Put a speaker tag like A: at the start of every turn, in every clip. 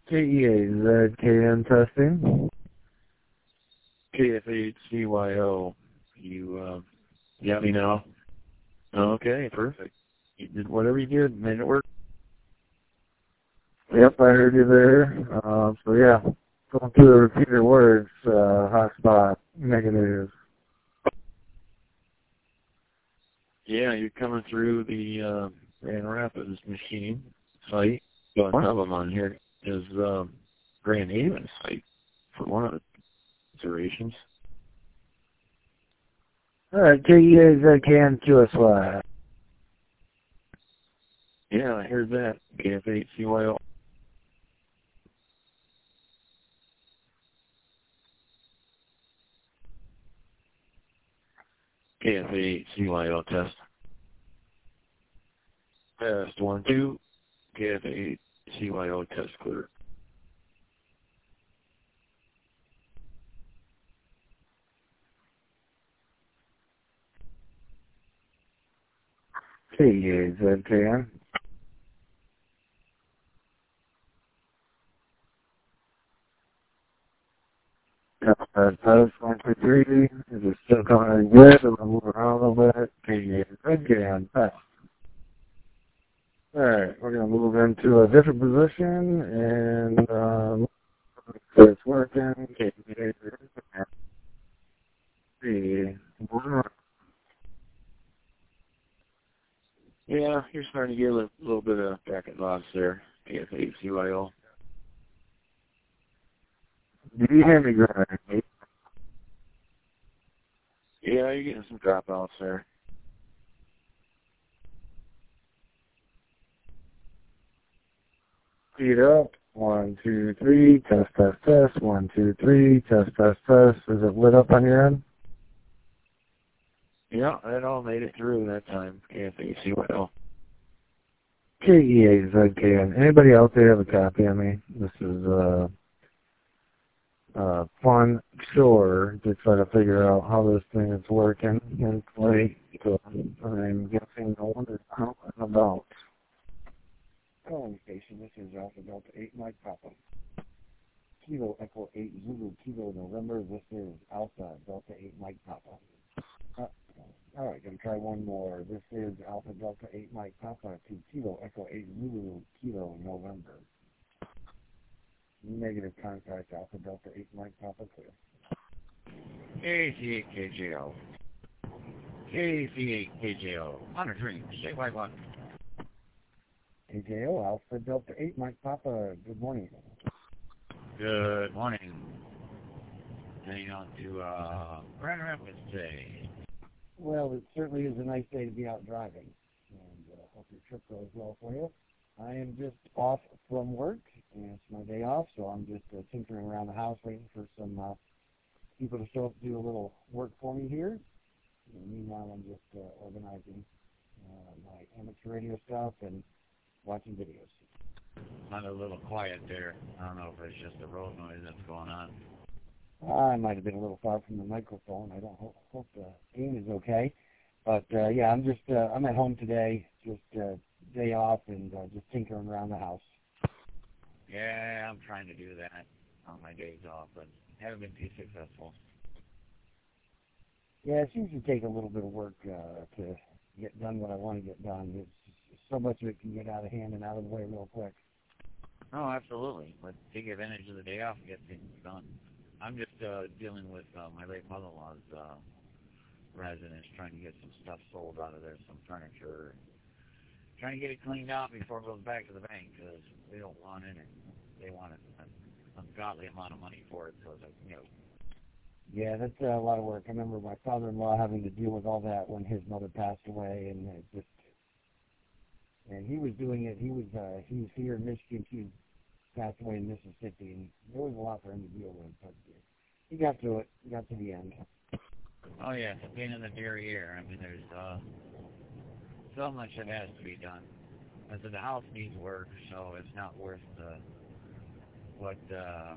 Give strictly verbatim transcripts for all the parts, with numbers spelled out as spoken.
A: K E A Z K N testing.
B: K F eight C Y O. You uh, got me now? Okay, perfect. You did whatever you did, made it work.
A: Yep, I heard you there. Uh, so yeah, going through the repeater words, uh, hotspot, negative.
B: Yeah, you're coming through the uh, Grand Rapids machine site. So one of them on here is um, Grand Haven site for one of the iterations.
A: Alright, K E A Z K N Q S Y.
B: Yeah, I heard that. K F eight C Y O. K F eight C Y O test. Test one, two. K F eight C Y O test clear.
A: K E A Z K N. Uh, test one, two, three. Is it still coming in good? I'm gonna move around a little bit. K E A Z K N. Test. Alright, we're gonna move into a different position and um so it's working. K E A Z K N. See.
B: Yeah, you're starting to get a little, little bit of packet loss there. K F eight C Y O.
A: Do you hear me, Greg?
B: Yeah, you're getting some dropouts there.
A: Speed up. One, two, three. Test, test, test. One, two, three. Test, test, test. Is it lit up on your end?
B: Yeah, that all made it through that time. K F eight C Y O.
A: K E A Z K N. Anybody out there have a copy of me? This is uh, uh, fun chore to try to figure out how this thing is working and play. So I'm guessing no one is out and about. Calling station, this is Alpha Delta eight Mike Papa. Kilo Echo eight Zulu Kilo November, this is Alpha Delta eight Mike Papa. Uh, Alright, gonna try one more. This is Alpha Delta eight Mike Papa to Kilo Echo eight Zulu Kilo November. Negative contact Alpha Delta eight Mike Papa clear.
C: K C eight K J O. K C eight K J O. Monitoring. Stay by one.
A: K J O, Alpha Delta eight Mike Papa, good morning.
C: Good morning. Heading on to uh, Grand Rapids today.
A: Well, it certainly is a nice day to be out driving, and uh, hope your trip goes well for you. I am just off from work, and it's my day off, so I'm just uh, tinkering around the house waiting for some uh, people to show up to do a little work for me here. And meanwhile, I'm just uh, organizing uh, my amateur radio stuff and watching videos.
C: Sounded a little quiet there. I don't know if it's just the road noise that's going on.
A: I might have been a little far from the microphone. I don't hope, hope the gain is okay. But, uh, yeah, I'm just, uh, I'm at home today, just uh, day off and uh, just tinkering around the house.
C: Yeah, I'm trying to do that on my days off, but haven't been too successful.
A: Yeah, it seems to take a little bit of work uh, to get done what I want to get done. It's so much of it can get out of hand and out of the way real quick.
C: Oh, absolutely. But take advantage of the day off and get things done. I'm just uh, dealing with uh, my late mother-in-law's uh, residence, trying to get some stuff sold out of there, some furniture, trying to get it cleaned out before it goes back to the bank because we don't want it, and they want an ungodly amount of money for it. So it's like, you know.
A: Yeah, that's uh, a lot of work. I remember my father-in-law having to deal with all that when his mother passed away, and it just, and he was doing it. He was uh, he was here in Michigan. She passed away in Mississippi, and there was a lot for him to deal with, but he got through it. He got to the end.
C: Oh yeah, it's a pain in the derriere. I mean, there's uh, so much that has to be done. I said the house needs work, so it's not worth the what uh,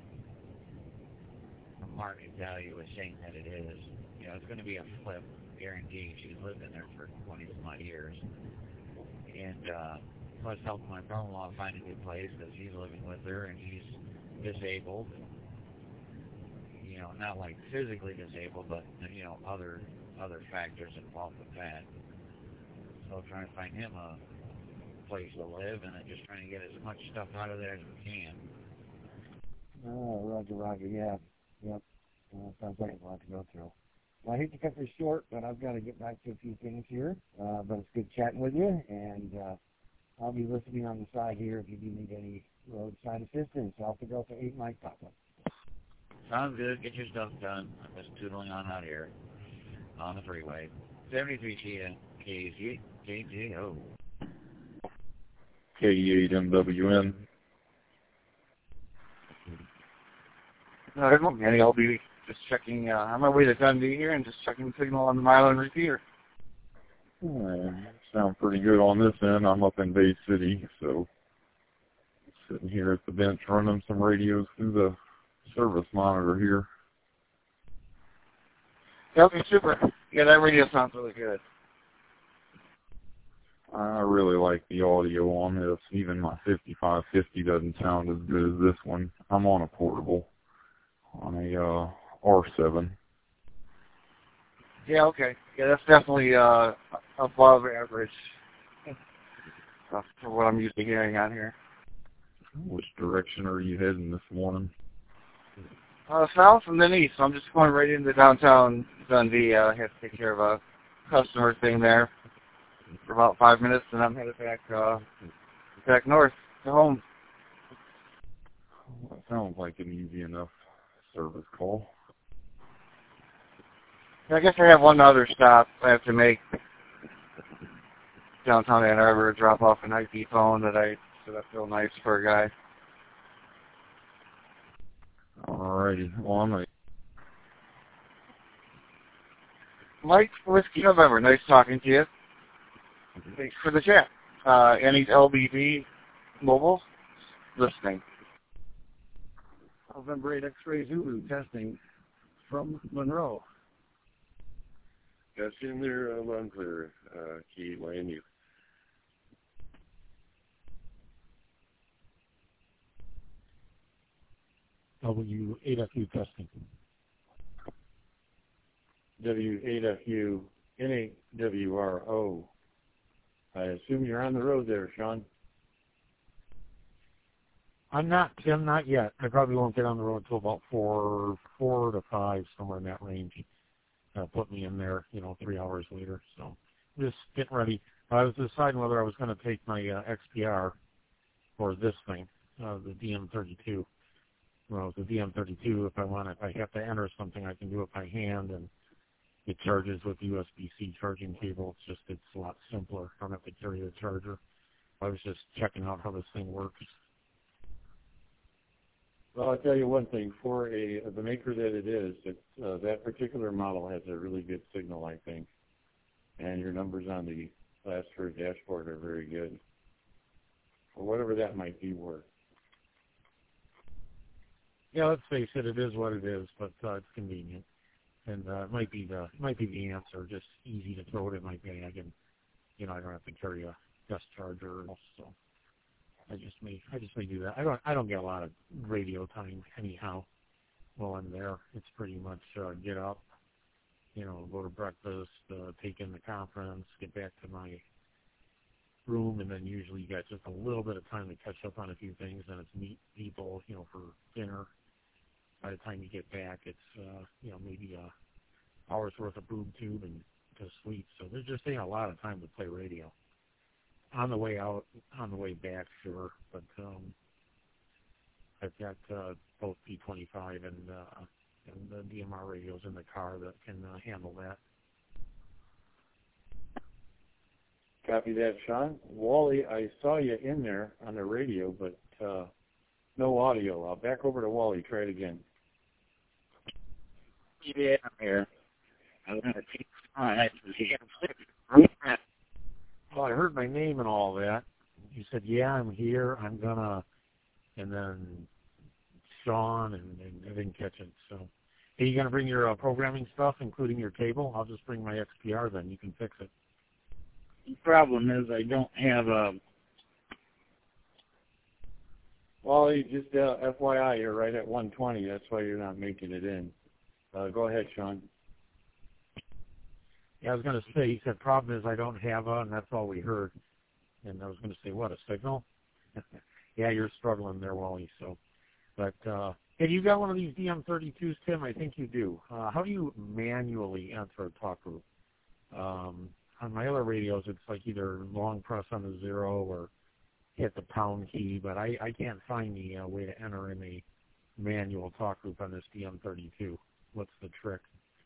C: the market value is saying that it is. You know, it's going to be a flip, guaranteed. She's lived in there for twenty some odd years, and uh, plus helping my brother-in-law find a new place because he's living with her and he's disabled. You know, not like physically disabled, but you know, other other factors involved with that. So trying to find him a place to live and then just trying to get as much stuff out of there as we can.
A: Oh, Roger, Roger, yeah. Yep. Uh, sounds like a lot to go through. Well, I hate to cut this short, but I've got to get back to a few things here. Uh, but it's good chatting with you, and uh, I'll be listening on the side here if you do need any roadside assistance. Off the Delta eight Mike Papa.
C: Sounds good. Get your stuff done. I'm just tootling on out here on the freeway. seventy-three K Z K J O.
B: K E eight M W N.
D: No, good morning, Manny. I'll be just checking, uh, on my way to Dundee here and just checking the signal on the Milan repeater.
B: Uh, sound pretty good on this end. I'm up in Bay City, so sitting here at the bench running some radios through the service monitor here.
D: Yeah, okay, super. Yeah, that radio sounds really good.
B: I really like the audio on this. Even my fifty-five fifty doesn't sound as good as this one. I'm on a portable, on a uh, R seven.
D: Yeah, okay. Yeah, that's definitely uh, above average uh, for what I'm used to hearing out here.
B: Which direction are you heading this morning?
D: Uh, south and then east. I'm just going right into downtown Dundee. Uh, I have to take care of a customer thing there for about five minutes, and I'm headed back uh, back north to home.
B: Well, that sounds like an easy enough service call.
D: I guess I have one other stop I have to make downtown Ann Arbor to drop off an I P phone that I set up real nice for a guy.
B: Alrighty. Well, I'm a
D: Mike, Whiskey November, nice talking to you. Thanks for the chat. Uh, any L B V mobile listening?
A: November eight X-ray Zulu testing from Monroe.
E: That's in there, uh, unclear, uh, key, Y N U.
F: W eight F U testing.
G: W eight F U N eight W R O. I assume you're on the road there, Sean.
F: I'm not, Tim, not yet. I probably won't get on the road until about four, four to five, somewhere in that range. Uh, put me in there, you know, three hours later. So I'm just getting ready. I was deciding whether I was going to take my uh, X P R or this thing, uh, the D M thirty-two. Well, the D M thirty-two, if I want, if I have to enter something, I can do it by hand, and it charges with U S B C charging cable. It's just, it's a lot simpler. I don't have to carry the charger. I was just checking out how this thing works.
G: Well, I'll tell you one thing. For a the maker that it is, it, uh, that particular model has a really good signal, I think. And your numbers on the last for dashboard are very good. For whatever that might be worth.
F: Yeah, let's face it, it is what it is, but uh, it's convenient. And uh, it might be the it might be the answer, just easy to throw it in my bag, and you know I don't have to carry a desk charger. So I just may I just may do that. I don't I don't get a lot of radio time anyhow while I'm there. It's pretty much uh, get up, you know, go to breakfast, uh, take in the conference, get back to my room, and then usually you got just a little bit of time to catch up on a few things, and it's meet people, you know, for dinner. By the time you get back, it's, uh, you know, maybe a hour's worth of boob tube and to sleep. So there's just ain't a lot of time to play radio. On the way out, on the way back, sure. But um, I've got uh, both P twenty-five and, uh, and the D M R radios in the car that can uh, handle that.
G: Copy that, Sean. Wally, I saw you in there on the radio, but uh, no audio. I'll back over to Wally. Try it again.
C: Yeah, I'm here. I was going to take time.
F: Well, I heard my name and all that. You said, yeah, I'm here. I'm going to, and then Sean, and, and I didn't catch it. So, hey, you going to bring your uh, programming stuff, including your cable? I'll just bring my X P R then. You can fix it.
C: The problem is I don't have a
G: Well, you just uh, F Y I, you're right at one twenty. That's why you're not making it in. Uh, go ahead, Sean.
F: Yeah, I was going to say, he said, problem is I don't have a, and that's all we heard. And I was going to say, what, a signal? Yeah, you're struggling there, Wally. So, but uh, hey, you got one of these D M thirty-twos, Tim? I think you do. Uh, how do you manually enter a talk group? Um, on my other radios, it's like either long press on the zero or hit the pound key, but I, I can't find the uh, way to enter in a manual talk group on this D M thirty-two. What's the trick?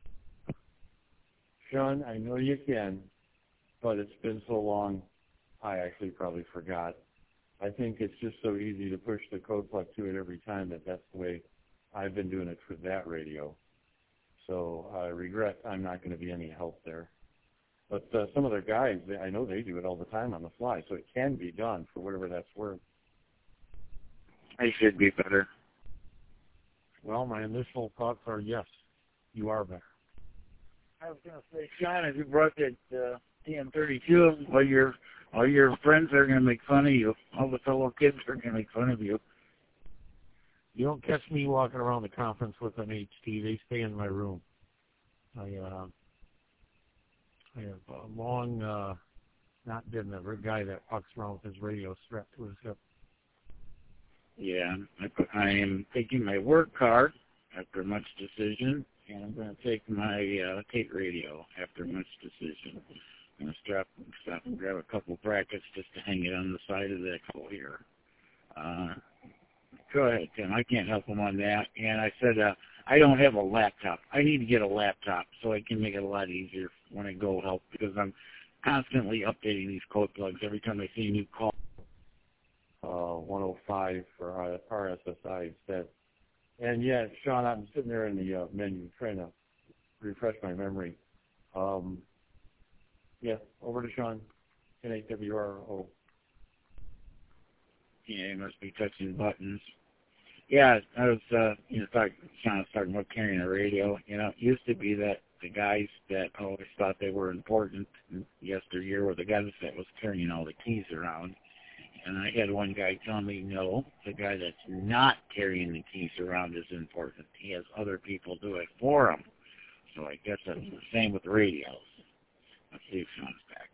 G: Sean, I know you can, but it's been so long, I actually probably forgot. I think it's just so easy to push the code plug to it every time that that's the way I've been doing it for that radio. So I regret I'm not going to be any help there. But uh, some of their guys, they, I know they do it all the time on the fly, so it can be done for whatever that's worth.
D: I should be better.
F: Well, my initial thoughts are yes, you are better.
C: I was going to say, Sean, if you brought that uh, D M thirty-two, all your all your friends are going to make fun of you. All the fellow kids are going to make fun of you.
F: You don't catch me walking around the conference with an H T. They stay in my room. I uh, I have a long, uh, not been the guy that walks around with his radio strapped to his hip.
C: Yeah, I, I am taking my work car after much decision, and I'm going to take my uh, tape radio after much decision. I'm going to strap, stop and grab a couple brackets just to hang it on the side of the echo here. Uh, go ahead, Tim. I can't help him on that. And I said, uh, I don't have a laptop. I need to get a laptop so I can make it a lot easier when I go help, because I'm constantly updating these code plugs every time I see a new call.
G: Uh, one oh five for R S S I instead. And yeah, Sean, I'm sitting there in the uh, menu trying to refresh my memory. Um, yeah, over to Sean, N eight W R O.
C: Yeah, you must be touching buttons. Yeah, I was, uh, you know, talking, Sean was talking about carrying a radio. You know, it used to be that the guys that always thought they were important yesteryear were the guys that was carrying all the keys around. And I had one guy tell me, no, the guy that's not carrying the keys around is important. He has other people do it for him. So I guess that's the same with the radios. Let's see if Sean's back.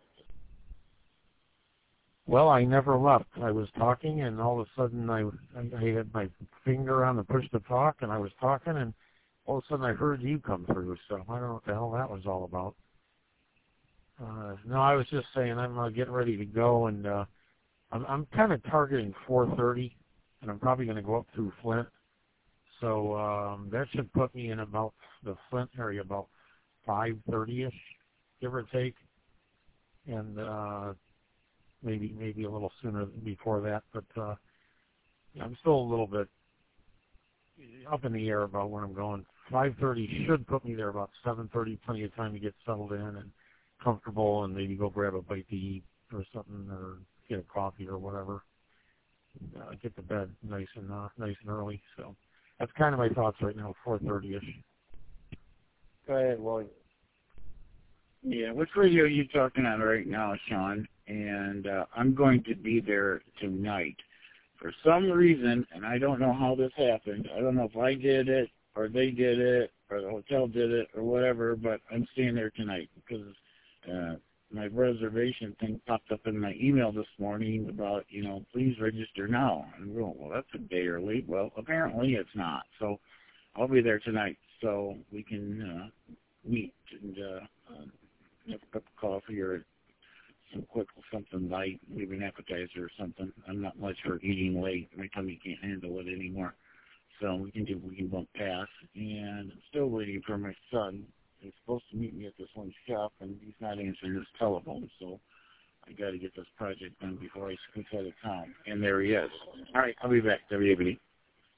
F: Well, I never left. I was talking, and all of a sudden I, I had my finger on the push to talk, and I was talking, and all of a sudden I heard you come through. So I don't know what the hell that was all about. Uh, no, I was just saying I'm uh, getting ready to go, and uh, I'm, I'm kind of targeting four thirty, and I'm probably going to go up through Flint. So um, that should put me in about the Flint area about five thirty-ish, give or take. And uh, maybe maybe a little sooner before that. But uh, I'm still a little bit up in the air about where I'm going. five thirty should put me there about seven thirty, plenty of time to get settled in and comfortable and maybe go grab a bite to eat or something, or get a coffee or whatever. Uh, get to bed nice and uh, nice and early. So that's kind of my thoughts right now, four thirty-ish.
G: Go ahead, Wally.
C: Yeah, which radio are you talking on right now, Sean? And uh, I'm going to be there tonight. For some reason, and I don't know how this happened, I don't know if I did it or they did it or the hotel did it or whatever, but I'm staying there tonight because uh, my reservation thing popped up in my email this morning about, you know, please register now. And we're going, well, that's a day early. Well, apparently it's not. So I'll be there tonight so we can uh, meet and uh, uh, have a cup of coffee or some quick something light, maybe an appetizer or something. I'm not much for eating late. My tummy can't handle it anymore. So we can do, we can bump past. And I'm still waiting for my son. He's supposed to meet me at this one shop, and he's not answering his telephone. So I got to get this project done before I scoot out of town. And there he is. All right, I'll be back. W A B D.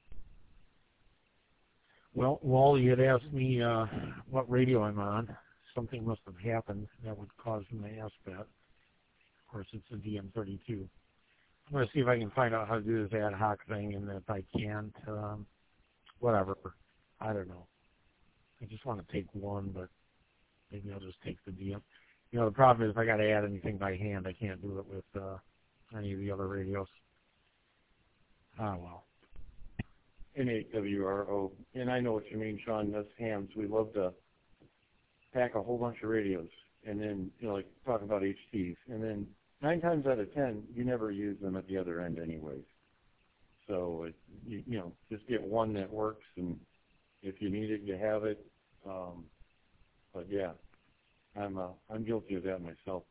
F: Well, Wally had asked me uh, what radio I'm on. Something must have happened that would cause him to ask that. Of course, it's a D M thirty-two. I'm going to see if I can find out how to do this ad hoc thing, and if I can't, um, whatever. I don't know. I just want to take one, but maybe I'll just take the D M. You know, the problem is if I got to add anything by hand, I can't do it with uh, any of the other radios. Ah, well.
G: N eight W R O. And I know what you mean, Sean. Us hams, we love to pack a whole bunch of radios and then, you know, like talk about H Ts. And then nine times out of ten, you never use them at the other end anyways. So, it, you, you know, just get one that works, and if you need it, you have it. Um, but, yeah, I'm uh, I'm guilty of that myself.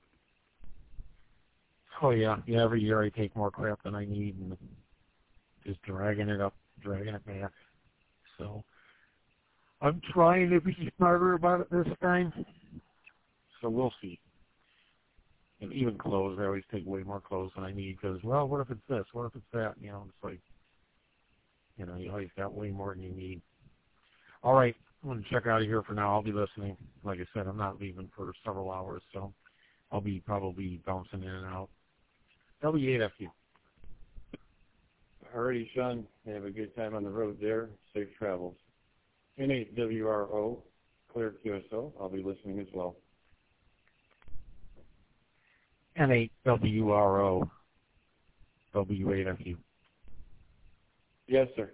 F: Oh, yeah. Yeah, every year I take more crap than I need and just dragging it up, dragging it back. So I'm trying to be smarter about it this time. So we'll see. And even clothes, I always take way more clothes than I need because, well, what if it's this? What if it's that? You know, it's like, you know, you always got way more than you need. All right, I'm going to check out of here for now. I'll be listening. Like I said, I'm not leaving for several hours, so I'll be probably bouncing in and out. W eight F U.
G: Alrighty, Sean. Have a good time on the road there. Safe travels. N eight W R O, clear Q S O. I'll be listening as well.
F: N eight W R O, W eight F U.
G: Yes, sir.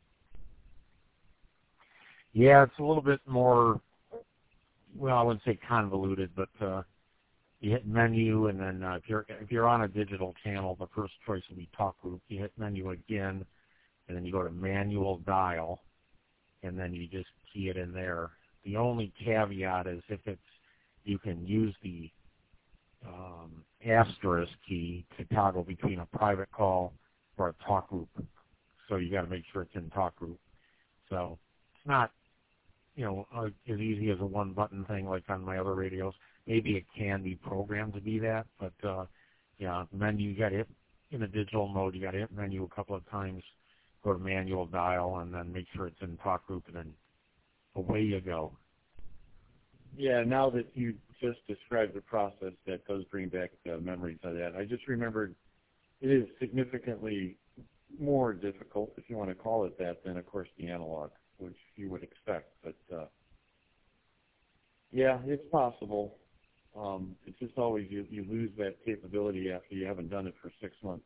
F: Yeah, it's a little bit more, well, I wouldn't say convoluted, but uh, you hit menu, and then uh, if you're if you're on a digital channel, the first choice will be talk group. You hit menu again, and then you go to manual dial, and then you just key it in there. The only caveat is if it's, you can use the um, asterisk key to toggle between a private call or a talk group. So you got to make sure it's in talk group. So it's not, you know, uh, as easy as a one-button thing like on my other radios. Maybe it can be programmed to be that, but uh, yeah, menu, you got to hit in a digital mode. You got to hit menu a couple of times, go to manual dial, and then make sure it's in talk group, and then away you go.
G: Yeah, now that you just described the process, that does bring back uh, memories of that. I just remembered it is significantly more difficult, if you want to call it that, than, of course, the analog, which you would expect. But, uh, yeah, it's possible. Um, it's just always you, you lose that capability after you haven't done it for six months.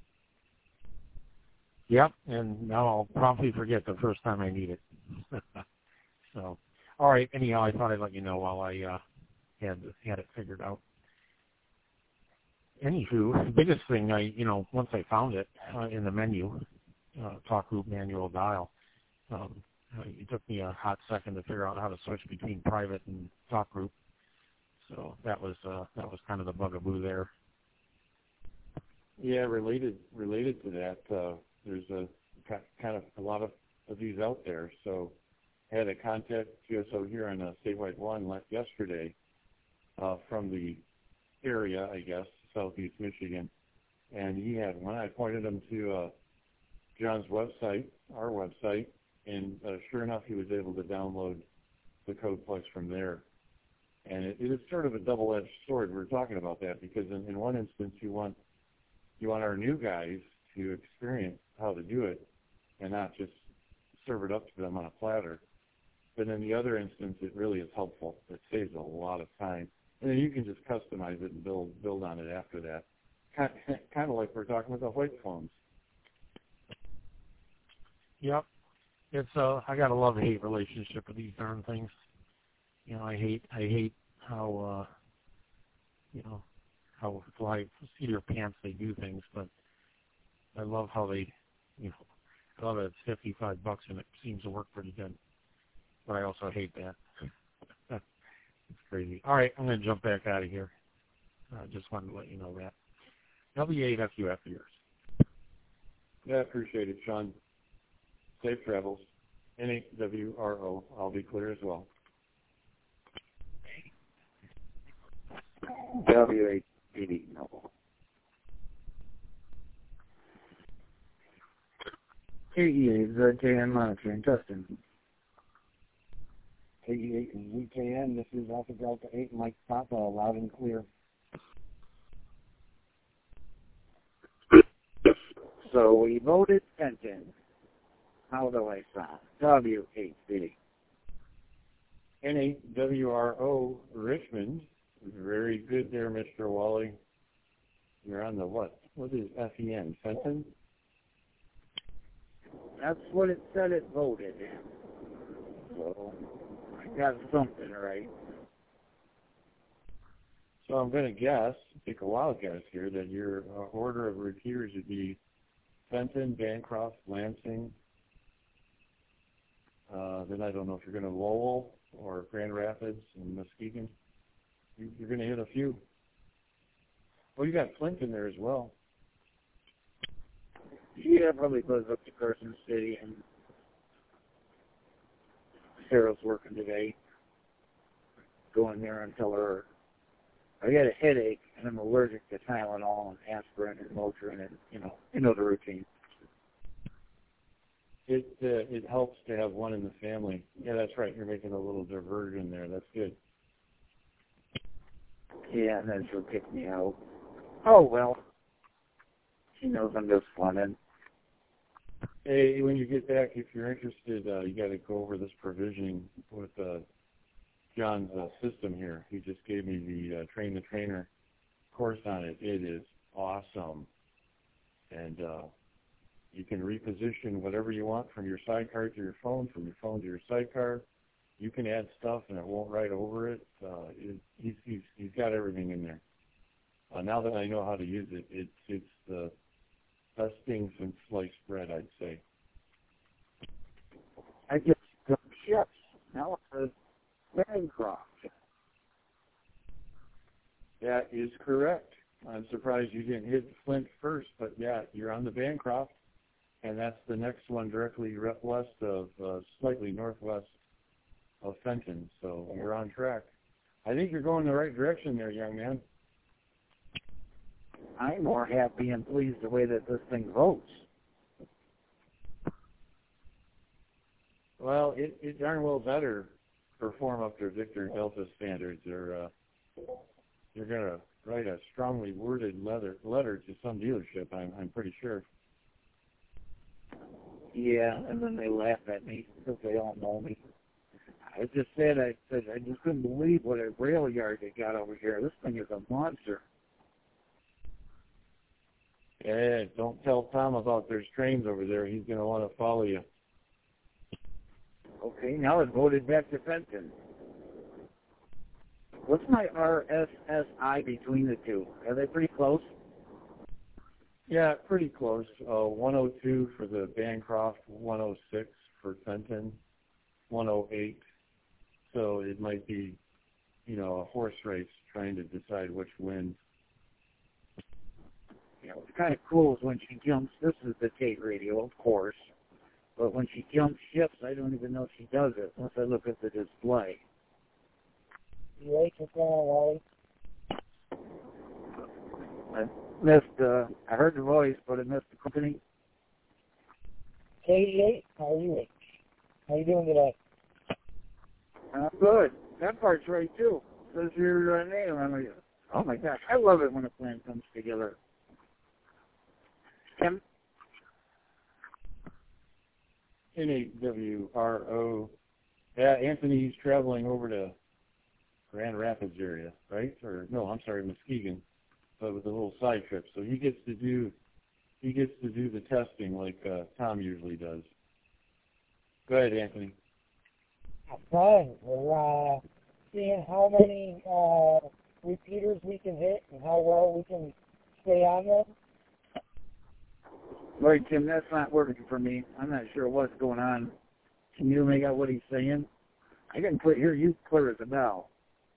F: Yep, and now I'll promptly forget the first time I need it. So, all right, anyhow, I thought I'd let you know while I uh, had had it figured out. Anywho, the biggest thing, I you know, once I found it uh, in the menu, uh, talk group manual dial, um, it took me a hot second to figure out how to switch between private and talk group. So that was uh, that was kind of the bugaboo there.
G: Yeah, related related to that, uh, there's a kind of a lot of, of these out there. So I had a contact Q S O here on a statewide one left yesterday uh, from the area, I guess, southeast Michigan, and he had one. I pointed him to uh, John's website, our website, and uh, sure enough, he was able to download the CodePlex from there. And it, it is sort of a double-edged sword. We're talking about that because in, in one instance, you want you want our new guys to experience how to do it and not just serve it up to them on a platter. But in the other instance, it really is helpful. It saves a lot of time. And then you can just customize it and build build on it after that. Kind of, kind of like we're talking with the Hoyt phones.
F: Yep. It's uh, I got a love-hate relationship with these darn things. You know, I hate I hate how uh, you know how fly seat of your pants they do things, but I love how they, you know, I love that it's fifty-five bucks and it seems to work pretty good. But I also hate that. It's crazy. All right, I'm going to jump back out of here. I uh, just wanted to let you know that. W eight F U after yours.
G: Yeah, I appreciate it, Sean. Safe travels. N eight W R O. I'll be clear as well.
H: W eight P D. No.
A: K E eight Z K N monitoring, Justin.
H: K E eight and Z K N, this is Alpha Delta eight, Mike Papa, loud and clear. So we voted Fenton. How do I sound? W eight B.
G: N eight W R O, Richmond. Very good there, Mister Wally. You're on the what? What is F E N? Fenton?
H: That's what it said it voted. So, I got something right.
G: So I'm going to guess, take a wild guess here, that your uh, order of repeaters would be Fenton, Bancroft, Lansing. Uh, then I don't know if you're going to Lowell or Grand Rapids and Muskegon. You, you're going to hit a few. Oh, you got Flint in there as well.
H: Yeah, probably goes up to Carson City, and Sarah's working today. Go in there and tell her I got a headache and I'm allergic to Tylenol and aspirin and Motrin and, you know, you know the routine.
G: It uh, it helps to have one in the family. Yeah, that's right. You're making a little diversion there. That's good.
H: Yeah, and then she'll kick me out. Oh, well. She knows I'm just funning.
G: Hey, when you get back, if you're interested, uh, you got to go over this provisioning with uh, John's uh, system here. He just gave me the uh, Train the Trainer course on it. It is awesome. And uh, you can reposition whatever you want from your sidecar to your phone, from your phone to your sidecar. You can add stuff and it won't write over it. Uh, it he's, he's, he's got everything in there. Uh, now that I know how to use it, it's, it's the best thing since sliced bread, I'd say.
H: I get some chips. Now it's a Bancroft.
G: That is correct. I'm surprised you didn't hit Flint first, but yeah, you're on the Bancroft, and that's the next one directly west of, uh, slightly northwest of Fenton, so you're on track. I think you're going the right direction there, young man.
H: I'm more happy and pleased the way that this thing votes.
G: Well, it, it darn well better perform up to Victor Delta standards, or uh, you're going to write a strongly worded letter letter to some dealership, I'm, I'm pretty sure.
H: Yeah, and then they laugh at me because they all know me. I just said, I said, I just couldn't believe what a rail yard they got over here. This thing is a monster.
G: Yeah, don't tell Tom about there's trains over there. He's going to want to follow you.
H: Okay, now it's voted back to Fenton. What's my R S S I between the two? Are they pretty close?
G: Yeah, pretty close. Uh, one oh two for the Bancroft, one oh six for Fenton, one oh eight. So it might be, you know, a horse race trying to decide which wins.
H: You know, what's kind of cool is when she jumps, this is the Tate radio, of course, but when she jumps ships, I don't even know if she does it once I look at the display. You like it going I missed, uh, I heard the voice, but I missed the company.
I: K eighty-eight, how are you? How you doing today?
H: Uh, good. That part's right, too. Says your uh, name. I'm like, oh, my gosh. I love it when a plan comes together. Tim?
G: N eight W R O. Yeah, Anthony's traveling over to Grand Rapids area, right? Or, no, I'm sorry, Muskegon, but with a little side trip. So he gets to do, he gets to do the testing like uh, Tom usually does. Go ahead, Anthony.
I: Fun. We're uh, seeing how many uh, repeaters we can hit and how well we can stay on them.
H: Right, Tim, that's not working for me. I'm not sure what's going on. Can you make out what he's saying? I can put hear you clear as a bell.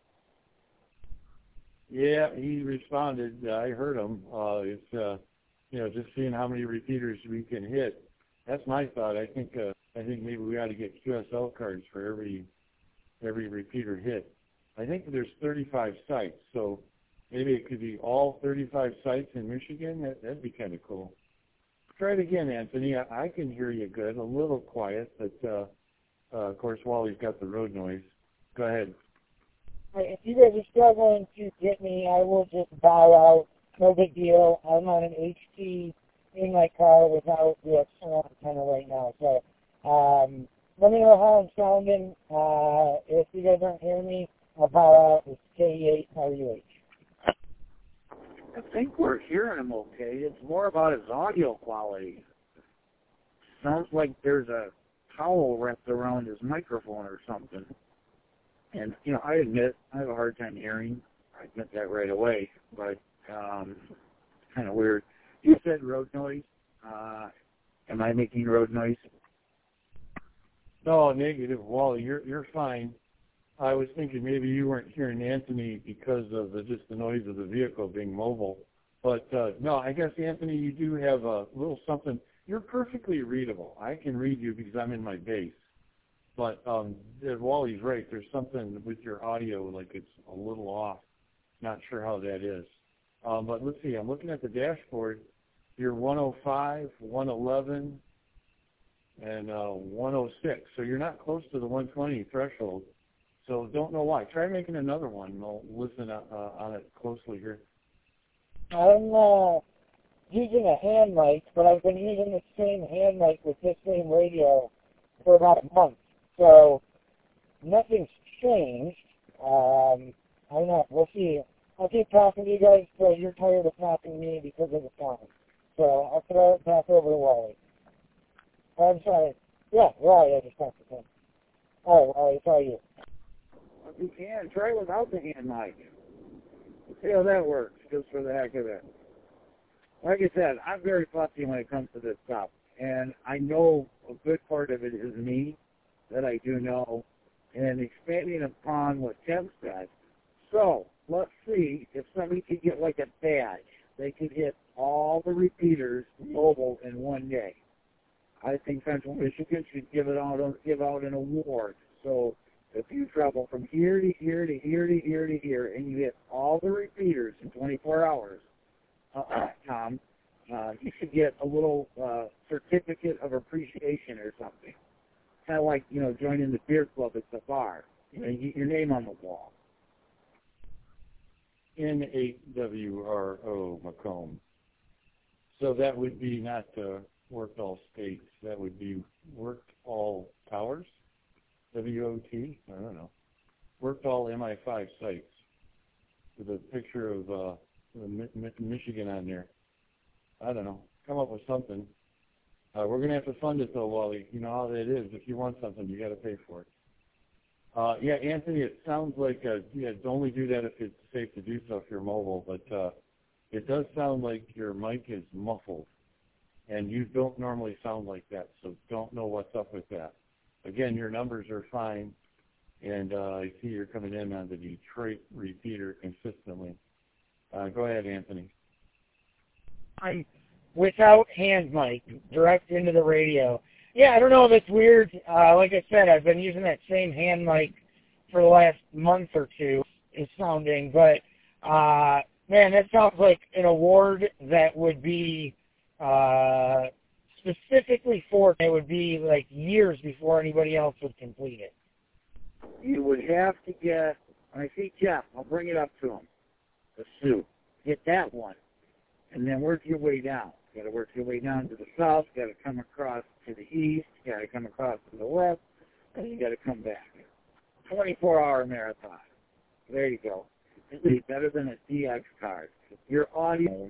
G: Yeah, he responded. Uh, I heard him. Uh, it's, uh, you know, just seeing how many repeaters we can hit. That's my thought. I think uh, I think maybe we ought to get Q S L cards for every every repeater hit. I think there's thirty-five sites, so maybe it could be all thirty-five sites in Michigan. That, that'd be kind of cool. Try it again, Anthony. I, I can hear you good, a little quiet, but uh, uh, of course, Wally's got the road noise. Go ahead.
I: If you guys are struggling to get me, I will just bow out. No big deal. I'm on an H T in my car without the external antenna right now. So um, let me know how I'm sounding. Uh, if you guys aren't hearing me, I'll bow out. It's K eight W H.
H: I think we're hearing him okay. It's more about his audio quality. sounds like there's a towel wrapped around his microphone or something. And, you know, I admit I have a hard time hearing. I admit that right away. But um, kind of weird. You said road noise. Uh, am I making road noise?
G: No, negative, Wally. You're you're fine. I was thinking maybe you weren't hearing Anthony because of the, just the noise of the vehicle being mobile. But uh, no, I guess Anthony, you do have a little something. You're perfectly readable. I can read you because I'm in my base. But um, Wally's right. There's something with your audio, like it's a little off. Not sure how that is. Um, but let's see. I'm looking at the dashboard. You're one oh five, one eleven, and uh, one oh six. So you're not close to the one twenty threshold. So don't know why. Try making another one. And I'll listen uh, on it closely here.
I: I'm uh, using a hand mic, but I've been using the same hand mic with this same radio for about a month. So nothing's changed. Um, I don't know. We'll see. I'll keep talking to you guys until you're tired of talking to me because of the phone. So I'll throw it back over to Wally. I'm sorry. Yeah, Wally, I just talked to him. All right, Wally, it's all you.
H: You can. Try without the hand mic. See how that works, just for the heck of it. Like I said, I'm very fussy when it comes to this stuff. And I know a good part of it is me, that I do know, and expanding upon what Tim said. So, let's see if somebody could get like a badge. They could hit all the repeaters mobile in one day. I think Central Michigan should give it out, give out an award. So, if you travel from here to here to here to here to here, and you hit all the repeaters in twenty-four hours, uh, Tom, uh, you should get a little uh, certificate of appreciation or something. Kind of like, you know, joining the beer club at the bar. You know, you get your name on the wall.
G: N eight W R O, Macomb. So that would be not uh, worked all states. That would be worked all towers? W O T? I don't know. Worked all M I five sites with a picture of uh, Mi- Mi- Michigan on there. I don't know. Come up with something. Uh, we're going to have to fund it, though, Wally. You know how that is. If you want something, you got to pay for it. Uh, yeah, Anthony, it sounds like, uh, yeah, only do that if it's safe to do so if you're mobile, but uh, it does sound like your mic is muffled, and you don't normally sound like that, so don't know what's up with that. Again, your numbers are fine, and uh, I see you're coming in on the Detroit repeater consistently. Uh, go ahead, Anthony.
I: I'm without hand mic, direct into the radio. Yeah, I don't know if it's weird. Uh, like I said, I've been using that same hand mic for the last month or two. It's sounding, but uh, man, that sounds like an award that would be uh, specifically for. It would be like years before anybody else would complete it.
H: You would have to get. When I see Jeff, I'll bring it up to him. The suit. Get that one, and then work your way down. You got to work your way down to the south. You got to come across to the east. You got to come across to the west, and you got to come back. twenty-four hour marathon. There you go. It'd be better than a D X card. Your audio.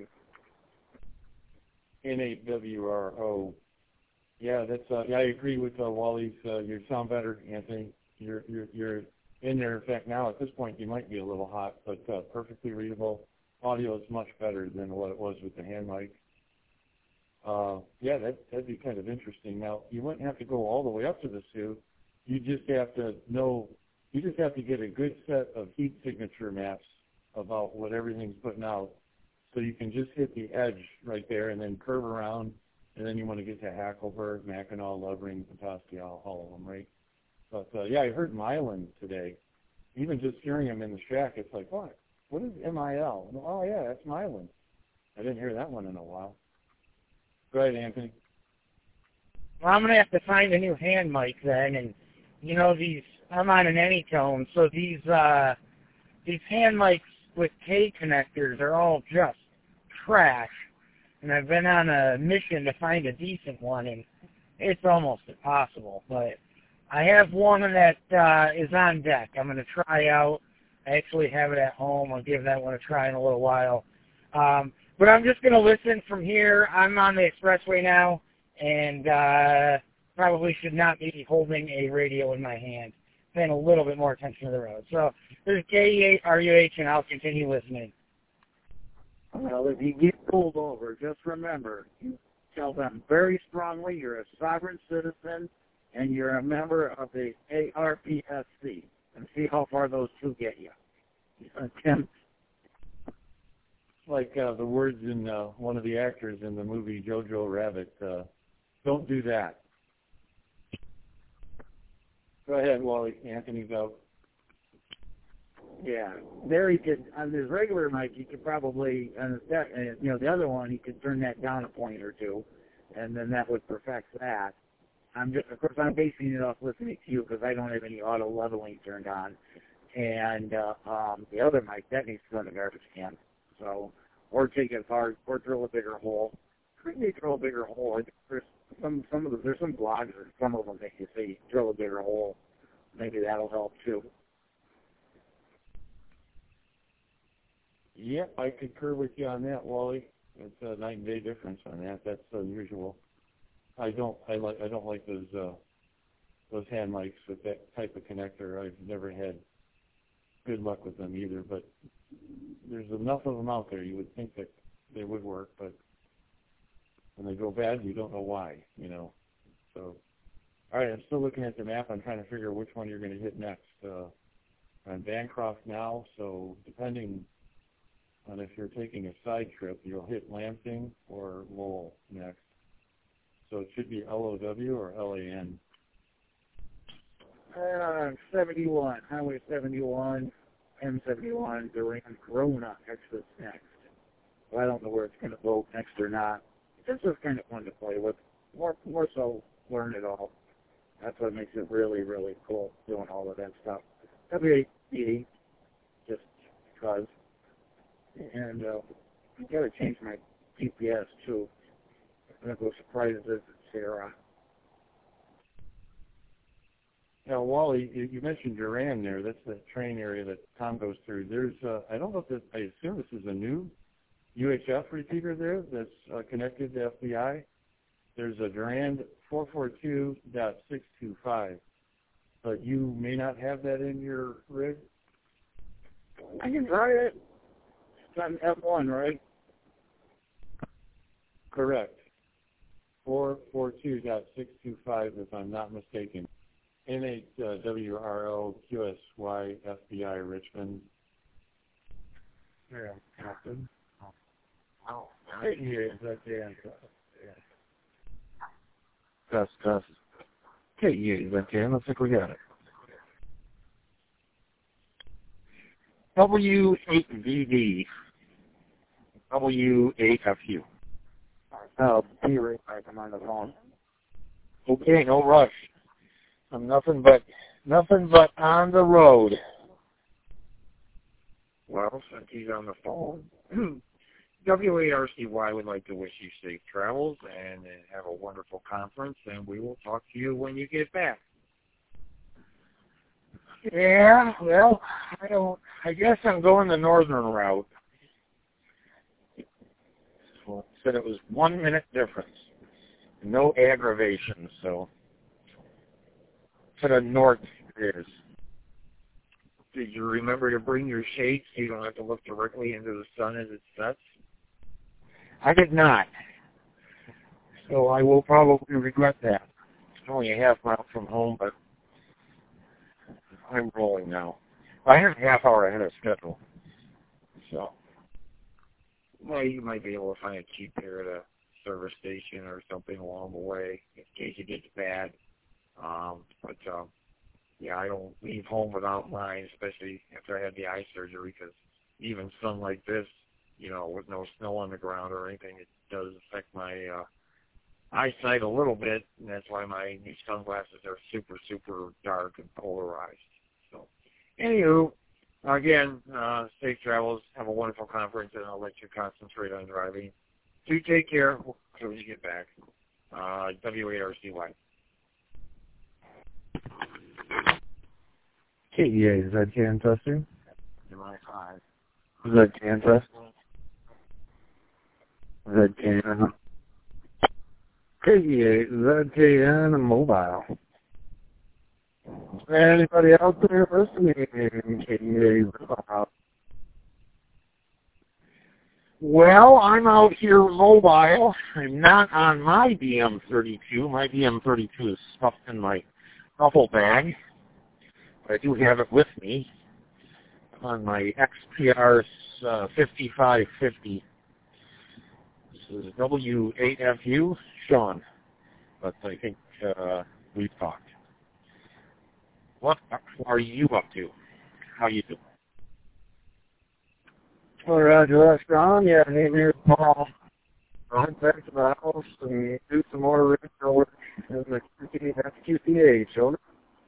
G: N eight W R O. Yeah, that's. Uh, yeah, I agree with uh, Wally's. Uh, you sound better, Anthony. You're you're you're in there. In fact, now at this point, you might be a little hot, but uh, perfectly readable. Audio is much better than what it was with the hand mic. Uh, yeah, that, that'd be kind of interesting. Now, you wouldn't have to go all the way up to the Sioux. You just have to know, you just have to get a good set of heat signature maps about what everything's putting out. So you can just hit the edge right there and then curve around, and then you want to get to Hackleburg, Mackinac, Lovering, Petoskey, all, all of them, right? But, uh, yeah, I heard Milan today. Even just hearing him in the shack, it's like, what? What is M I L? Oh, yeah, that's Milan. I didn't hear that one in a while. Go ahead, Anthony.
I: Well, I'm going to have to find a new hand mic then, and, you know, these, I'm on an Anytone, so these, uh, these hand mics with K connectors are all just trash, and I've been on a mission to find a decent one, and it's almost impossible, but I have one that uh, is on deck. I'm going to try out. I actually have it at home. I'll give that one a try in a little while. Um, but I'm just going to listen from here. I'm on the expressway now, and uh, probably should not be holding a radio in my hand. Paying a little bit more attention to the road. So there's K E eight R U H, and I'll continue listening.
H: Well, if you get pulled over, just remember, you tell them very strongly you're a sovereign citizen and you're a member of the A R P S C, and see how far those two get you. Tim?
G: Like uh, the words in uh, one of the actors in the movie Jojo Rabbit, uh, don't do that. Go ahead, Wally. Anthony's out.
H: Yeah, there he could, on his regular mic, he could probably, on his, uh, you know, the other one, he could turn that down a point or two, and then that would perfect that. I'm just, of course, I'm basing it off listening to you because I don't have any auto leveling turned on. And uh, um, the other mic, that needs to go in the garbage can. So, or take it apart, or drill a bigger hole. Couldn't they drill a bigger hole? There's some, some of the, there's some blogs, or some of them make you say drill a bigger hole. Maybe that'll help too.
G: Yep, I concur with you on that, Wally. It's a night and day difference on that. That's unusual. I don't, I like, I don't like those, uh, those hand mics with that type of connector. I've never had good luck with them either. But there's enough of them out there. You would think that they would work, but when they go bad, you don't know why. You know. So, all right, I'm still looking at the map. I'm trying to figure which one you're going to hit next. Uh, I'm Bancroft now, so depending. And if you're taking a side trip, you'll hit Lansing or Lowell next. So it should be L O W or L A N.
H: Uh, seventy-one, Highway seventy-one, M seventy-one, Durand, Corona exits next. Well, I don't know where it's going to vote next or not. This is kind of fun to play with. More, more so, learn it all. That's what makes it really, really cool, doing all of that stuff. W eight eighty, just because. And uh, I got to change my G P S too. I'm going to go surprise visit Sarah.
G: Now, Wally, you, you mentioned Durand there. That's the train area that Tom goes through. There's, uh, I don't know if this, I assume this is a new U H F repeater there that's uh, connected to F B I. There's a Durand four forty-two dot six two five, but you may not have that in your rig.
H: I can try it. It's on F one, right?
G: Correct. four forty-two dot six two five, if I'm not mistaken. N eight W R O Q S Y F B I Richmond.
F: Yeah, Captain. Oh, I hear that the answer.
A: Test, test. Okay, yeah, that can. Looks like we got it.
F: W eight V D. W eight F U.
H: Oh, be right back. I'm on the phone.
F: Okay, no rush. I'm nothing but nothing but on the road. Well, since he's on the phone, W eight R C Y would like to wish you safe travels and have a wonderful conference, and we will talk to you when you get back. Yeah, well, I don't. I guess I'm going the northern route. Well, said it was one minute difference, no aggravation. So, to the north it is. Did you remember to bring your shades so you don't have to look directly into the sun as it sets? I did not. So I will probably regret that. It's only a half mile from home, but I'm rolling now. I have a half hour ahead of schedule. So, well, you might be able to find a cheap pair at a service station or something along the way in case it gets bad. Um, but, um, yeah, I don't leave home without mine, especially after I had the eye surgery, because even sun like this, you know, with no snow on the ground or anything, it does affect my uh, eyesight a little bit, and that's why my new sunglasses are super, super dark and polarized. So, anywho, again, uh, safe travels. Have a wonderful conference, and I'll let you concentrate on driving. Do take care until you get back. Uh, W eight R C Y.
A: K E A, is that Jan testing?
F: M I five.
A: Is that Jan test? Is that Jan? K E eight Z K N Mobile. Anybody out there listening? K E eight Mobile.
F: Well, I'm out here mobile. I'm not on my B M thirty-two. My B M thirty-two is stuffed in my duffel bag. But I do have it with me on my X P R uh, fifty-five fifty. This is W eight F U, Sean. But I think uh, we've talked. What are you up to? How you doing?
A: Well, Roger that, Sean. Yeah, I need me to call. I'll head back to the house and do some more radio work in the Q T H, over.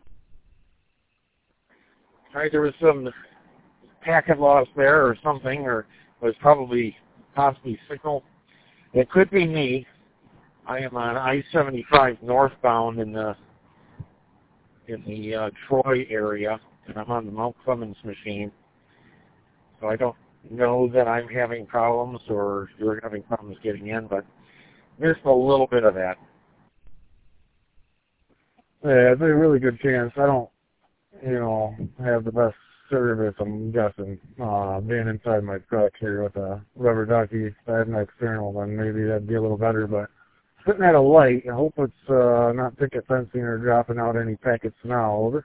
F: All right, there was some packet loss there or something, or was probably possibly signal. It could be me. I am on I seventy-five northbound in the in the uh, Troy area, and I'm on the Mount Clemens machine. So I don't know that I'm having problems or you're having problems getting in, but there's a little bit of that.
A: Yeah, it's a really good chance. I don't, you know, have the best service, I'm guessing. Uh, being inside my truck here with a rubber ducky, if I had an external, then maybe that'd be a little better, but sitting at a light, I hope it's uh, not picket fencing or dropping out any packets now, over.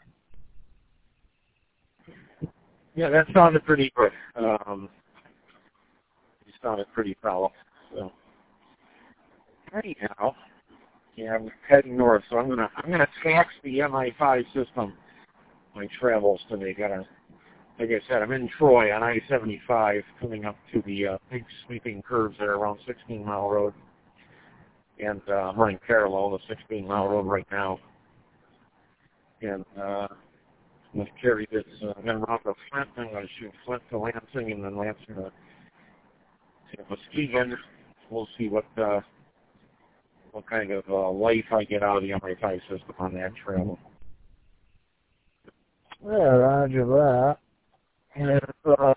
F: Yeah, that sounded pretty good. Um, you sounded pretty solid. So, anyhow, yeah, I'm heading north, so I'm gonna I'm gonna tax the M I five system. My travels today. Gotta, like I said, I'm in Troy on I seventy-five, coming up to the uh, big sweeping curves there around sixteen mile road, and uh, I'm running parallel to sixteen mile road right now, and. Uh, I'm going to carry this, uh, I'm going to round to Flint, I'm going to shoot Flint to Lansing, and then Lansing to, to Muskegon. We'll see what uh, what kind of uh, life I get out of the M I five system on that trail.
A: Yeah, roger that. And it's uh,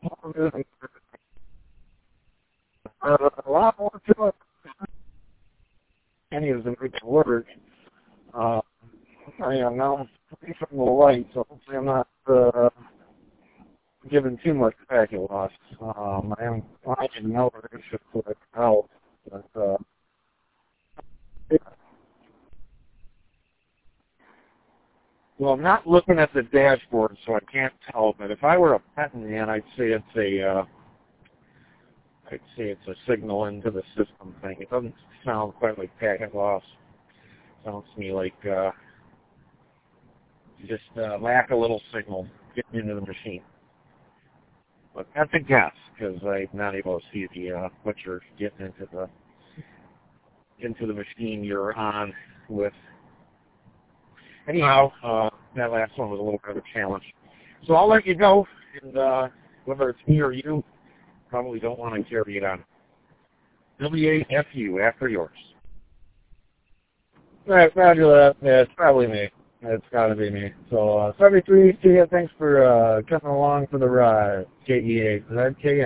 A: uh, a lot more to it. Any of them could work. Uh, I am now from the light, so hopefully I'm not uh, giving too much packet loss. Um, I am finding no issue with it out, but uh, yeah.
F: Well, I'm not looking at the dashboard, so I can't tell. But if I were a petting man, I'd say it's a, uh, I'd say it's a signal into the system thing. It doesn't sound quite like packet loss. It sounds to me like. Uh, just uh, lack a little signal getting into the machine. But that's a guess, because I'm not able to see the uh, what you're getting into the into the machine you're on with. Anyhow, uh, that last one was a little bit of a challenge. So I'll let you go, and uh, whether it's me or you, probably don't want to carry it on. W eight F U, after yours.
A: All right, roger that. Yeah, it's probably me. It's got to be me. So, uh, seventy-three, see ya. Thanks for uh, coming along for the ride. K E eight, Z K N.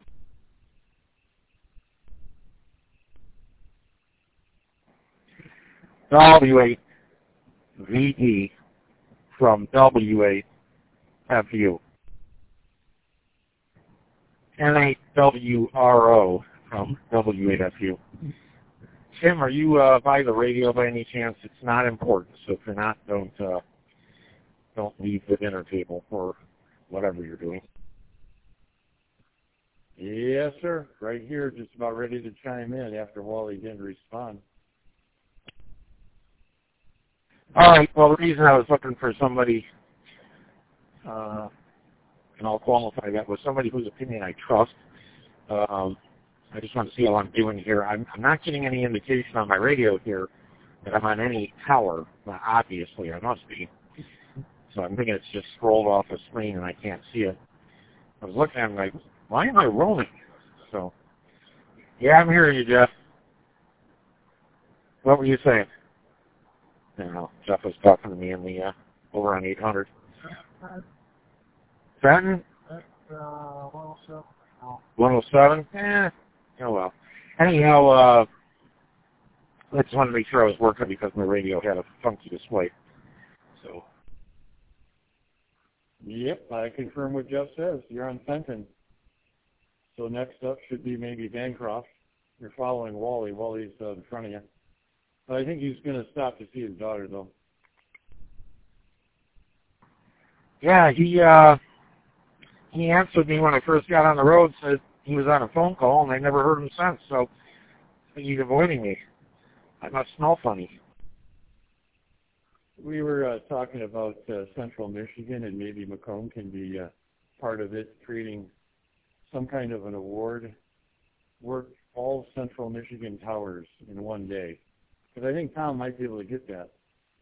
F: W eight V E from W eight F U. N eight W R O from W eight F U. Tim, are you uh, by the radio by any chance? It's not important, so if you're not, don't uh, don't leave the dinner table or whatever you're doing.
G: Yes, sir. Right here, just about ready to chime in after Wally didn't respond.
F: All right. Well, the reason I was looking for somebody, uh, and I'll qualify that, was somebody whose opinion I trust. Um, I just want to see how I'm doing here. I'm, I'm not getting any indication on my radio here that I'm on any tower. Well, obviously, I must be. So I'm thinking it's just scrolled off the screen and I can't see it. I was looking at it like, why am I roaming? So, yeah, I'm hearing you, Jeff. What were you saying? No, Jeff was talking to me in the uh, over on eight hundred. Fenton? one oh seven? Eh. Oh, well. Anyhow, uh, I just wanted to make sure I was working because my radio had a funky display. So.
G: Yep, I confirm what Jeff says. You're on Fenton. So next up should be maybe Bancroft. You're following Wally. Wally's uh, in front of you. But I think he's going to stop to see his daughter, though.
F: Yeah, he uh, he answered me when I first got on the road, said he was on a phone call, and I never heard him since, so I think he's avoiding me. I must smell funny.
G: We were uh, talking about uh, Central Michigan, and maybe Macomb can be uh, part of it, creating some kind of an award, work all Central Michigan towers in one day. Because I think Tom might be able to get that.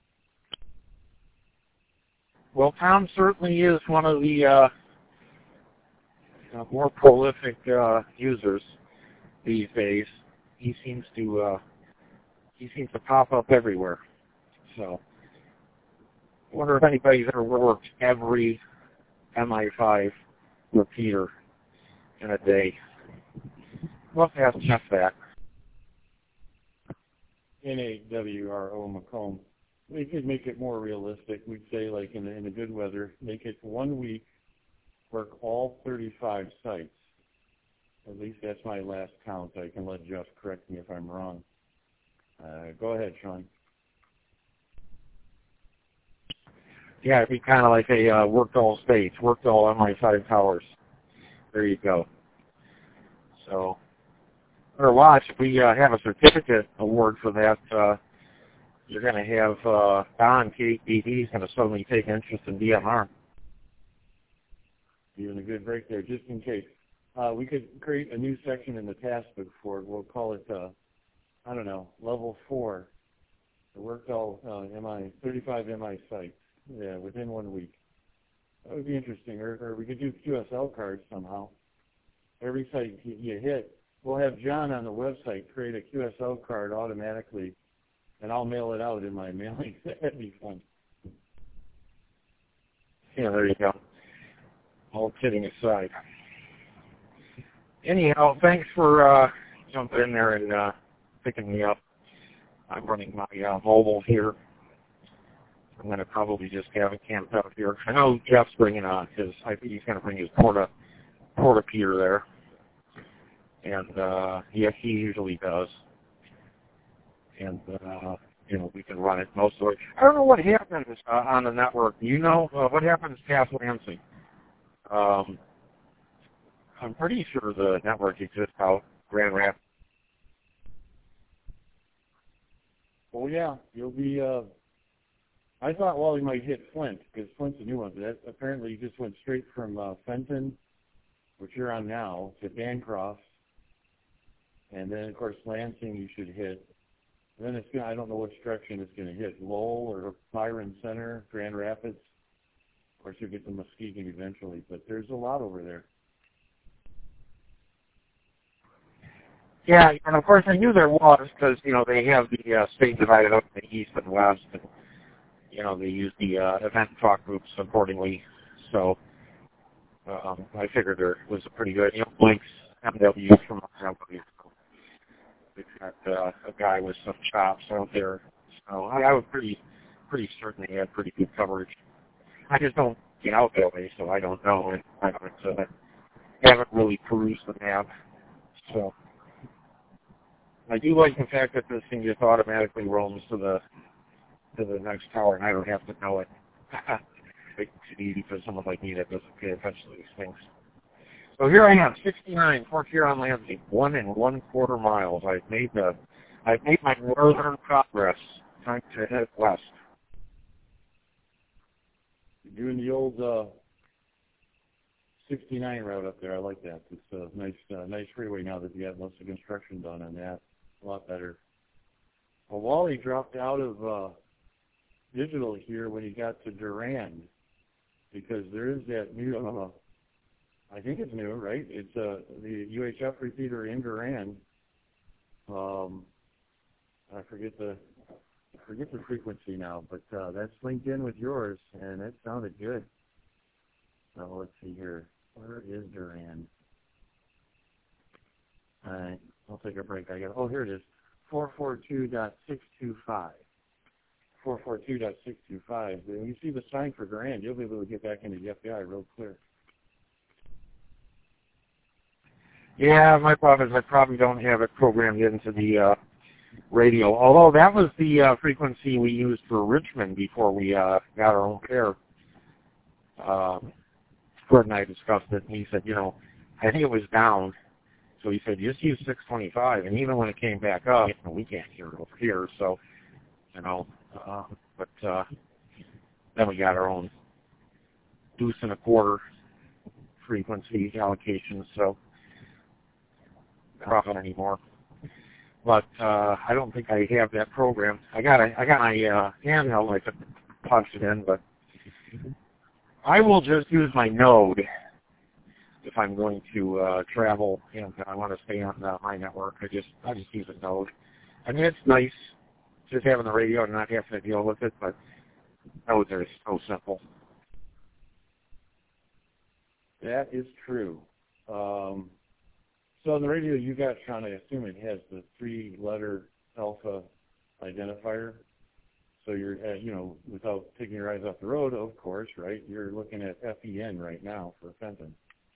F: Well, Tom certainly is one of the uh, uh, more prolific uh, users these days. He seems to uh, he seems to pop up everywhere. So, I wonder if anybody's ever worked every M I five repeater in a day. We'll have to ask Jeff that.
G: N A W R O Macomb. We could make it more realistic. We'd say, like in the, in the good weather, make it one week, work all thirty-five sites. At least that's my last count. I can let Jeff correct me if I'm wrong. Uh, go ahead, Sean.
F: Yeah, it'd be kind of like a uh, worked all states, worked all M I five towers. There you go. So, or watch, if we uh, have a certificate award for that, uh, you're going to have uh, Don, K B D, is going to suddenly take interest in D M R.
G: Even a good break there, just in case. Uh, we could create a new section in the task book for it. We'll call it, uh, I don't know, level four. It worked all uh, M I, thirty-five M I sites, yeah, within one week. That would be interesting. Or, or we could do Q S L cards somehow. Every site you, you hit, we'll have John on the website create a Q S L card automatically, and I'll mail it out in my mailing. That'd be fun.
F: Yeah, there you go. All kidding aside. Anyhow, thanks for uh, jumping in there and uh, picking me up. I'm running my uh, mobile here. I'm going to probably just have it camped out here. I know Jeff's bringing on his, I think he's going to bring his porta, porta Peter there. And, uh, yeah, he usually does. And, uh, you know, we can run it most of the way. I don't know what happens uh, on the network. You know, uh, what happens past Lansing? Um, I'm pretty sure the network exists out Grand Rapids.
G: Oh, yeah, you'll be, uh, I thought Wally might hit Flint, because Flint's a new one, but that apparently you just went straight from uh, Fenton, which you're on now, to Bancroft, and then, of course, Lansing you should hit. And then it's going to, I don't know which direction it's going to hit, Lowell or Byron Center, Grand Rapids. Of course, you'll get to Muskegon eventually, but there's a lot over there.
F: Yeah, and of course I knew there was because, you know, they have the uh, state divided up in the east and west, and, you know, they use the uh, event talk groups accordingly. So um, I figured there was a pretty good, you know, Blake's M W from somebody. We've got uh, a guy with some chops out there. So I, I was pretty, pretty certain they had pretty good coverage. I just don't get out that way, so I don't know. And I haven't, uh, haven't really perused the map. So I do like the fact that this thing just automatically roams to the to the next tower, and I don't have to know it. It's easy for someone like me that doesn't pay attention to these things. So here I am, sixty-nine, Fort Huron Lansing, one and one quarter miles. I've made the, I've made my northern progress. Time to head west.
G: You're doing the old uh, sixty-nine route up there. I like that. It's a nice, uh, nice freeway now that you got most of the construction done on that. A lot better. Well, Wally dropped out of uh, digital here when he got to Durand because there is that new, uh, I think it's new, right? It's uh, the U H F repeater in Durand. Um, I forget the I forget the frequency now, but uh, that's linked in with yours, and it sounded good. So let's see here. Where is Durand? All right, I'll take a break. I got. Oh, here it is. four forty-two dot six two five. four forty-two dot six two five. When you see the sign for Grand, you'll be able to get back into the F B I real clear.
A: Yeah, my problem is I probably don't have it programmed into the uh, radio. Although that was the uh, frequency we used for Richmond before we uh, got our own pair. Uh, Fred and I discussed it, and he said, you know, I think it was down. So he said, just use six twenty-five. And even when it came back up, you know, we can't hear it over here. So, you know, uh, but uh, then we got our own deuce and a quarter frequency allocations. So, profit anymore. But uh, I don't think I have that program. I got a, I got my uh, handheld. I could punch it in, but I will just use my Node if I'm going to uh, travel. You know, I want to stay on uh, my network. I just I just use a Node. I mean, it's nice just having the radio and not having to deal with it, but Nodes are so simple.
G: That is true. Um, So on the radio you got, Sean, I assume it has the three-letter alpha identifier. So you're, uh, you know, without taking your eyes off the road, of course, right? You're looking at F E N right now for Fenton.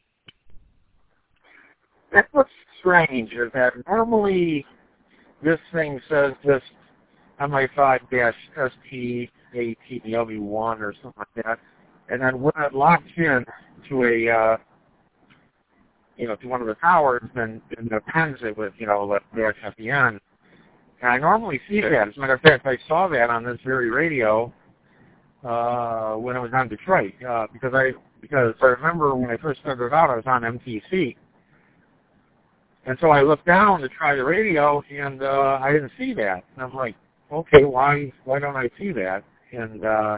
A: That's what's strange is that normally this thing says just M I five S T A T W one or something like that, and then when it locks in to a uh, you know, to one of the towers, then and appends it with, you know, like dash F E N. And I normally see that. As a matter of fact, I saw that on this very radio uh, when I was on Detroit, uh, because I because I remember when I first started out, I was on M T C, and so I looked down to try the radio, and uh, I didn't see that. And I'm like, okay, why why don't I see that? And uh,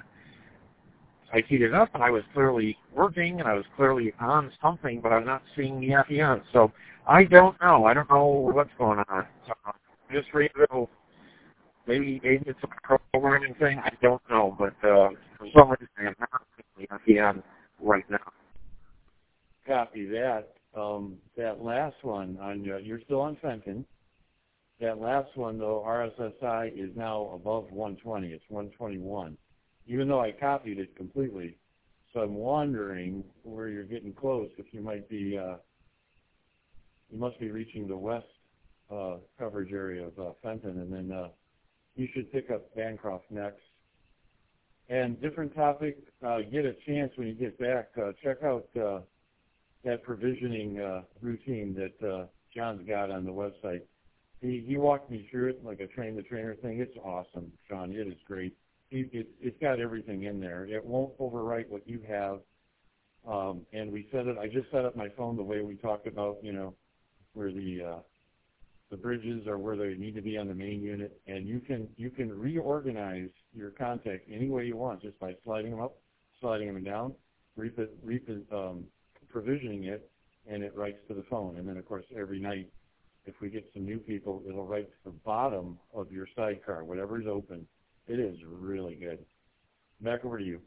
A: I keyed it up, and I was clearly working, and I was clearly on something, but I'm not seeing the F E N. So I don't know. I don't know what's going on. Uh, this radio, maybe, maybe it's a programming thing. I don't know, but uh, for some reason I'm not seeing the F E N right now.
G: Copy that. Um, that last one, on uh, you're still on Fenton. That last one, though, R S S I is now above one twenty. It's one twenty-one. Even though I copied it completely. So I'm wondering where you're getting close, if you might be, uh, you must be reaching the west uh, coverage area of uh, Fenton, and then uh, you should pick up Bancroft next. And different topic, uh, get a chance when you get back, uh, check out uh, that provisioning uh, routine that uh, John's got on the website. He, he walked me through it like a train-the-trainer thing. It's awesome, Sean. It is great. It, it, it's got everything in there. It won't overwrite what you have. Um, and we set it, I just set up my phone the way we talked about, you know, where the uh, the bridges are where they need to be on the main unit. And you can you can reorganize your contacts any way you want just by sliding them up, sliding them down, repo, repo, um, provisioning it, and it writes to the phone. And then, of course, every night, if we get some new people, it'll write to the bottom of your sidecar, whatever is open. It is really good. Back over to you.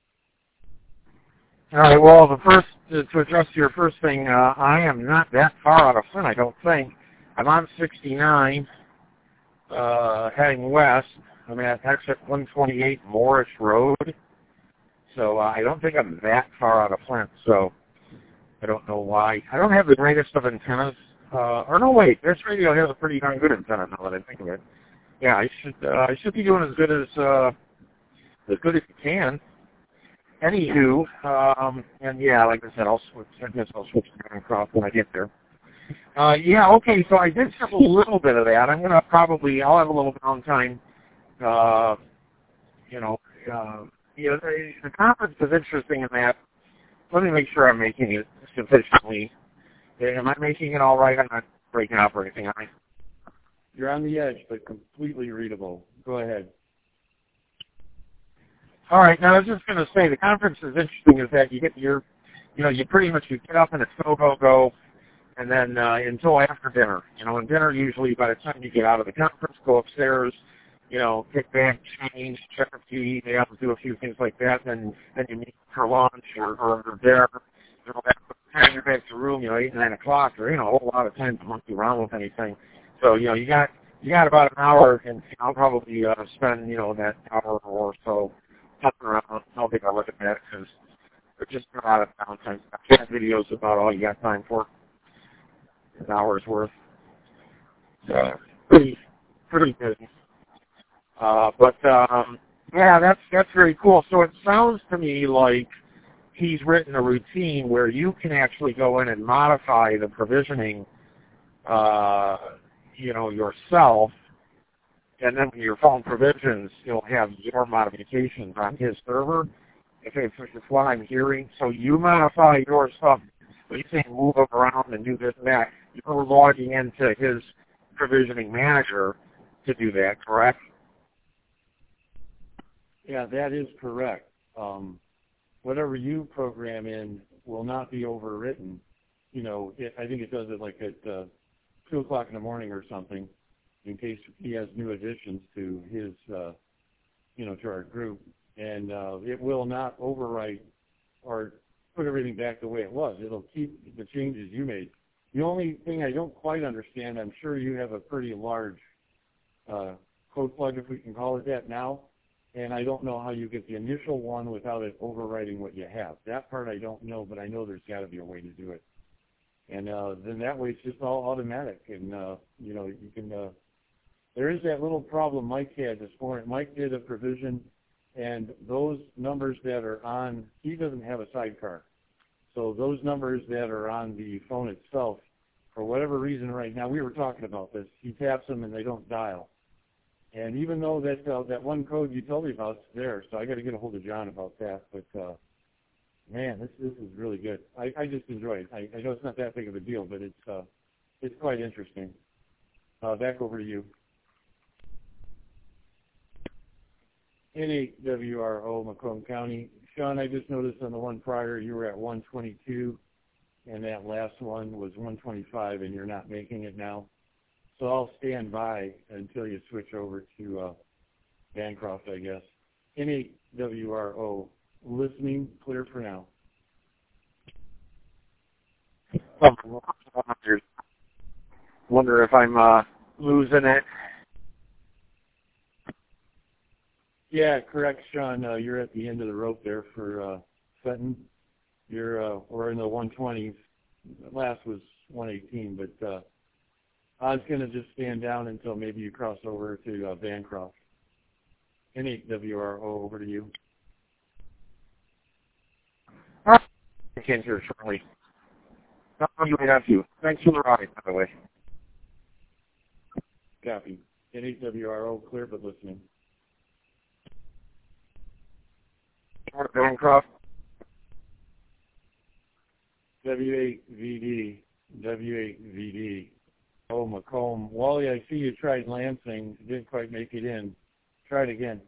A: All right, well, the first, to, to address your first thing, uh, I am not that far out of Flint, I don't think. I'm on sixty-nine, uh, heading west. I'm at exit one twenty-eight Morris Road. So uh, I don't think I'm that far out of Flint, so I don't know why. I don't have the greatest of antennas. Uh, or no, wait, this radio has a pretty darn good antenna now that I think of it. Yeah, I should uh, I should be doing as good as uh, as good as you can. Anywho, um, and yeah, like I said, I'll switch. I guess I'll switch to Bancroft when I get there. Uh, yeah, okay. So I did have a little bit of that. I'm gonna probably I'll have a little downtime. Uh, you know, uh, you know, the, the conference is interesting in that. Let me make sure I'm making it sufficiently. Am I making it all right? I'm not breaking up or anything, am I?
G: You're on the edge, but completely readable. Go ahead.
A: All right. Now, I was just going to say, the conference is interesting is that you get your, you know, you pretty much you get up and it's go, go, go, and then uh, until after dinner. You know, and dinner usually by the time you get out of the conference, go upstairs, you know, kick back, change, check a few emails, do a few things like that, and then you meet for lunch or, or dinner. You know, time you're back to the room, you know, eight, nine o'clock, or, you know, a whole lot of time to monkey around with anything. So, you know, you got
F: you got about an hour, and I'll probably uh, spend, you know, that hour or so hopping around. I'll take a look at that because there's just a lot of downtime. Cat videos about all you got time for. An hour's worth. So, pretty, pretty busy. Uh, but, um, yeah, that's, that's very cool. So it sounds to me like he's written a routine where you can actually go in and modify the provisioning, uh, you know, yourself, and then when your phone provisions, you'll have your modifications on his server, if it's, if it's what I'm hearing. So you modify your stuff, but you say move it around and do this and that. You're logging into his provisioning manager to do that, correct?
G: Yeah, that is correct. Um, whatever you program in will not be overwritten. You know, it, I think it does it like at uh, two o'clock in the morning or something, in case he has new additions to his, uh, you know, to our group, and uh, it will not overwrite or put everything back the way it was. It'll keep the changes you made. The only thing I don't quite understand, I'm sure you have a pretty large uh, code plug, if we can call it that now, and I don't know how you get the initial one without it overwriting what you have. That part I don't know, but I know there's got to be a way to do it. And uh, then that way it's just all automatic, and uh, you know, you can. Uh, there is that little problem Mike had this morning. Mike did a provision, and those numbers that are on, he doesn't have a sidecar. So those numbers that are on the phone itself, for whatever reason right now, we were talking about this, he taps them and they don't dial. And even though that uh, that one code you told me about is there, so I got to get a hold of John about that. But uh, man, this this is really good. I, I just enjoy it. I, I know it's not that big of a deal, but it's uh, it's quite interesting. Uh, back over to you. N eight W R O, Macomb County. Sean, I just noticed on the one prior you were at one twenty-two, and that last one was one twenty-five, and you're not making it now. So I'll stand by until you switch over to uh, Bancroft, I guess. N eight W R O, listening, clear for now.
F: Wonder if I'm uh, losing it.
G: Yeah, correct, Sean. Uh, you're at the end of the rope there for uh, Fenton. You're uh, we're in the one twenties. Last was one eighteen, but uh, I was going to just stand down until maybe you cross over to uh, Bancroft. N eight W R O, over to you.
F: I can't hear Charlie. W eight F U. Thanks for the ride, by the way.
G: Copy. N eight W R O, clear but listening.
F: Bancroft.
G: W eight V D. W eight V D. Oh, Macomb. Wally, I see you tried Lansing. Didn't quite make it in. Try it again.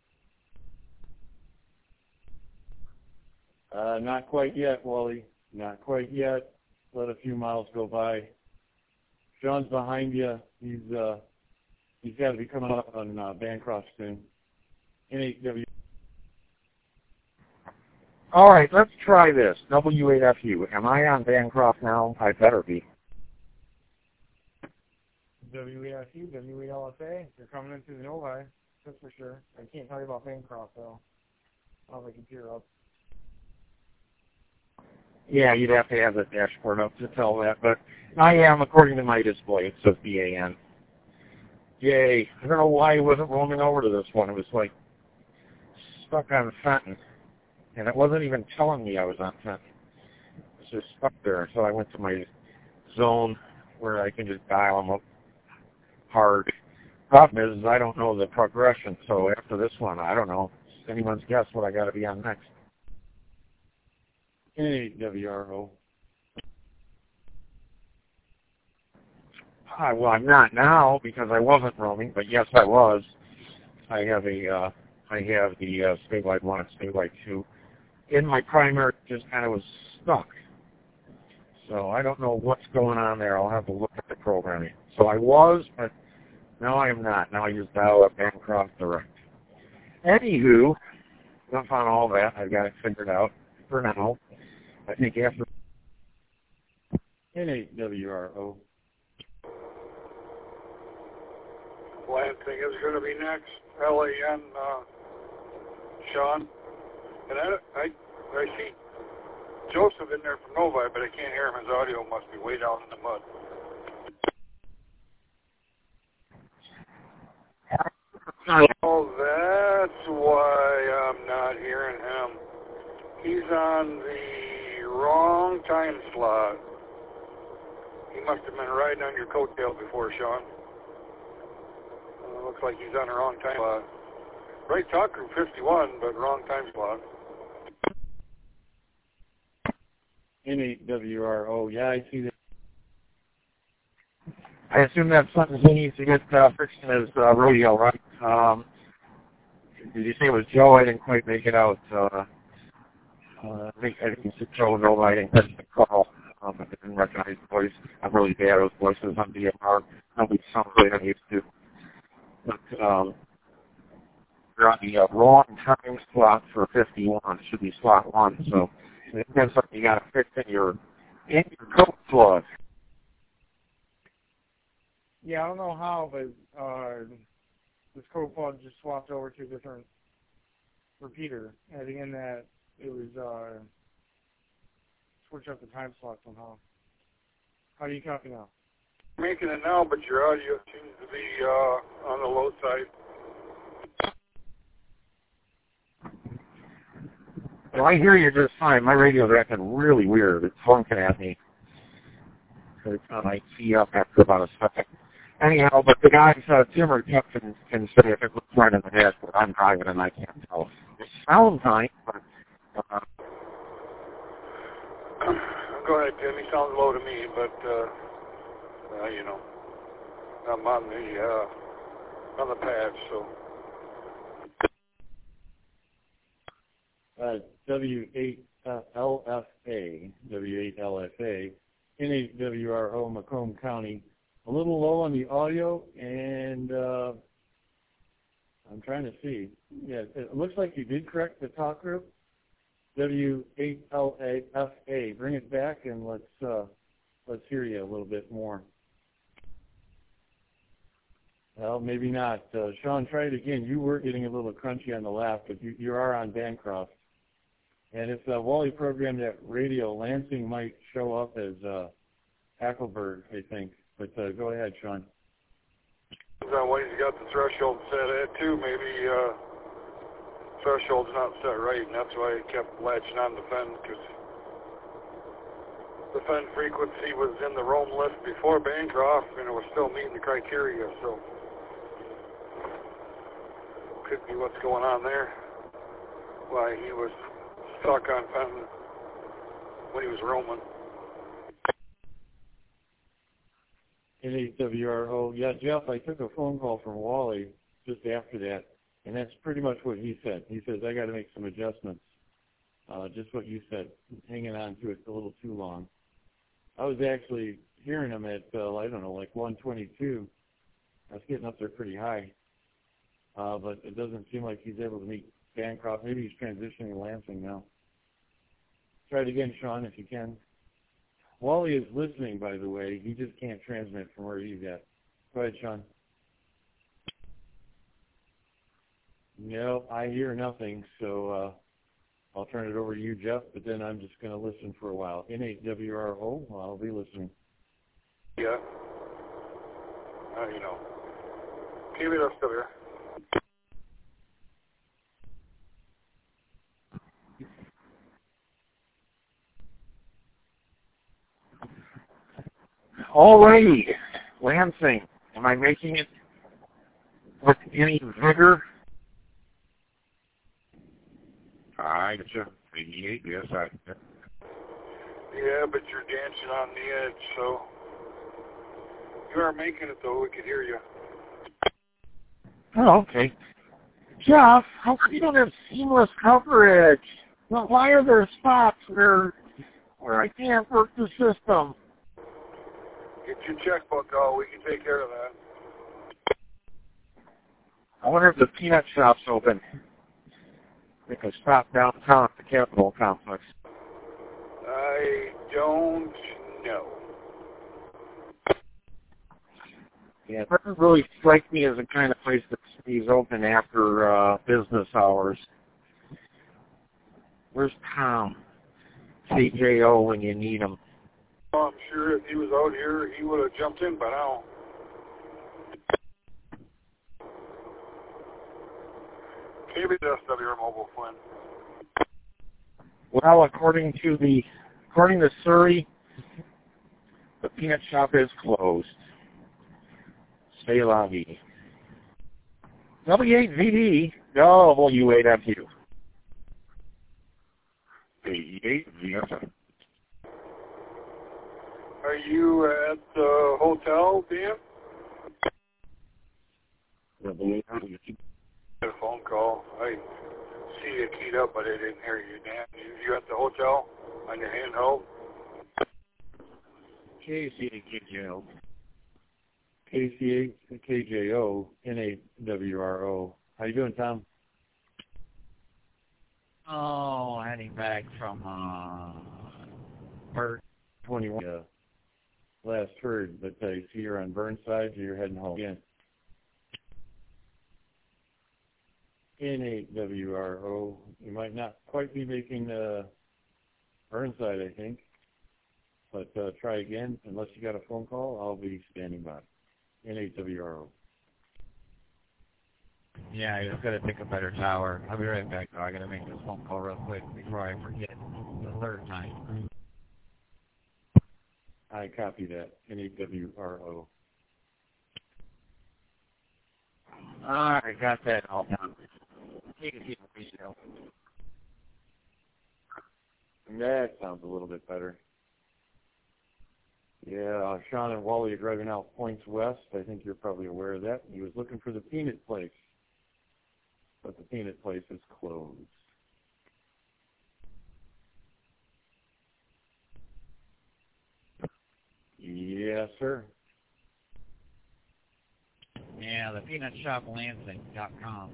G: Uh, not quite yet, Wally. Not quite yet. Let a few miles go by. Sean's behind you. He's uh, he's got to be coming up on uh, Bancroft soon. N eight W.
F: All right, let's try this. W eight F U. Am I on Bancroft now? I better be.
J: W eight F U, W eight L S A. You're coming into the Novi, that's for sure. I can't tell you about Bancroft, though. I'll have the computer up.
F: Yeah, you'd have to have the dashboard up to tell that, but I am, according to my display, it says B A N. Yay. I don't know why it wasn't roaming over to this one. It was like stuck on Fenton. And it wasn't even telling me I was on Fenton. It was just stuck there. So I went to my zone where I can just dial them up hard. Problem is, I don't know the progression. So after this one, I don't know. It's anyone's guess what I got to be on next.
G: N eight W R O.
F: Hi, well, I'm not now because I wasn't roaming, but yes, I was. I have a, uh, I have the uh, statewide one and statewide two. In my primary, just kind of was stuck. So I don't know what's going on there. I'll have to look at the programming. So I was, but now I am not. Now I just dial up Bancroft Direct. Anywho, enough on all that. I've got it figured out for now. I think after
G: N eight W R O.
K: Lansing is going to be next. L A N, uh, Sean. And I, I, I see Joseph in there from Novi, but I can't hear him. His audio must be way down in the mud. Oh, that's why I'm not hearing him. He's on the wrong time slot. He must have been riding on your coattail before, Sean. Uh, looks like he's on the wrong time slot. Right talk group fifty-one, but wrong time slot.
G: N eight W R O, yeah, I see that.
F: I assume that's something he needs to get uh, fixed in his uh, rodeo, right? Um, did you say it was Joe? I didn't quite make it out. Uh, uh, I think I think it's Joe Novi. I didn't catch the call. Um, I didn't recognize the voice. I'm really bad with voices on D M R. Nobody sounds like I used to. But um, you're on the uh, wrong time slot for fifty-one. It should be slot one. So that's something you got to fix in your in your coat slot.
J: Yeah, I don't know how, but uh, this code plug just swapped over to a different repeater, adding in that it was uh, switch up the time slot somehow. How do you copy now?
K: Making it now, but your audio seems to be uh, on the low side.
F: Well, I hear you just fine. My radio's acting really weird. It's honking at me. So it's on my key up after about a second. Anyhow, but the guys, uh, Tim or Jeff can, can say if it looks right in the head, but I'm driving and I can't tell. It sounds nice, but... Uh,
K: Go ahead, Tim. He sounds low to me, but, uh, uh, you know, I'm on the, uh, on the patch, so...
G: Uh, W eight L F A, W eight L F A, N eight W R O, Macomb County. A little low on the audio, and uh, I'm trying to see. Yeah, it looks like you did correct the talk group. W eight L F A. Bring it back, and let's uh, let's hear you a little bit more. Well, maybe not. Uh, Sean, try it again. You were getting a little crunchy on the left, but you, you are on Bancroft. And if uh, Wally programmed that radio, Lansing might show up as uh, Hackleberg, I think. But uh, go ahead, Sean.
K: Depends on what he's got the threshold set at, too. Maybe uh, threshold's not set right, and that's why he kept latching on the Fenn, because the Fenn frequency was in the Rome list before Bancroft, and it was still meeting the criteria, so could be what's going on there. Why he was stuck on Fenn when he was roaming.
G: N eight W R O. Yeah, Jeff, I took a phone call from Wally just after that, and that's pretty much what he said. He says, I got to make some adjustments. Uh, just what you said, hanging on to it a little too long. I was actually hearing him at, uh, I don't know, like one twenty-two. I was getting up there pretty high. Uh, but it doesn't seem like he's able to meet Bancroft. Maybe he's transitioning to Lansing now. Try it again, Sean, if you can. Wally is listening, by the way. He just can't transmit from where he's at. Go ahead, Sean. No, I hear nothing, so uh, I'll turn it over to you, Jeff, but then I'm just going to listen for a while. N eight W R O, I'll be listening.
K: Yeah. Uh, you know. Keep it up, still here.
F: Alrighty, Lansing, am I making it with any vigor? I get you. eighty-eight, yes, I.
K: Yeah, but you're dancing on the edge, so you are making it though. We could hear you.
F: Oh, okay. Jeff, how come you don't have seamless coverage? Well, why are there spots where where I can't work the system?
K: Get your checkbook out. We can take care of that.
F: I wonder if the peanut shop's open. We can stop downtown at the Capitol complex.
K: I don't know.
F: Yeah, it doesn't really strike me as the kind of place that stays open after uh, business hours. Where's Tom? C J O when you need him.
K: I'm sure if he was out here, he would have jumped in by now. K B S W R Mobile, Flynn.
F: Well, according to the, according to Surrey, the peanut shop is closed. Stay la vie. W eight V D, W eight F U.
K: eighty-eight V F. Are you at the hotel, Dan? Got a phone call. I see you keyed up, but I didn't hear you, Dan. You, you at the hotel on your handheld?
G: K C A K J O. K C A K J O N A W R O. How you doing, Tom?
C: Oh, heading back from uh, Bert.
G: twenty-one. Uh, last heard, but I see you're on Burnside, so you're heading home again. N A W R O. You might not quite be making uh, Burnside, I think. But uh, try again. Unless you got a phone call, I'll be standing by. N A W R O.
C: Yeah, I just got to pick a better tower. I'll be right back, though. I got to make this phone call real quick before I forget the alert time.
G: I copy that. N A W R O.
C: All right, got that all done. You can keep it still.
G: That sounds a little bit better. Yeah, uh, Sean and Wally are driving out points west. I think you're probably aware of that. He was looking for the peanut place, but the peanut place is closed. Yes, sir.
C: Yeah, the peanut shop lansing dot com.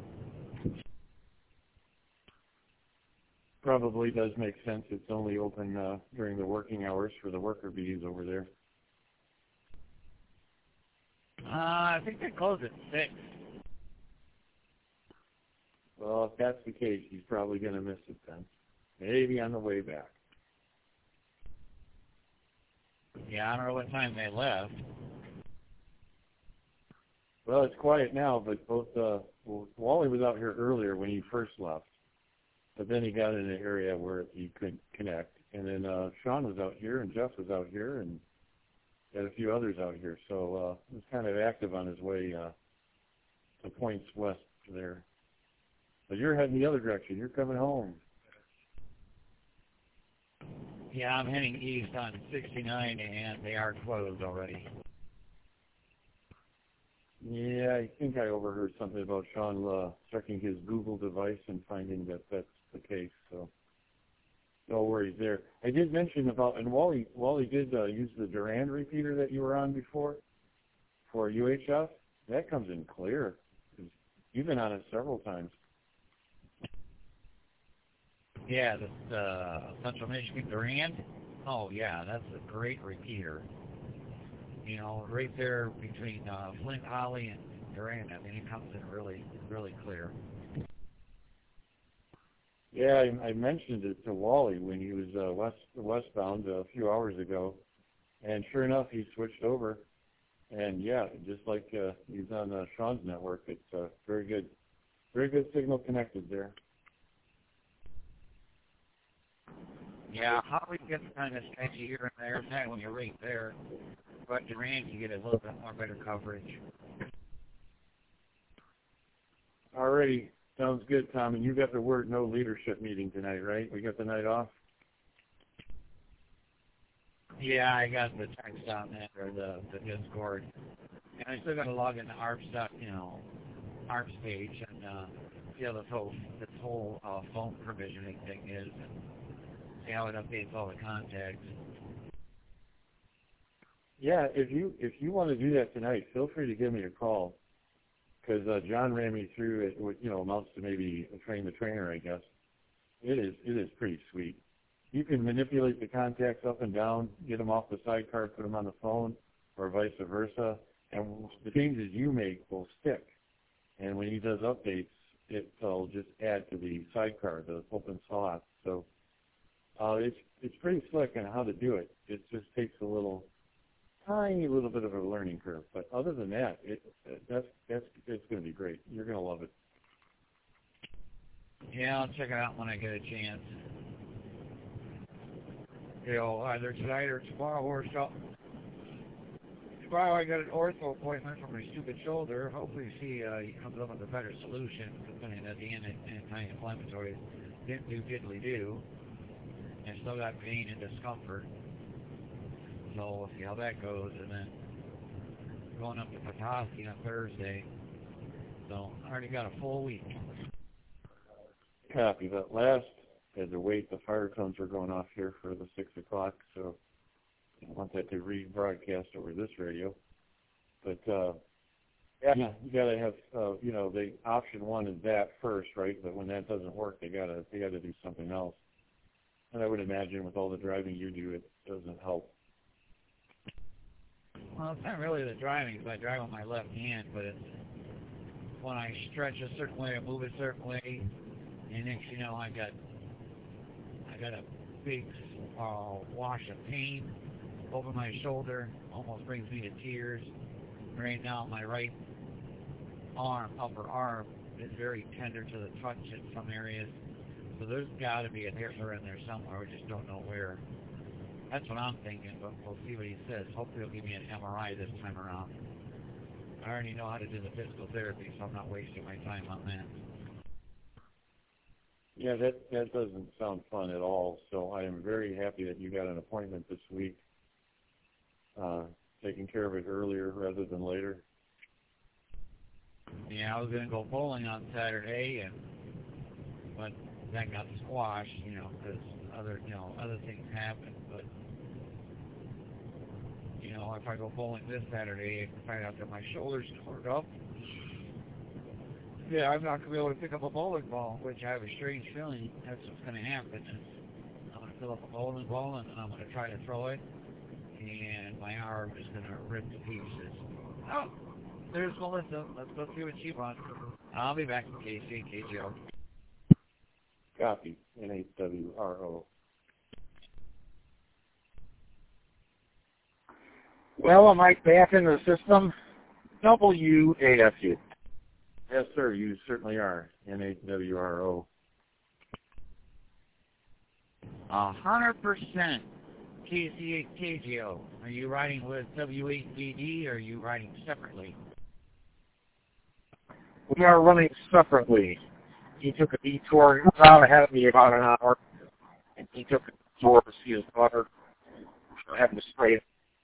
G: Probably does make sense. It's only open uh, during the working hours for the worker bees over there.
C: Uh, I think they close at six.
G: Well, if that's the case, he's probably going to miss it then. Maybe on the way back.
C: Yeah, I don't know what time they left.
G: Well, it's quiet now, but both uh, well, Wally was out here earlier when he first left. But then he got in an area where he couldn't connect. And then uh, Sean was out here, and Jeff was out here, and had a few others out here. So uh, he was kind of active on his way uh, to points west there. But you're heading the other direction. You're coming home.
C: Yeah, I'm heading east on sixty-nine, and they are closed already.
G: Yeah, I think I overheard something about Sean uh, checking his Google device and finding that that's the case. So no worries there. I did mention about, and Wally, Wally did uh, use the Durand repeater that you were on before for U H F. That comes in clear. You've been on it several times.
C: Yeah, this uh, Central Michigan Durand. Oh yeah, that's a great repeater. You know, right there between uh, Flint, Holly, and Durand. I mean, it comes in really, really clear.
G: Yeah, I, I mentioned it to Wally when he was uh, west westbound a few hours ago, and sure enough, he switched over. And yeah, just like uh, he's on uh, Sean's network, it's uh, very good, very good signal connected there.
C: Yeah, Holly gets kind of sketchy here and there. Not when you're right there, but Durand you get a little bit more better coverage.
G: Alrighty, sounds good, Tom. And you got the word no leadership meeting tonight, right? We got the night off.
C: Yeah, I got the text on that or the the Discord, and I still got to log into A R P's dot, you know, A R P's page and uh, see how this whole this whole uh, phone provisioning thing is, and see how it updates all the contacts.
G: Yeah, if you if you want to do that tonight, feel free to give me a call, because uh, John ran me through it. What you know amounts to maybe a train the trainer, I guess. It is it is pretty sweet. You can manipulate the contacts up and down, get them off the sidecar, put them on the phone, or vice versa. and the changes you make will stick. And when he does updates, it'll just add to the sidecar, the open slot. So uh, it's it's pretty slick on how to do it. It just takes a little, tiny little bit of a learning curve. But other than that, it that's that's it's going to be great. You're going to love it.
C: Yeah, I'll check it out when I get a chance. You know, either tonight or tomorrow or something. Tomorrow I got an ortho appointment for my stupid shoulder. Hopefully see uh, he comes up with a better solution, depending at the end anti-inflammatories didn't do diddly do. And still got pain and discomfort. So we'll see how that goes. And then going up to Petoskey on Thursday. So I already got a full week.
G: Copy. That last, had to wait. The fire cones were going off here for the six o'clock, so I want that to rebroadcast over this radio. But uh, yeah, you gotta have, uh, you know, the option one is that first, right? But when that doesn't work, they gotta they gotta do something else. And I would imagine with all the driving you do, it doesn't help.
C: Well, it's not really the driving, because I drive with my left hand, but it's when I stretch a certain way, I move a certain way, and next you know, I got I got a big uh, wash of pain over my shoulder, almost brings me to tears. Right now, my right arm, upper arm, is very tender to the touch in some areas. So there's got to be a hair in there somewhere. We just don't know where. That's what I'm thinking, but we'll see what he says. Hopefully he'll give me an M R I this time around. I already know how to do the physical therapy, so I'm not wasting my time on that.
G: Yeah, that that doesn't sound fun at all. So I am very happy that you got an appointment this week, uh, taking care of it earlier rather than later.
C: Yeah, I was going to go bowling on Saturday, and but that got squashed, you know, because other, you know, other things happened. But you know, if I go bowling this Saturday, I find out that my shoulder's torn up. Yeah, I'm not going to be able to pick up a bowling ball, which I have a strange feeling that's what's going to happen. I'm going to fill up a bowling ball, and I'm going to try to throw it, and my arm is going to rip to pieces. Oh, there's Melissa. Let's go see what she wants. I'll be back in K C, K G O.
G: Copy, N H W R O.
L: Well, am I back in the system? W A F U.
G: Yes, sir, you certainly are. N H W R O.
C: A hundred percent K C eight K G O. Are you riding with W eight B D or are you riding separately?
L: We are running separately. He took a detour. He was out ahead of me about an hour, and he took a detour to see his daughter. I having to spray.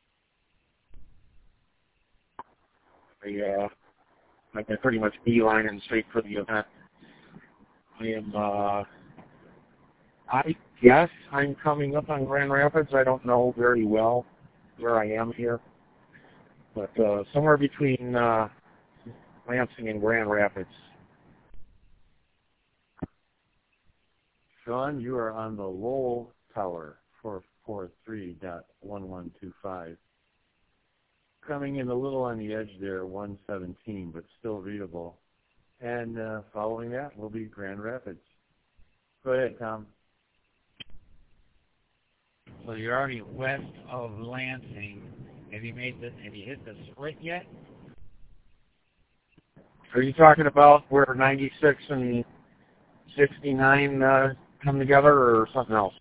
L: I, uh, I've been pretty much beelining straight for the event. I am, uh, I guess I'm coming up on Grand Rapids. I don't know very well where I am here, but uh, somewhere between uh, Lansing and Grand Rapids.
G: Sean, you are on the Lowell Tower, four four three dot one one two five. Coming in a little on the edge there, one seventeen, but still readable. And uh, following that will be Grand Rapids. Go ahead, Tom.
C: So you're already west of Lansing. Have you made the? Have you hit the split yet?
L: Are you talking about where ninety-six and sixty-nine uh, come together, or something else?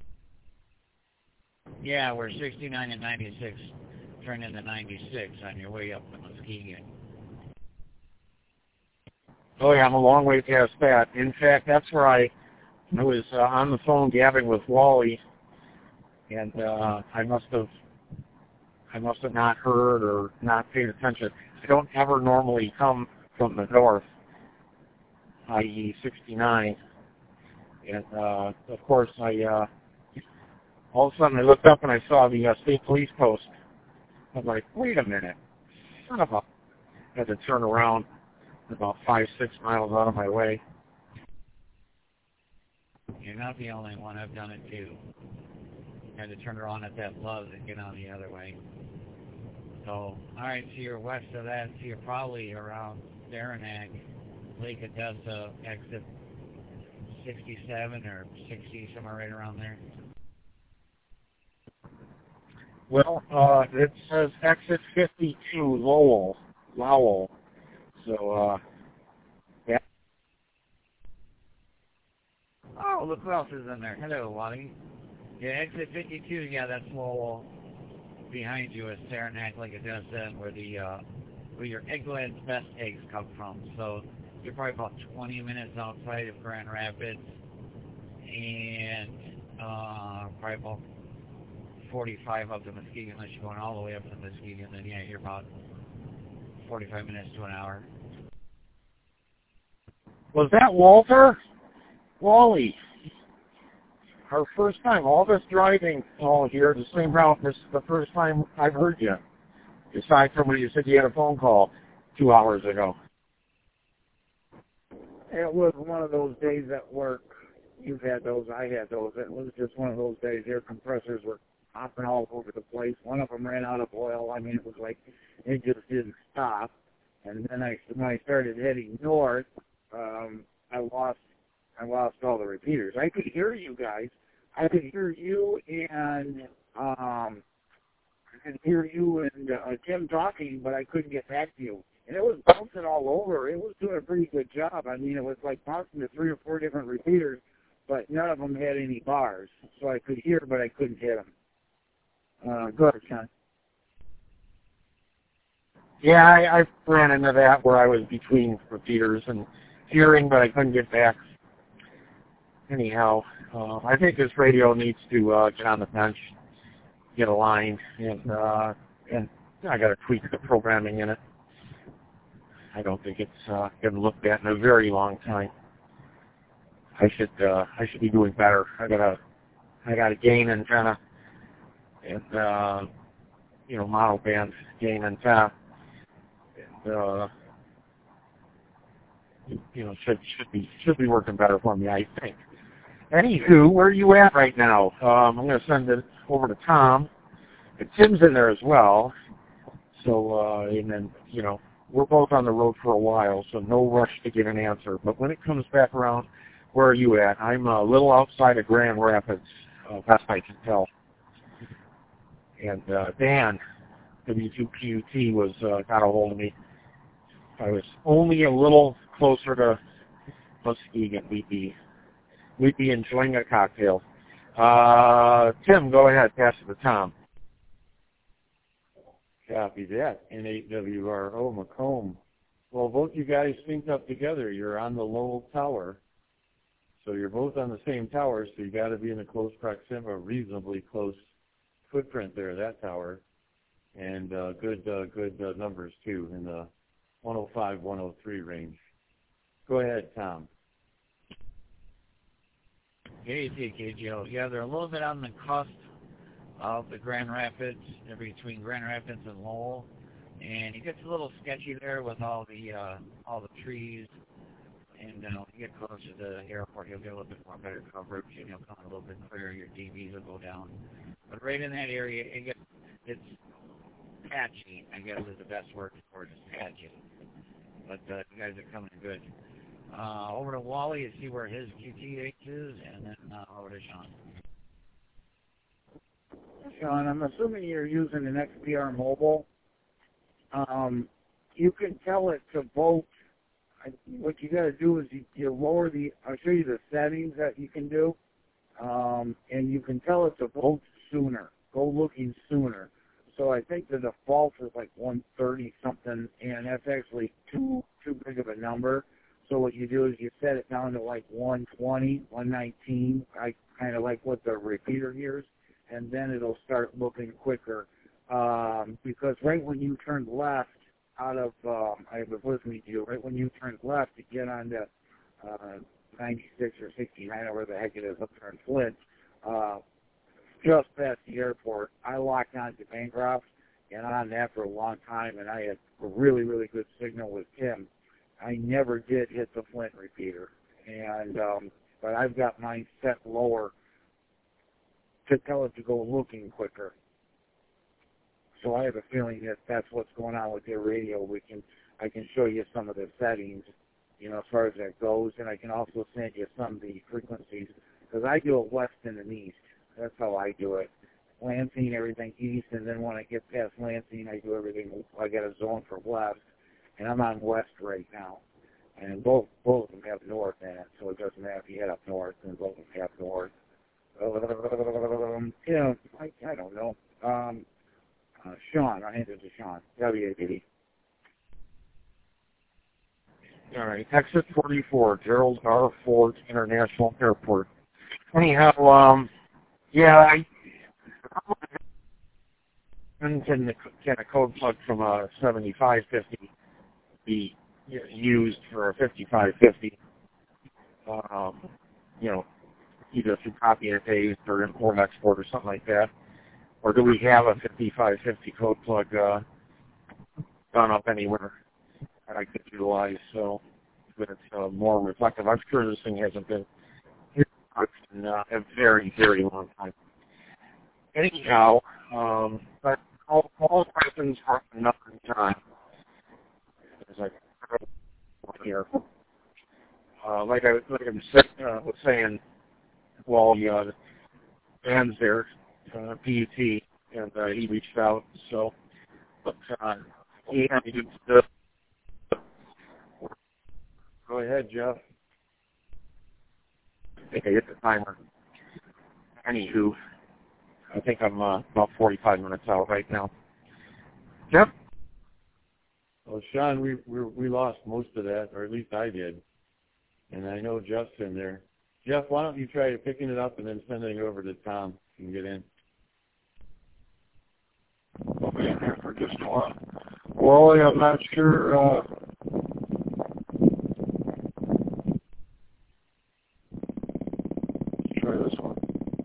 C: Yeah, where sixty-nine and ninety-six turn into ninety-six on your way up to Muskegon.
L: Oh yeah, I'm a long way past that. In fact, that's where I, I was uh, on the phone gabbing with Wally, and uh, I must have, I must have not heard or not paid attention. I don't ever normally come from the north, that is sixty-nine, and uh, of course I, uh, all of a sudden I looked up and I saw the uh, state police post. I'm like, wait a minute, son of a, I had to turn around about five, six miles out of my way.
C: You're not the only one. I've done it too. Had to turn around at that Love's and get on the other way. So, all right, so you're west of that, so you're probably around Saranac, Lake Odessa, exit sixty-seven or sixty, somewhere right around there.
L: Well, uh, it says exit fifty-two, Lowell, Lowell. So, uh, yeah.
C: Oh, look who else is in there. Hello, Wally. Yeah, exit fifty-two, yeah, that's Lowell. Behind you is Saranac, Lake Odessa, where the, uh, where your Eggland's best eggs come from. So, you're probably about twenty minutes outside of Grand Rapids, and, uh, probably about forty-five up to Muskegon, unless you're going all the way up to Muskegon, then yeah, you're about forty-five minutes to an hour.
L: Was that Walter? Wally. Our first time, all this driving all here, the same route, this is the first time I've heard you. Aside from when you said you had a phone call two hours ago.
H: It was one of those days at work. You've had those, I had those. It was just one of those days. Air compressors were hopping all over the place. One of them ran out of oil. I mean, it was like, it just didn't stop. And then I, when I started heading north, um, I lost, I lost all the repeaters. I could hear you guys. I could hear you and, um, I could hear you and uh, Tim talking, but I couldn't get back to you. And it was bouncing all over. It was doing a pretty good job. I mean, it was like bouncing to three or four different repeaters, but none of them had any bars. So I could hear, but I couldn't hit them. Uh, go ahead, Sean.
L: Yeah, I, I ran into that where I was between repeaters and hearing, but I couldn't get back. Anyhow, uh, I think this radio needs to uh, get on the bench, get aligned, and uh, and I got to tweak the programming in it. I don't think it's uh, been looked at in a very long time. I should uh, I should be doing better. I gotta I got a gain antenna and uh, you know mono band gain antenna. And, uh, you know should should be should be working better for me, I think. Anywho, where are you at right now? Um, I'm going to send it over to Tom. And Tim's in there as well. So uh, and then you know. We're both on the road for a while, so no rush to get an answer. But when it comes back around, where are you at? I'm a little outside of Grand Rapids, uh, best I can tell. And uh, Dan, W two P U T, was uh, got a hold of me. I was only a little closer to Muskegon. We'd be, we'd be enjoying a cocktail. Uh, Tim, go ahead, pass it to Tom.
G: Copy that. N eight W R O, Macomb. Well, both you guys synced up together. You're on the Lowell Tower. So you're both on the same tower, so you got to be in a close proximity, a reasonably close footprint there, that tower. And uh, good uh, good uh, numbers, too, in the one oh five, one oh three range. Go ahead, Tom.
C: Yeah, you see, K G O. Yeah, they're a little bit on the cusp of the Grand Rapids, they're between Grand Rapids and Lowell, and it gets a little sketchy there with all the uh, all the trees. And uh, when you get closer to the airport, you'll get a little bit more better coverage, and you'll come a little bit clearer. Your D Bs will go down. But right in that area, it gets it's patchy. I guess is the best word for it, is patchy. But uh, you guys are coming good. Uh, over to Wally to see where his Q T H is, and then uh, over to Sean.
H: Sean, I'm assuming you're using an X P R mobile. Um, you can tell it to vote. I, what you got to do is you, you lower the. I'll show you the settings that you can do, um, and you can tell it to vote sooner. Go looking sooner. So I think the default is like one thirty something, and that's actually too too big of a number. So what you do is you set it down to like one twenty, one nineteen. I kind of like what the repeater hears. And then it'll start looking quicker. Um, because right when you turn left out of, um, I was listening to you, right when you turn left to get onto uh, ninety-six or sixty-nine, or where the heck it is, up there in Flint, uh, just past the airport, I locked onto Bancroft, and on that for a long time, and I had a really, really good signal with Tim. I never did hit the Flint repeater, and um, but I've got mine set lower to tell it to go looking quicker. so I have a feeling that that's what's going on with their radio. We can, I can show you some of the settings, you know, as far as that goes, and I can also send you some of the frequencies, because I do it west and then east. That's how I do it. Lansing, everything east, and then when I get past Lansing, I do everything, I got a zone for west, and I'm on west right now. And both both of them have north in it, so it doesn't matter if you head up north, and both of them have north. Um, yeah, I, I don't know. Um, uh, Sean, I hand it to Sean. W A D.
L: All right, exit forty-four, Gerald R. Ford International Airport. Anyhow, um, yeah, I can, can a code plug from a seventy-five fifty be used for a fifty-five fifty? Um, you know, either through copy and paste or import export or something like that, or do we have a fifty-five fifty code plug uh, done up anywhere that I could utilize so that it's uh, more reflective? I'm sure this thing hasn't been here in uh, a very, very long time. Anyhow, um, but all, all questions are another time. As I here, uh, like I like I was, uh, was saying, well, the uh, Dan's there, uh, P U T, and uh, he reached out. So, but uh, he had to do the.
G: Go ahead, Jeff.
L: I think I hit the timer. Anywho, I think I'm uh, about forty-five minutes out right now. Yep.
G: Well, Sean, we, we we lost most of that, or at least I did, and I know Jeff's in there. Jeff, why don't you try picking it up and then sending it over to Tom and get in?
K: I'll be in here for just a while. Wally, I'm not sure. Uh, let's try this one.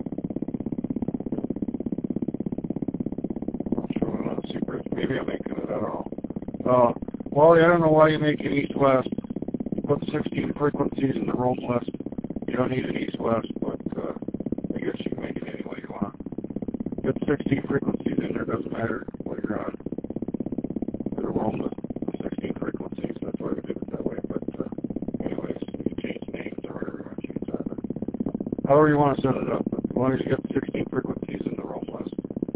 K: Maybe I'm making it, I don't know. Uh, Wally, I don't know why you make it east-west. You put sixteen frequencies in the roam list. You don't need an east-west, but uh, I guess you can make it any way you want. Get sixteen frequencies in there, doesn't matter what you're on. The roam list, sixteen frequencies, that's why we did it that way. But uh, anyways, you can change names or whatever you want to change that. However you want to set it up, as long as you get sixteen frequencies in the roam list.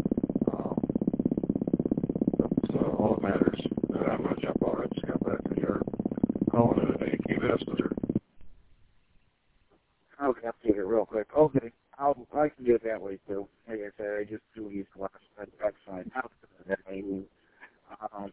K: All that matters. Uh, I'm going to jump out. I just got back to your calling it a day. Keep it up,
H: Okay, I'll take it real quick. Okay, I'll, I can do it that way too. Like I said, I just do east west. That, that's fine. I mean, um,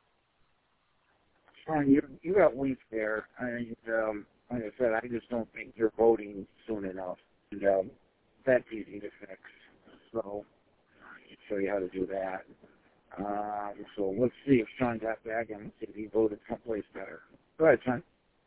H: Sean, you you got weak there, and um, like I said, I just don't think you're voting soon enough. And um, that's easy to fix. So I can show you how to do that. Um, so let's see if Sean got back and see if he voted someplace better. Go ahead, Sean.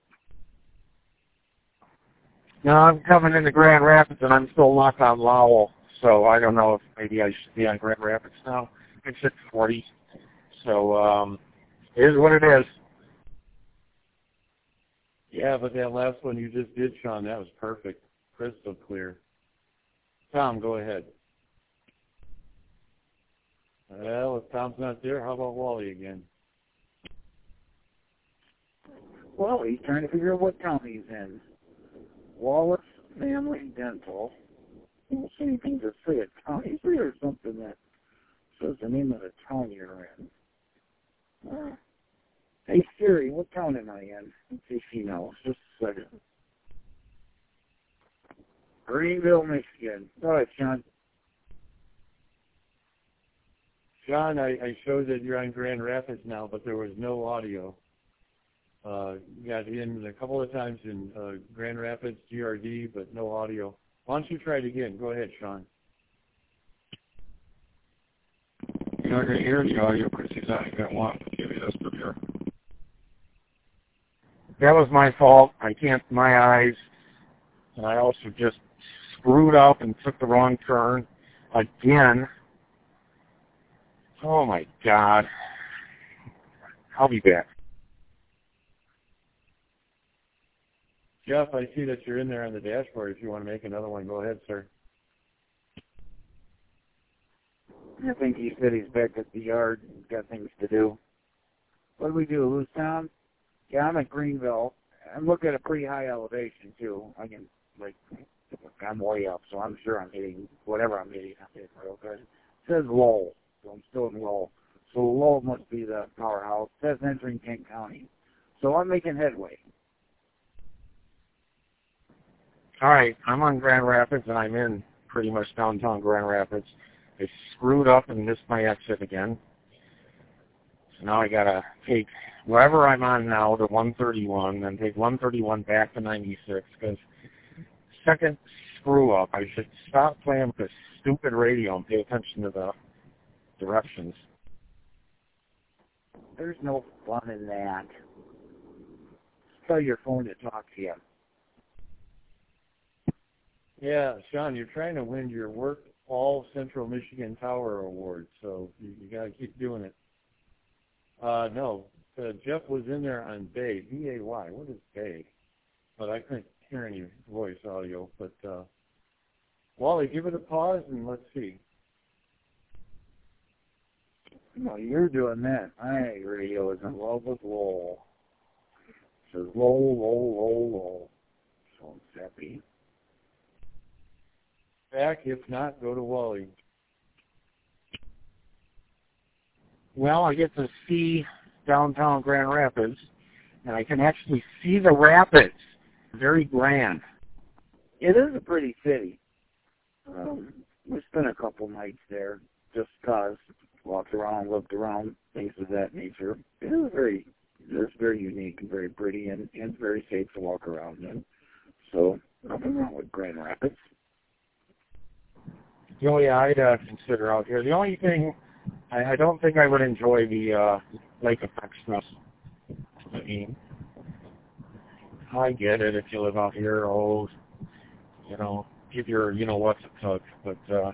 L: No, I'm coming into Grand Rapids, and I'm still locked on Lowell, so I don't know if maybe I should be on Grand Rapids now. It's six forty, so um, it is what it is.
G: Yeah, but that last one you just did, Sean, that was perfect. Crystal clear. Tom, go ahead. Well, if Tom's not there, how about Wally again?
H: Well, he's trying to figure out what town he's in. Wallace Family Dental. I don't see anything to say a town. He's or something that says the name of the town you're in. Uh, hey, Siri, what town am I in? Let's see if she knows. Just a second. Greenville, Michigan. Go ahead, Sean.
G: Sean, I, I showed that you're on Grand Rapids now, but there was no audio. Uh, you got in a couple of times in uh, Grand Rapids, G R D, but no audio. Why don't you try it again? Go ahead, Sean.
K: You're not going to hear the audio because he's not going to want to give you this to hear.
L: That was my fault. I can't, my eyes. And I also just screwed up and took the wrong turn again. Oh my God. I'll be back.
G: Jeff, I see that you're in there on the dashboard. If you want to make another one, go ahead, sir.
H: I think he said he's back at the yard, got things to do. What do we do, lose town? Yeah, I'm at Greenville. I'm looking at a pretty high elevation, too. I can, like, I'm way up, so I'm sure I'm hitting whatever I'm hitting. I'm hitting real good. It says Lowell, so I'm still in Lowell. So Lowell must be the powerhouse. It says entering Kent County. So I'm making headway.
L: All right, I'm on Grand Rapids, and I'm in pretty much downtown Grand Rapids. I screwed up and missed my exit again. So now I got to take wherever I'm on now to one thirty-one, then take one thirty-one back to ninety-six, because second screw up, I should stop playing with this stupid radio and pay attention to the directions.
H: There's no fun in that. Just tell your phone to talk to you.
G: Yeah, Sean, you're trying to win your Work All Central Michigan Tower Award, so you, you got to keep doing it. Uh, no, uh, Jeff was in there on Bay, B A Y. What is Bay? But I couldn't hear any voice audio. But uh, Wally, give it a pause and let's see.
H: No, you're doing that. My radio is in love with Lowell. It says Lowell, Lowell, Lowell, Lowell. So sappy.
G: Back, if not, go to Wally.
L: Well, I get to see downtown Grand Rapids, and I can actually see the rapids. Very grand.
H: It is a pretty city. Um, we spent a couple nights there just because. Walked around, looked around, things of that nature. It is very, it's very unique and very pretty, and, and very safe to walk around in. So, nothing wrong with Grand Rapids.
L: The only I'd uh, consider out here, the only thing, I, I don't think I would enjoy the uh, lake effect stuff. I mean, I get it if you live out here, oh, you know, give your, you know what's a tug, but uh,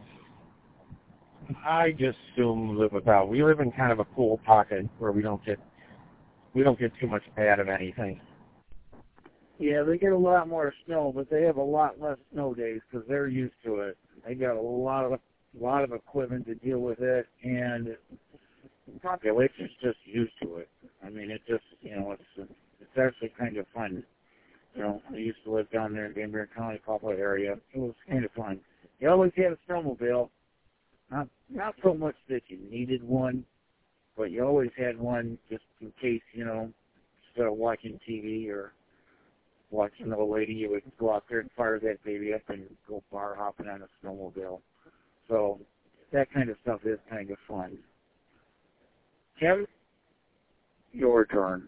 L: I just assume live without. We live in kind of a cool pocket where we don't get, we don't get too much bad of anything.
H: Yeah, they get a lot more snow, but they have a lot less snow days because they're used to it. They got a lot of a lot of equipment to deal with it, and the population's just used to it. I mean, it just, you know, it's it's actually kind of fun. You know, I used to live down there in Van Buren County, Papa area. It was kind of fun. You always had a snowmobile. Not not so much that you needed one, but you always had one just in case, you know, instead of watching T V or watching an old lady, you would go out there and fire that baby up and go bar hopping on a snowmobile. So that kind of stuff is kind of fun. Kevin, your turn.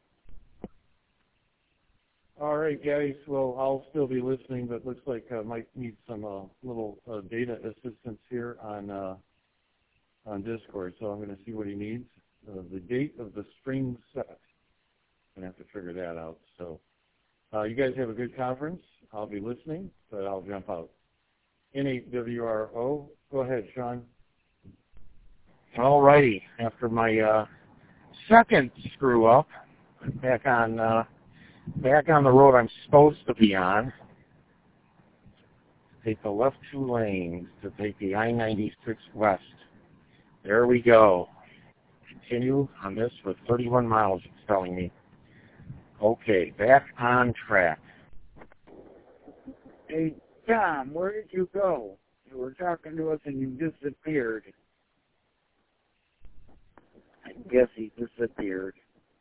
G: All right, guys. Well, I'll still be listening, but looks like I might need some uh, little uh, data assistance here on uh, on Discord. So I'm going to see what he needs. Uh, the date of the spring set. I'm going to have to figure that out. So uh, you guys have a good conference. I'll be listening, but I'll jump out. N eight W R O. Go ahead, Sean.
L: All righty. After my uh, second screw up, back on. Uh, Back on the road I'm supposed to be on, take the left two lanes to take the I ninety-six west. There we go. Continue on this for thirty-one miles, it's telling me. Okay, back on track.
H: Hey, Tom, where did you go? You were talking to us and you disappeared. I guess he disappeared.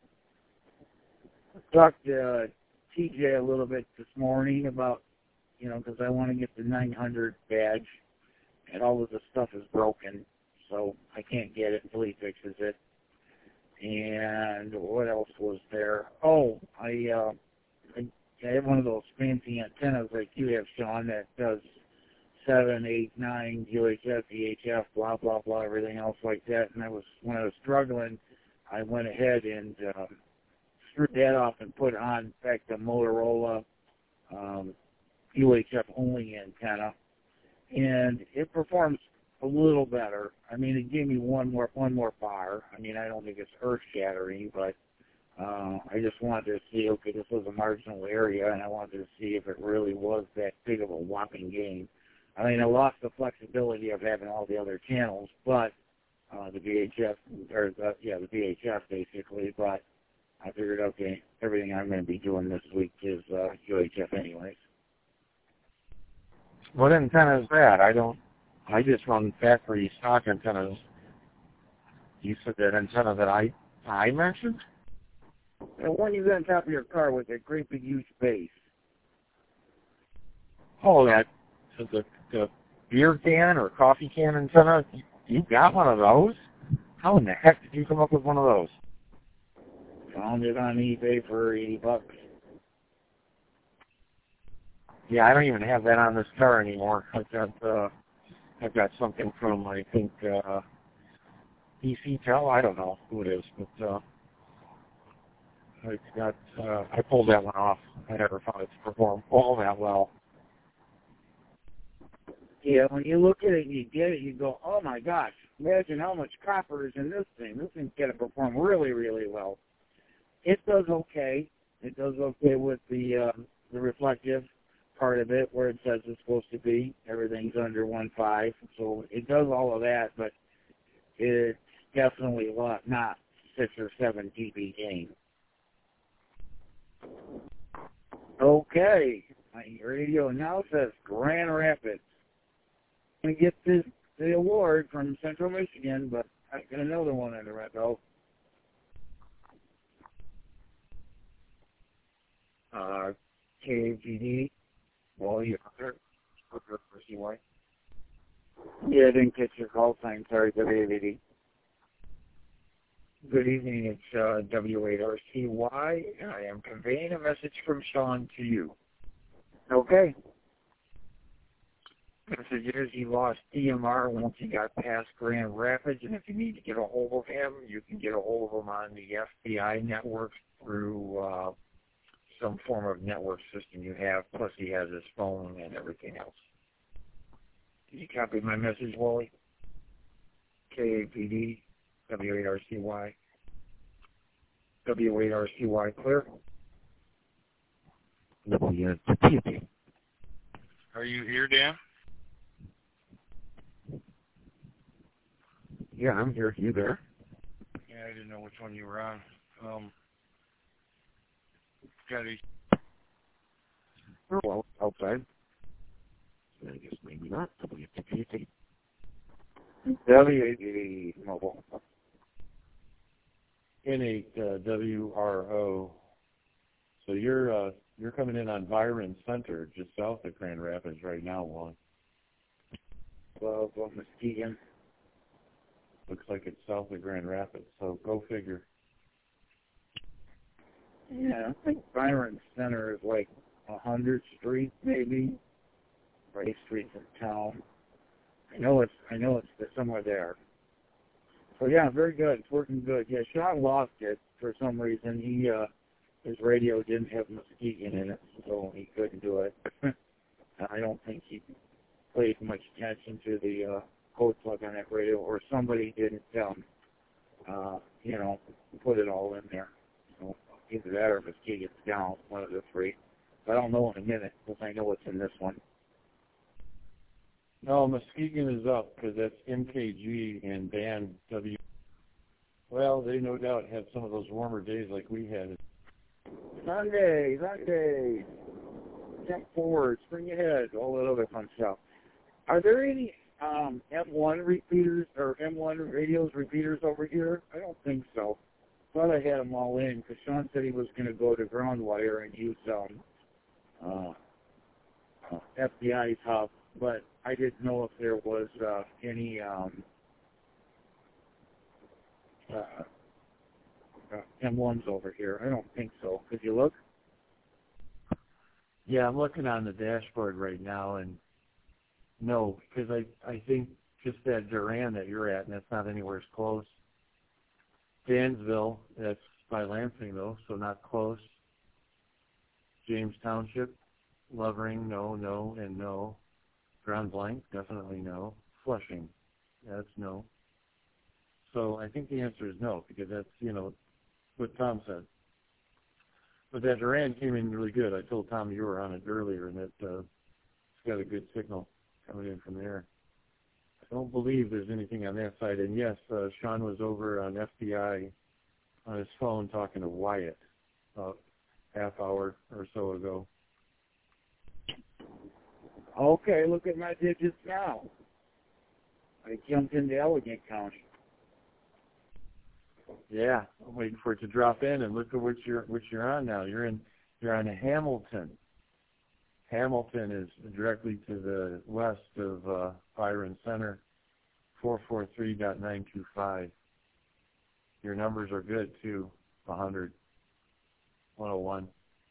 H: Talked to uh, T J a little bit this morning about, you know, because I want to get the nine hundred badge, and all of the stuff is broken, so I can't get it until he fixes it. And what else was there? Oh, I, uh, I, I have one of those fancy antennas like you have, Sean, that does seven, eight, nine, U H F, E H F, blah, blah, blah, everything else like that. And I was, when I was struggling, I went ahead and uh, screwed that off and put on, in fact, the Motorola um, U H F only antenna, and it performs a little better. I mean, it gave me one more one more bar. I mean, I don't think it's earth-shattering, but uh, I just wanted to see, okay, this was a marginal area, and I wanted to see if it really was that big of a whopping gain. I mean, I lost the flexibility of having all the other channels, but uh, the V H F, or the, yeah, the V H F basically, but I figured, okay, everything I'm going to be doing this week is uh, U H F anyways.
L: What antenna is that? I don't, I just run factory stock antennas. You said that antenna that I, I mentioned?
H: The one you got on top of your car with that great big huge base.
L: Oh, that, the, the beer can or coffee can antenna? You got one of those? How in the heck did you come up with one of those?
H: Found it on eBay for eighty bucks.
L: Yeah, I don't even have that on this car anymore. I've got, uh, I've got something from, I think, uh, E C Tel. I don't know who it is, but, uh, I got, uh, I pulled that one off. I never found it to perform all that well.
H: Yeah, when you look at it and you get it, you go, oh my gosh, imagine how much copper is in this thing. This thing's going to perform really, really well. It does okay. It does okay with the uh, the reflective part of it where it says it's supposed to be. Everything's under one point five, so it does all of that, but it's definitely a lot, not six or seven dB gain. Okay, my radio now says Grand Rapids. I'm going to get this, the award from Central Michigan, but I got another one in the red belt. Uh, K A P D. Well, you heard C Y. Yeah, I didn't catch your call sign. Sorry, W A V D.
M: Good evening. It's uh, W eight R C Y. I am conveying a message from Sean to you.
H: Okay.
M: Message is he lost D M R once he got past Grand Rapids, and if you need to get a hold of him, you can get a hold of him on the F B I network through uh, some form of network system you have, plus he has his phone and everything else. Did you copy my message, Wally? K A P D, W eight R C Y. W eight R C Y, clear? W T P.
N: Are you here, Dan?
L: Yeah, I'm here. You there?
N: Yeah, I didn't know which one you were on. Um, got a...
L: Oh, well, outside. I guess maybe not. W T P.
H: W A V D mobile.
G: N eight uh, W R O. So you're uh, you're coming in on Byron Center, just south of Grand Rapids right now, Juan.
H: Well, well, Muskegon.
G: Looks like it's south of Grand Rapids, so go figure.
H: Yeah, I think Byron Center is like a hundredth Street, maybe. Ray Street's in town. I know it's I know it's somewhere there. So yeah, very good. It's working good. Yeah, Sean lost it for some reason. He uh, his radio didn't have Muskegon in it, so he couldn't do it. I don't think he paid much attention to the uh, code plug on that radio, or somebody didn't um, uh, you know, put it all in there. So either that or Muskegon's down, one of the three. But I don't know in a minute because I know what's in this one.
G: No, Muskegon is up because that's M K G and band W. Well, they no doubt have some of those warmer days like we had.
H: Sunday, Sunday. Jump forward, spring ahead, all that other fun stuff. Are there any um, M one repeaters or M one radios repeaters over here? I don't think so. Thought I had them all in because Sean said he was going to go to ground wire and use um, uh, uh, F B I's hub, but I didn't know if there was uh, any um, uh, uh, M ones over here. I don't think so. Could you look?
B: Yeah, I'm looking on the dashboard right now, and no, because I I think just that Duran that you're at, and that's not anywhere close. Dansville, that's by Lansing though, so not close. James Township, Lovering, no, no, and no. Grand Blanc, definitely no. Flushing, that's no. So I think the answer is no, because that's, you know, what Tom said. But that Duran came in really good. I told Tom you were on it earlier, and that uh, it's got a good signal.
G: coming in from there. I don't believe there's anything on that side. And yes, uh, Sean was over on F B I on his phone talking to Wyatt about half hour or so ago.
H: Okay, look at my digits now. I jumped into Allegheny County.
G: Yeah, I'm waiting for it to drop in, and look at what you're what you're on now. You're in you're on Hamilton. Hamilton is directly to the west of uh, Byron Center, four four three point nine two five. Your numbers are good too, one hundred, one oh one.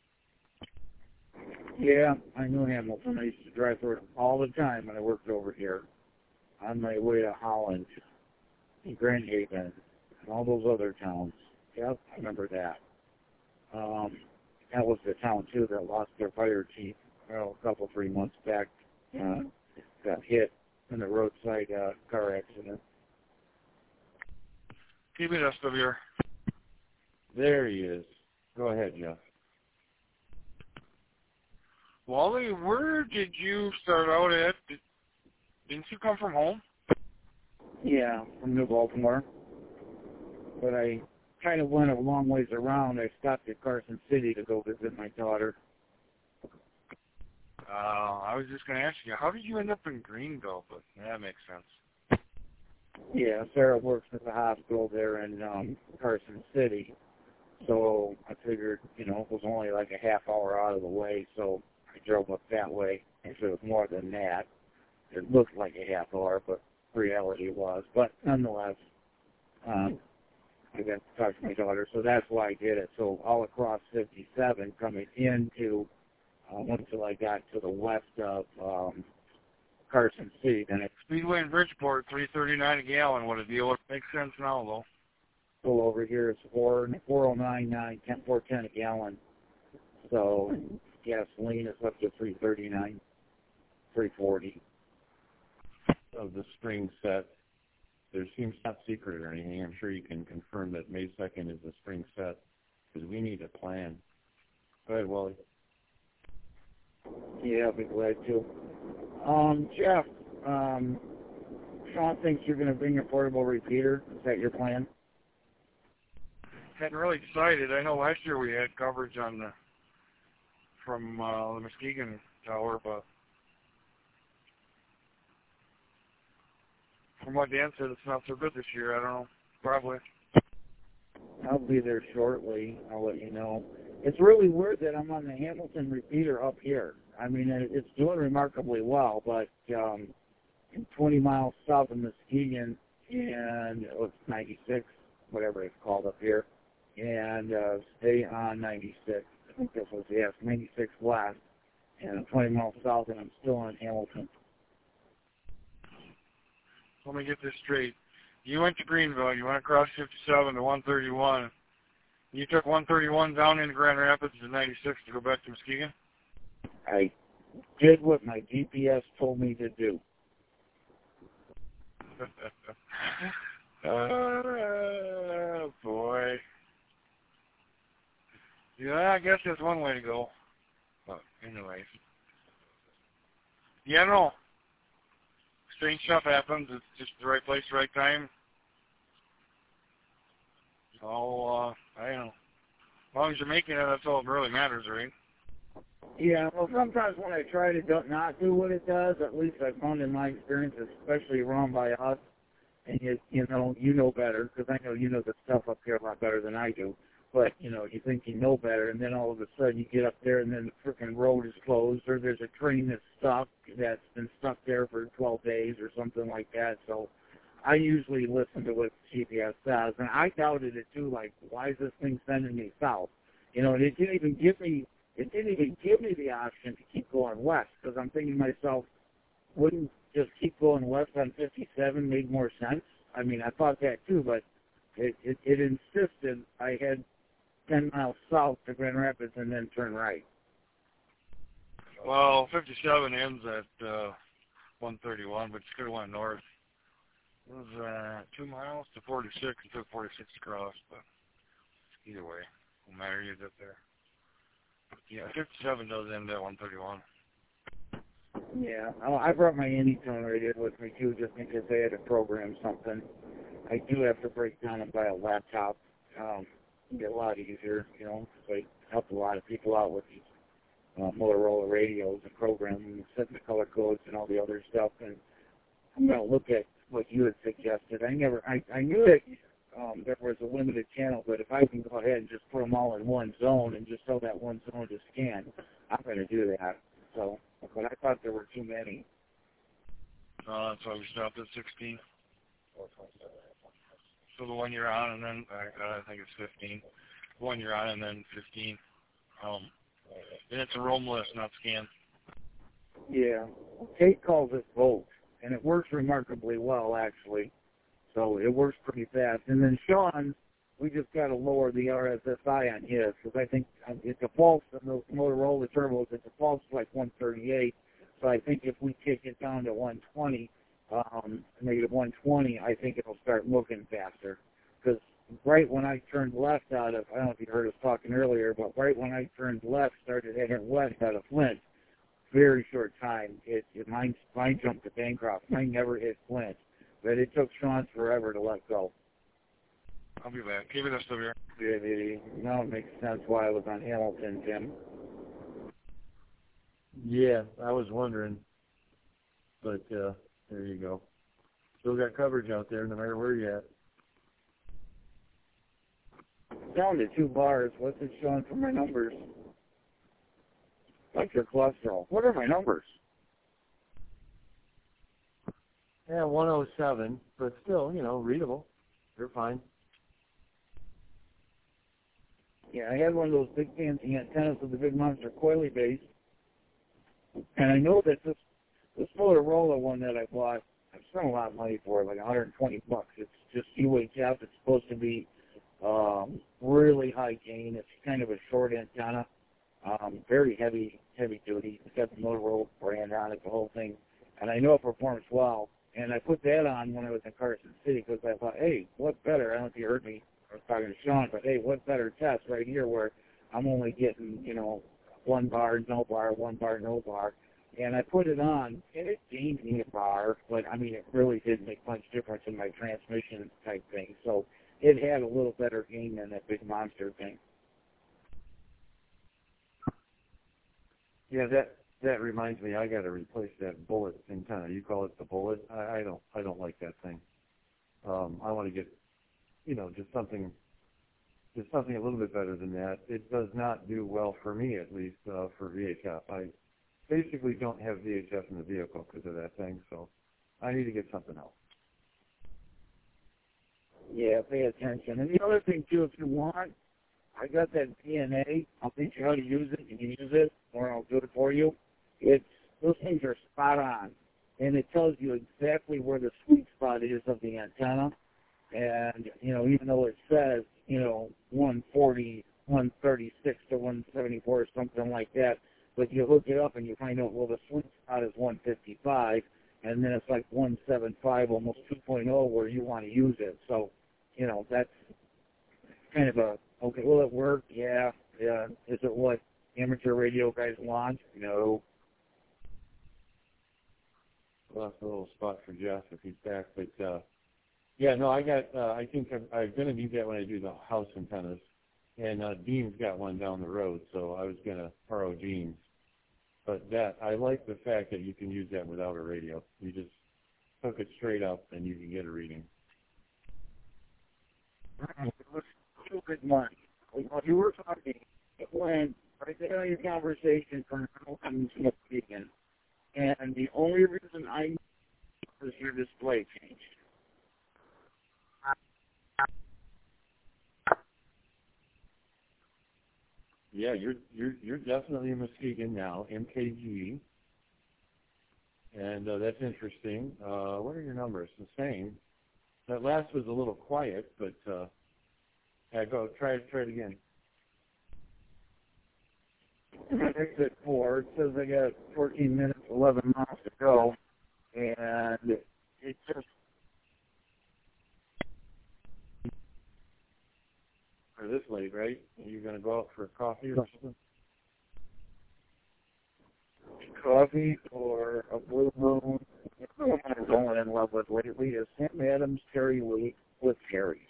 H: Yeah, I knew Hamilton. I used to drive through it all the time when I worked over here on my way to Holland, Grand Haven, and all those other towns. Yep, I remember that. Um, that was the town, too, that lost their fire chief, well, a couple, three months back. Uh, got hit in a roadside uh, car accident.
N: Keep it, S W R.
G: There he is. Go ahead, Jeff.
N: Wally, where did you start out at? Did, didn't you come from home?
H: Yeah, from New Baltimore. But I kind of went a long ways around. I stopped at Carson City to go visit my daughter.
N: Uh, I was just going to ask you, how did you end up in Greenville? But that makes sense.
H: Yeah, Sarah works at the hospital there in um, Carson City. So I figured, you know, it was only like a half hour out of the way, so I drove up that way. Actually, it was more than that. It looked like a half hour, but reality was. But nonetheless, um, I got to talk to my daughter, so that's why I did it. So all across fifty-seven, coming into, uh, until I got to the west of um, Carson City, then it
N: Speedway in Bridgeport, three thirty-nine a gallon. What a deal. It makes sense now, though.
H: pull over here is four four oh nine nine ten four ten a gallon. So gasoline is up to three thirty nine, three forty.
G: Of the spring set, there seems not secret or anything. I'm sure you can confirm that May second is the spring set because we need a plan. Go ahead, Wally.
H: Yeah, I'll be glad to. Um, Jeff, um, Sean thinks you're going to bring a portable repeater. Is that your plan?
N: Hadn't really decided. I know last year we had coverage on the from uh, the Muskegon Tower, but from what Dan said, it's not so good this year. I don't know. Probably.
H: I'll be there shortly. I'll let you know. It's really weird that I'm on the Hamilton repeater up here. I mean, it's doing remarkably well, but um, twenty miles south of Muskegon, and it was ninety-six, whatever it's called up here, and uh, stay on ninety-six. I think this was, yes, ninety-six west, and twenty miles south, and I'm still on Hamilton.
N: Let me get this straight. You went to Greenville. You went across fifty-seven to one thirty-one. You took one thirty-one down into Grand Rapids to ninety-six to go back to Muskegon?
H: I did what my G P S told me to do.
N: Oh, boy. Yeah, I guess that's one way to go. But anyways. Yeah, no. Strange stuff happens. It's just the right place, right time. So, uh, I don't know. As long as you're making it, that's all that really matters, right?
H: Yeah, well, sometimes when I try to do, not do what it does, at least I found in my experience, especially around by us, and you, you know, you know better, because I know you know the stuff up here a lot better than I do, but, you know, you think you know better, and then all of a sudden you get up there and then the freaking road is closed, or there's a train that's stuck, that's been stuck there for twelve days or something like that, so I usually listen to what G P S says, and I doubted it too, like, why is this thing sending me south? You know, and it didn't even give me, it didn't even give me the option to keep going west, because I'm thinking to myself, wouldn't just keep going west on fifty-seven make more sense? I mean, I thought that too, but it, it, it insisted I had ten miles south to Grand Rapids and then turn right.
N: Well, fifty-seven ends at uh, one thirty-one, but you could have went north. It was uh, two miles to forty-six. You took forty-six across, but either way, no matter, you get there. Yeah, fifty-seven does end at one thirty-one.
H: Yeah, I I brought my Anytone radio with me too, just in case I had to program something. I do have to break down and buy a laptop. Um, it'd be a lot easier, you know, because I help a lot of people out with these uh, Motorola radios and programming and setting the color codes and all the other stuff. And I'm going to look at what you had suggested. I never, I, I knew that um, there was a limited channel, but if I can go ahead and just put them all in one zone and just tell that one zone to scan, I'm going to do that. So, but I thought there were too many.
N: Uh, that's why we stopped at sixteen. So the one you're on, and then uh, I think it's fifteen. The one you're on, and then fifteen. Um, and it's a roam list, not scan.
H: Yeah, Kate calls it Volt, and it works remarkably well, actually. So it works pretty fast. And then Sean, we just got to lower the R S S I on his, because I think it defaults on those Motorola turbos, it defaults to like one thirty-eight. So I think if we kick it down to one twenty, um, negative one twenty, I think it'll start looking faster. Because right when I turned left out of, I don't know if you heard us talking earlier, but right when I turned left, started heading west out of Flint, very short time, it, it mine, mine jumped to Bancroft. Mine never hit Flint. But it took Sean forever to let go.
N: I'll be back. Keep it up, still here.
H: Yeah, it, now it makes sense why I was on Hamilton, Tim.
G: Yeah, I was wondering. But uh, there you go. Still got coverage out there no matter where you're at.
H: Down to two bars. What's it showing for my numbers? Like your cholesterol. What are my numbers?
G: Yeah, one oh seven, but still, you know, readable. They're fine.
H: Yeah, I had one of those big fancy antennas with the big monster coily base. And I know that this this Motorola one that I bought, I spent a lot of money for it, like one hundred twenty bucks. It's just U H F. It's supposed to be um, really high gain. It's kind of a short antenna, um, very heavy, heavy duty. It's got the Motorola brand on it, the whole thing. And I know it performs well. And I put that on when I was in Carson City because I thought, hey, what better? I don't know if you heard me. I was talking to Sean, but hey, what better test right here where I'm only getting, you know, one bar, no bar, one bar, no bar. And I put it on, and it gained me a bar, but I mean, it really didn't make much difference in my transmission type thing. So it had a little better gain than that big monster thing.
G: Yeah, that that reminds me. I got to replace that bullet antenna. You call it the bullet. I, I don't. I don't like that thing. Um, I want to get, you know, just something, just something a little bit better than that. It does not do well for me, at least, uh, for V H F. I basically don't have V H F in the vehicle because of that thing, so I need to get something else.
H: Yeah, pay attention. And the other thing, too, if you want, I got that D N A. I'll teach you how to use it. You can use it, or I'll do it for you. It's, those things are spot on, and it tells you exactly where the sweet spot is of the antenna. And, you know, even though it says, you know, one forty, one thirty-six to one seventy-four or something like that, but you look it up and you find out, well, the sweet spot is one fifty-five, and then it's like one seventy-five, almost two point oh, where you want to use it. So, you know, that's kind of a, okay, will it work? Yeah. Yeah. Is it what amateur radio guys want? No.
G: Well, that's a little spot for Jeff if he's back, but uh, yeah, no, I got. Uh, I think I'm, I'm going to need that when I do the house antennas, and uh, Dean's got one down the road, so I was going to borrow Dean's. But that I like the fact that you can use that without a radio. You just hook it straight up, and you can get a reading.
H: It was stupid money. While you were talking, it went right there in your conversation from Hamilton Smith speaking. And the only reason I knew was your display changed.
G: Yeah, you're you're you're definitely a Muskegon now, M K G, and uh, that's interesting. Uh, what are your numbers? The same. That last was a little quiet, but uh, yeah, go try it. Try it again.
H: Exit four. It says I got fourteen minutes, eleven miles to go, and it just.
G: Or this late, right? Are you going to go out for coffee or something?
H: Coffee or Star, a Blue Moon. It's the one I'm going in love with lately is Sam Adams, Terry Lee with Terry's.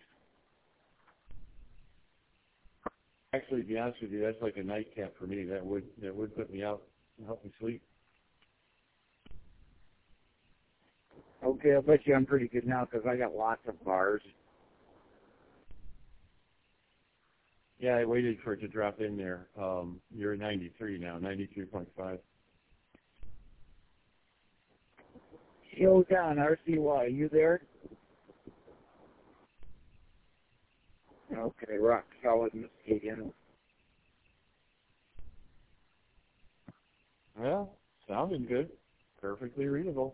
G: Actually, to be honest with you, that's like a nightcap for me. That would that would put me out and help me sleep.
H: Okay, I'll bet you I'm pretty good now because I got lots of bars.
G: Yeah, I waited for it to drop in there. Um, you're at ninety-three now, ninety-three point five.
H: Yo, Don, R C Y, you there? Okay, rock solid Muskegon.
G: Well, sounding good. Perfectly readable.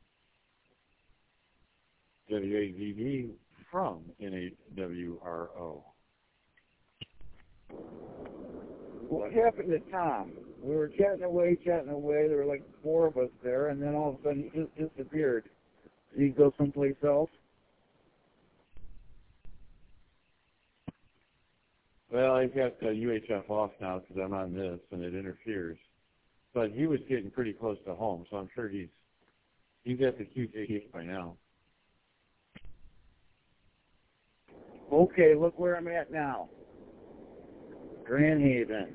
G: W A V D from N A W R O.
H: What happened to Tom? We were chatting away, chatting away. There were like four of us there, and then all of a sudden he just disappeared. Did he go someplace else?
G: Well, I've got uh, U H F off now because I'm on this, and it interferes. But he was getting pretty close to home, so I'm sure he's he's at the Q T by now.
H: Okay, look where I'm at now. Grand Haven.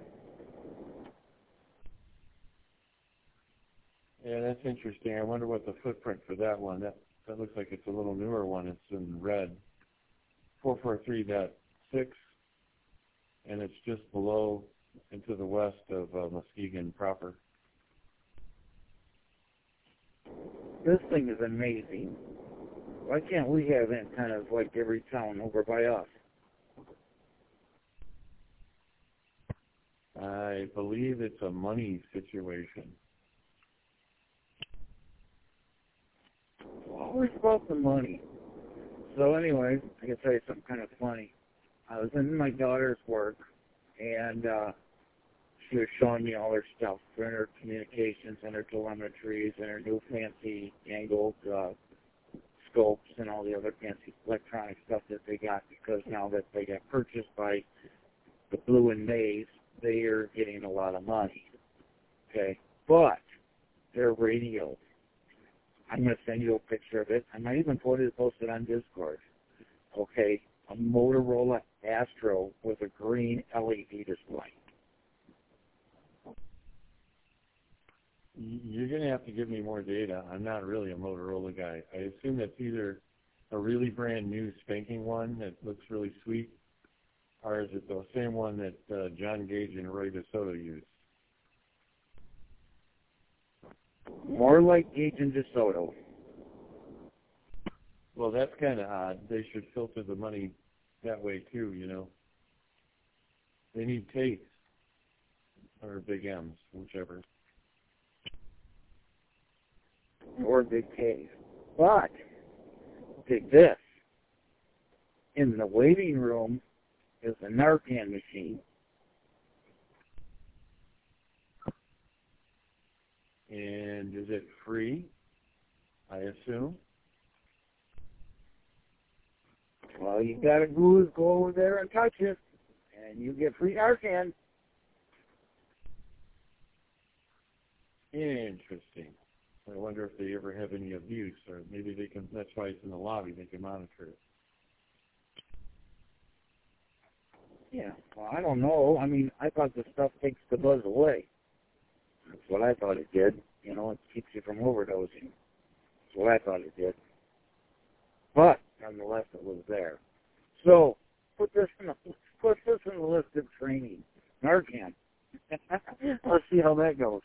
G: Yeah, that's interesting. I wonder what the footprint for that one. That that looks like it's a little newer one. It's in red. four forty-three point six, and it's just below and to the west of uh, Muskegon proper.
H: This thing is amazing. Why can't we have that kind of like every town over by us?
G: I believe it's a money situation.
H: Always about the money. So anyway, I can tell you something kind of funny. I was in my daughter's work, and uh, she was showing me all her stuff, her communications and her telemetries and her new fancy angled uh, scopes and all the other fancy electronic stuff that they got, because now that they got purchased by the Blue and Mays, they are getting a lot of money. Okay? But their radio, I'm going to send you a picture of it. I might even put it, post it on Discord. Okay? A Motorola Astro with a green L E D display.
G: You're going to have to give me more data. I'm not really a Motorola guy. I assume that's either a really brand new spanking one that looks really sweet, or is it the same one that uh, John Gage and Roy DeSoto used?
H: More like Gage and DeSoto.
G: Well, that's kind of odd. They should filter the money that way too, you know. They need taste, or big M's, whichever.
H: Or Big K. But, dig this. In the waiting room is a Narcan machine.
G: And is it free, I assume?
H: Well, you gotta go, go over there and touch it, and you get free Narcan.
G: Interesting. I wonder if they ever have any abuse, or maybe they can, that's why it's in the lobby, they can monitor it.
H: Yeah, well, I don't know. I mean, I thought the stuff takes the buzz away. That's what I thought it did. You know, it keeps you from overdosing. That's what I thought it did. But, nonetheless, it was there. So, put this in the, put this in the list of training. Narcan. Let's see how that goes.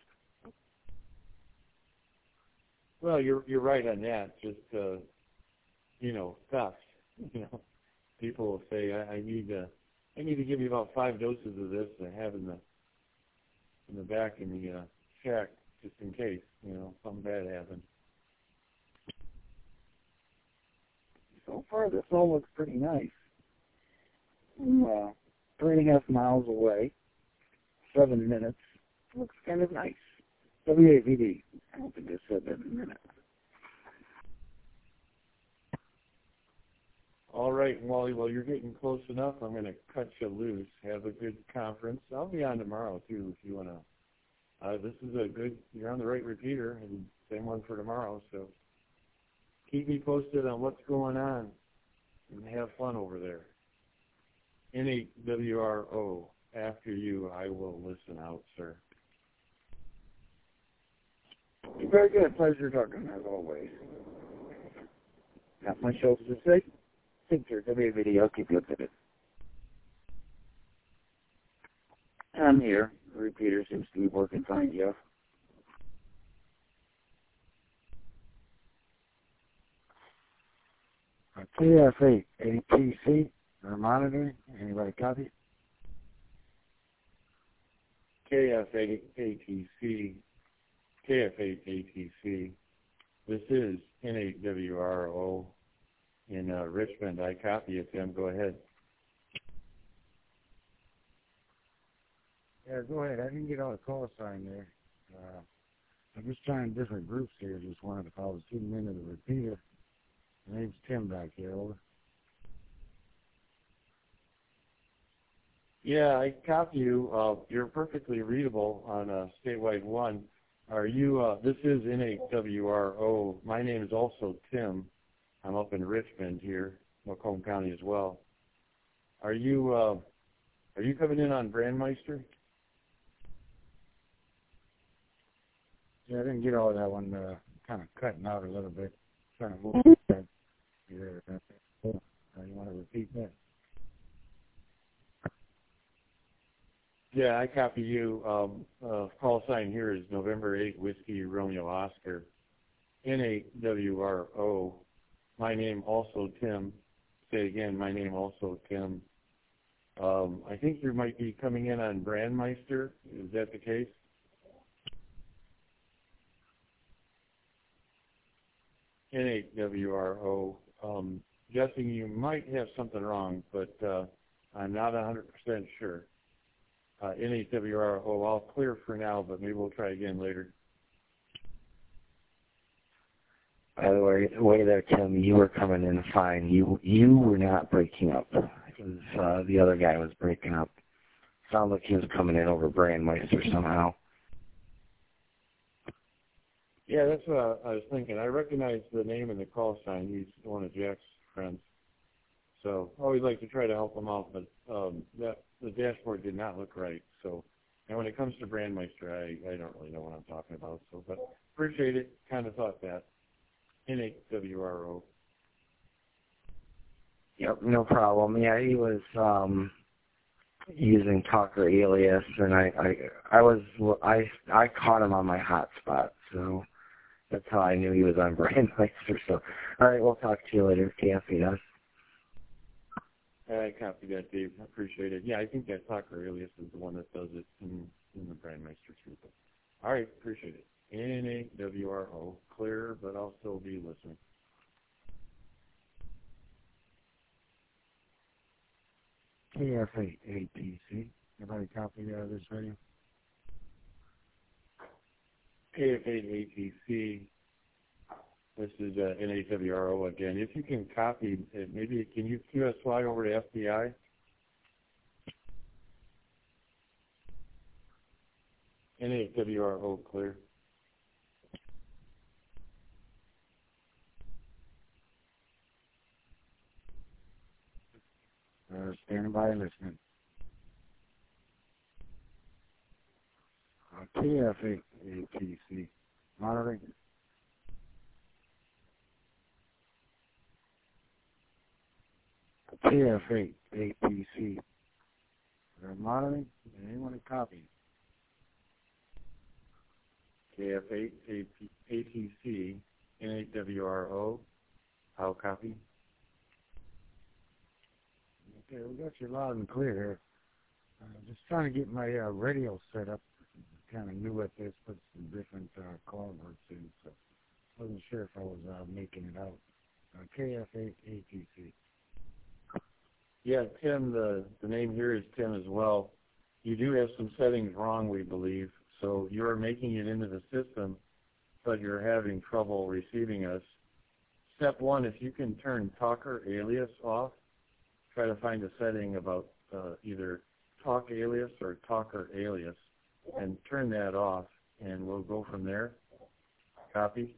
G: Well, you're you're right on that. Just uh, you know, theft. You know, people will say, I, I need to, I need to give you about five doses of this to have in the in the back in the uh, shack, just in case, you know, something bad happens.
H: So far, this all looks pretty nice. I'm, uh, three and a half miles away, seven minutes. Looks kind of nice. W A V D. I don't think I said that in a minute.
G: All right, Wally, well, you're getting close enough. I'm going to cut you loose. Have a good conference. I'll be on tomorrow, too, if you want to Uh, this is a good, you're on the right repeater, and same one for tomorrow, so keep me posted on what's going on, and have fun over there. N eight W R O, after you, I will listen out, sir.
M: Very good. Pleasure talking, as always. Not much else to say. Think there's going to be a video. Keep you updated. I'm here. The repeater seems to be working fine, Jeff.
A: K F eight A T C, they're monitoring. Anybody copy?
G: K F eight A T C, K F eight A T C. This is N eight W R O in uh, Richmond. I copy it, Tim. Go ahead.
A: Yeah, go ahead. I didn't get all the call sign there. Uh, I'm just trying different groups here. Just wanted if I was tuning into the repeater. My name's Tim back here. Over.
G: Yeah, I copy you. Uh, you're perfectly readable on uh, statewide one. Are you? Uh, this is N eight W R O. My name is also Tim. I'm up in Richmond here, Macomb County as well. Are you? Uh, are you coming in on Brandmeister?
A: Yeah, I didn't get all of that one. Uh, kind of cutting out a little bit. Trying to move that. Here. Uh, you want to repeat that?
G: Yeah, I copy you. Um, uh, call sign here is November eighth, Whiskey Romeo Oscar. N eight W R O. My name also Tim. Say again, my name also Tim. Um, I think you might be coming in on Brandmeister. Is that the case? N eight W R O. Um, guessing you might have something wrong, but uh, I'm not one hundred percent sure. Uh, N eight W R O, I'll clear for now, but maybe we'll try again later.
L: By the way, the way there, Tim, you were coming in fine. You you were not breaking up. It was, uh, the other guy was breaking up. Sounded like he was coming in over Brandmeister somehow.
G: Yeah, that's what I was thinking. I recognize the name and the call sign. He's one of Jack's friends. So I always like to try to help him out, but um, that the dashboard did not look right. So, and when it comes to Brandmeister, I, I don't really know what I'm talking about. So, but appreciate it. Kind of thought that. N eight W R O.
L: Yep, no problem. Yeah, he was um, using Talker alias, and I, I I was I I caught him on my hotspot, so that's how I knew he was on Brandmeister. So, all right, we'll talk to you later, K F E S.
G: I copy that, Dave. I appreciate it. Yeah, I think that Talker alias is the one that does it in, in the Brandmeister too. But, all right, appreciate it. N eight W R O, clear, but I'll still be listening.
A: K F eight A T C. Anybody copy uh, this radio?
G: K F eight A T C. This is uh, N eight W R O again. If you can copy it, maybe can you Q S Y over to F B I? N eight W R O, clear.
A: Uh, standing by and listening. Uh, K F eight A T C. Monitoring. K F eight A T C. They're monitoring. Anyone to copy?
G: K F eight A T C, N eight W R O. How copy?
A: Okay, we got you loud and clear here. Uh, just trying to get my uh, radio set up. Kind of new at this, put some different uh, call words in, so wasn't sure if I was uh, making it out. Uh, K F eight A T C.
G: Yeah, Tim, the, the name here is Tim as well. You do have some settings wrong, we believe. So you're making it into the system, but you're having trouble receiving us. Step one, if you can turn Talker alias off, try to find a setting about uh, either Talk alias or Talker alias. and turn that off, and we'll go from there. Copy?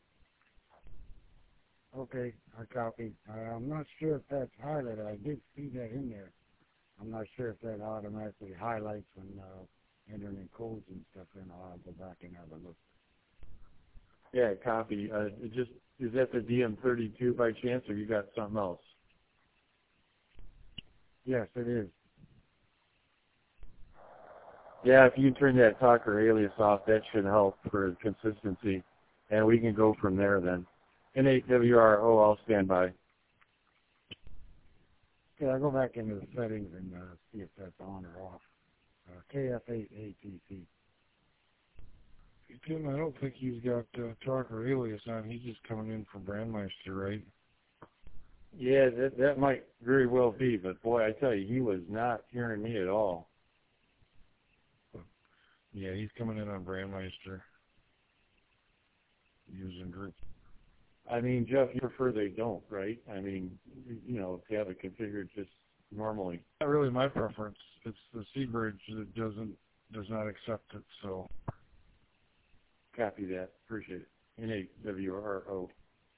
O: Okay, I copy. Uh, I'm not sure if that's highlighted. I did see that in there. I'm not sure if that automatically highlights when uh, entering in codes and stuff in. I'll go back and have a look.
G: Yeah, copy. Uh, it just is that the D M thirty-two by chance, or you got something else?
O: Yes, it is.
G: Yeah, if you turn that talker alias off, that should help for consistency, and we can go from there then. N eight W R O, I'll stand by.
O: Okay, I'll go back into the settings and uh, see if that's on or off. Uh, K F eight A T C.
F: Tim, I don't think he's got uh, talker alias on. He's just coming in from Brandmeister, right?
G: Yeah, that that might very well be, but boy, I tell you, he was not hearing me at all.
F: Yeah, he's coming in on Brandmeister using group.
G: I mean, Jeff, you prefer they don't, right? I mean, you know, if you have it configured just normally.
F: Not really my preference. It's the Seabridge that doesn't does not accept it, so.
G: Copy that. Appreciate it. N eight W R O.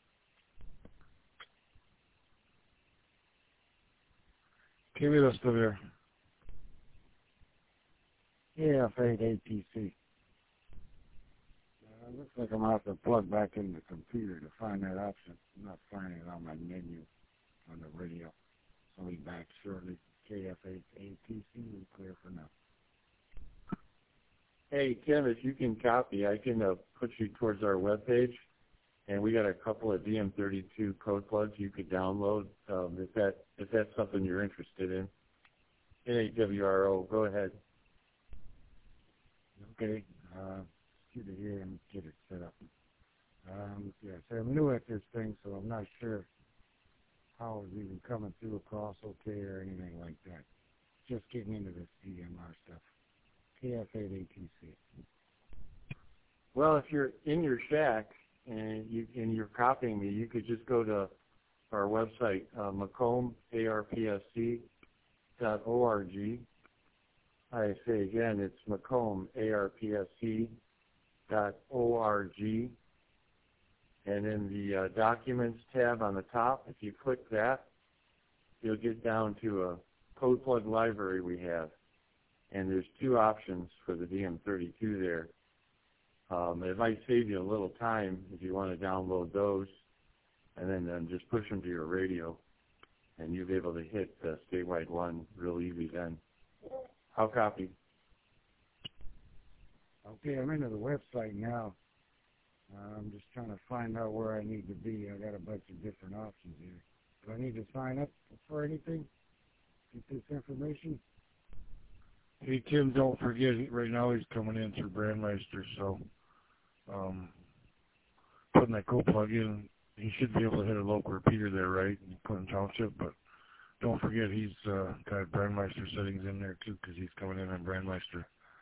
F: Give me this to there.
O: K F eight A T C. Uh, looks like I'm going to have to plug back in the computer to find that option. I'm not finding it on my menu on the radio. I'll be back shortly. K F eight A T C is clear for now.
G: Hey, Tim, if you can copy, I can uh, put you towards our webpage, and we got a couple of D M thirty-two code plugs you could download um, if that if that's something you're interested in. N eight W R O, go ahead.
O: Okay, uh, get it here and get it set up. Um, yeah, so I'm new at this thing, so I'm not sure how it's even coming through across okay or anything like that. Just getting into this D M R stuff. K F eight A T C.
G: Well, if you're in your shack and, you, and you're copying me, you could just go to our website, uh, Macomb A R P S C dot org. I say again, it's Macomb A R P S C dot org. And in the uh, Documents tab on the top, if you click that, you'll get down to a code plug library we have. And there's two options for the D M thirty-two there. Um, it might save you a little time if you want to download those, and then, then just push them to your radio, and you'll be able to hit uh, statewide one real easy then. I'll copy.
O: Okay, I'm into the website now. Uh, I'm just trying to find out where I need to be. I got a bunch of different options here. Do I need to sign up for anything? Get this information?
F: Hey, Tim, don't forget, right now he's coming in through Brandmeister, so um, putting that code plug in, he should be able to hit a local repeater there, right, in Clinton Township, but don't forget he's uh, got Brandmeister settings in there, too, because he's coming in on Brandmeister.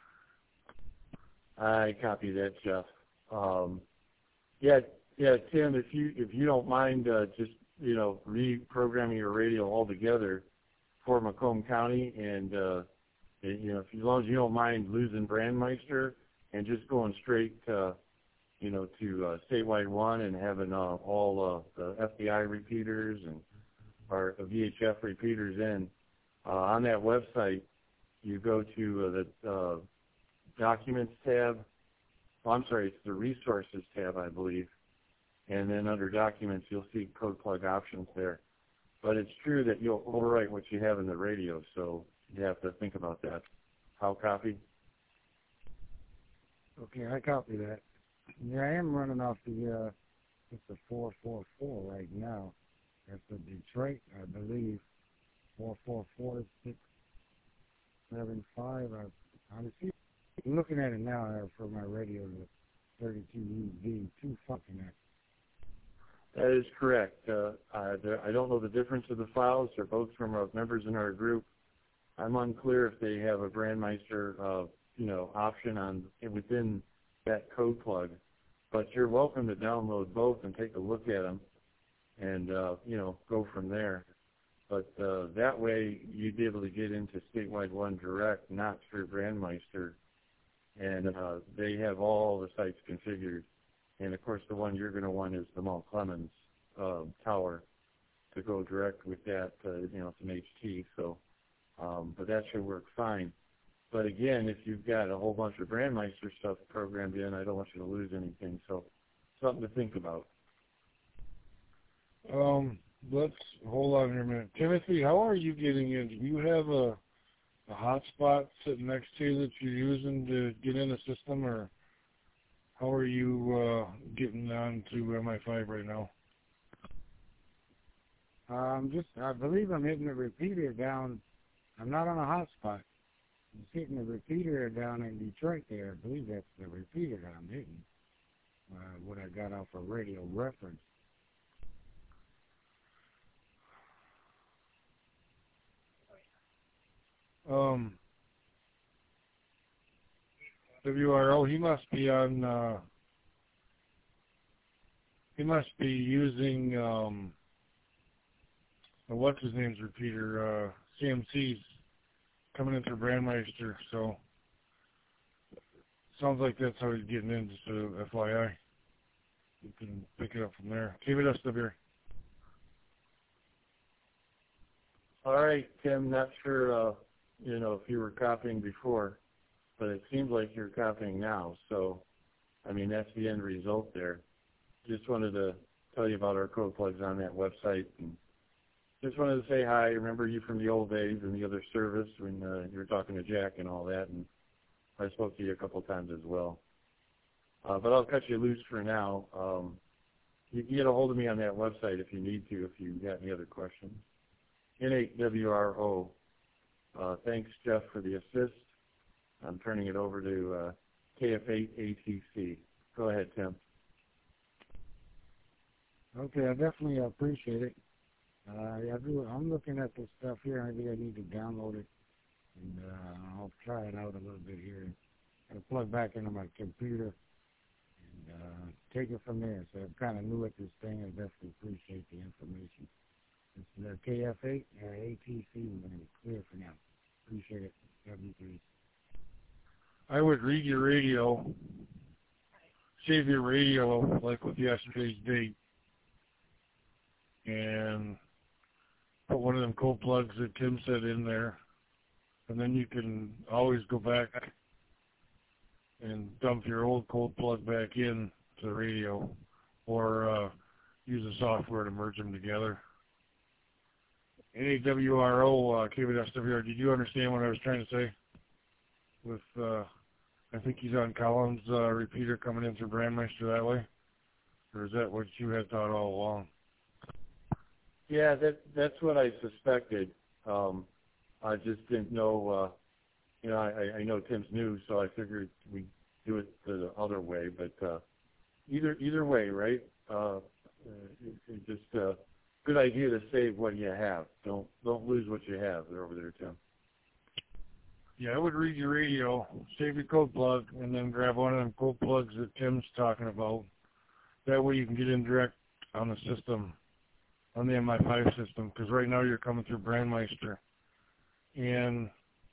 G: I copy that, Jeff. Um, yeah, yeah, Tim, if you if you don't mind uh, just, you know, reprogramming your radio altogether for Macomb County and uh, you know, if, as long as you don't mind losing Brandmeister and just going straight, uh, you know, to uh, statewide one and having uh, all uh, the F B I repeaters and or V H F repeaters in, uh, on that website, you go to uh, the uh, Documents tab. Oh, I'm sorry, it's the Resources tab, I believe. And then under Documents, you'll see code plug options there. But it's true that you'll overwrite what you have in the radio, so you have to think about that. How copy?
O: Okay, I copy that. Yeah, I am running off the, uh, it's a four four four right now. That's the Detroit, I believe. four four four six seven five. I, I'm looking at it now uh, for my radio, the thirty-two U V, two fucking X.
G: That is correct. Uh, I, I don't know the difference of the files. They're both from uh, members in our group. I'm unclear if they have a Brandmeister, uh, you know, option on within that code plug. But you're welcome to download both and take a look at them, and uh, you know, go from there. But uh, that way, you'd be able to get into statewide one direct, not through Brandmeister. and uh, they have all the sites configured. And of course, the one you're going to want is the Mount Clemens uh, tower to go direct with that. Uh, you know, it's an H T, so um, but that should work fine. But again, if you've got a whole bunch of Brandmeister stuff programmed in, I don't want you to lose anything. So something to think about.
F: Um, let's hold on here a minute. Timothy, how are you getting in? Do you have a, a hotspot sitting next to you that you're using to get in the system, or how are you uh, getting on to M I five right now?
O: Um, just, I believe I'm hitting the repeater down. I'm not on a hotspot. I'm hitting the repeater down in Detroit there. I believe that's the repeater that I'm hitting. Uh, what I got off of radio reference.
F: Um, W R O, he must be on, uh, he must be using, um, what's his name's repeater, uh, C M C's coming in through Brandmeister, so sounds like that's how he's getting in, just a F Y I. You can pick it up from there. Keep it up, W.
G: All right, Tim, not sure, uh, you know, if you were copying before, but it seems like you're copying now. So, I mean, that's the end result there. Just wanted to tell you about our code plugs on that website. And just wanted to say hi. Remember you from the old days and the other service when uh, you were talking to Jack and all that. And I spoke to you a couple of times as well. Uh, but I'll cut you loose for now. Um, you can get a hold of me on that website if you need to, if you've got any other questions. N eight W R O. Uh, thanks, Jeff, for the assist. I'm turning it over to uh, K F eight A T C. Go ahead, Tim.
O: Okay, I definitely appreciate it. Uh, yeah, I do, I'm looking at this stuff here. Maybe I need to download it, and uh, I'll try it out a little bit here. I'll plug back into my computer and uh, take it from there. So I'm kind of new at this thing. I definitely appreciate the information. It's uh, K F eight uh, A T C. We're going to be clear for now. Appreciate it. W three.
F: I would read your radio, save your radio like with yesterday's date, and put one of them cold plugs that Tim said in there, and then you can always go back and dump your old cold plug back in to the radio, or uh, use the software to merge them together. N A W R O, uh, K V S W R, did you understand what I was trying to say? With, uh, I think he's on Collins' uh, repeater coming in through Brandmeister that way? Or is that what you had thought all along?
G: Yeah, that that's what I suspected. Um, I just didn't know, uh, you know, I, I know Tim's new, so I figured we'd do it the other way. But uh, either either way, right? Uh, it, it just uh, good idea to save what you have. Don't don't lose what you have. They're over there, Tim.
F: Yeah, I would read your radio, save your code plug, and then grab one of them code plugs that Tim's talking about. That way you can get in direct on the system, on the M I five system, because right now you're coming through Brandmeister. And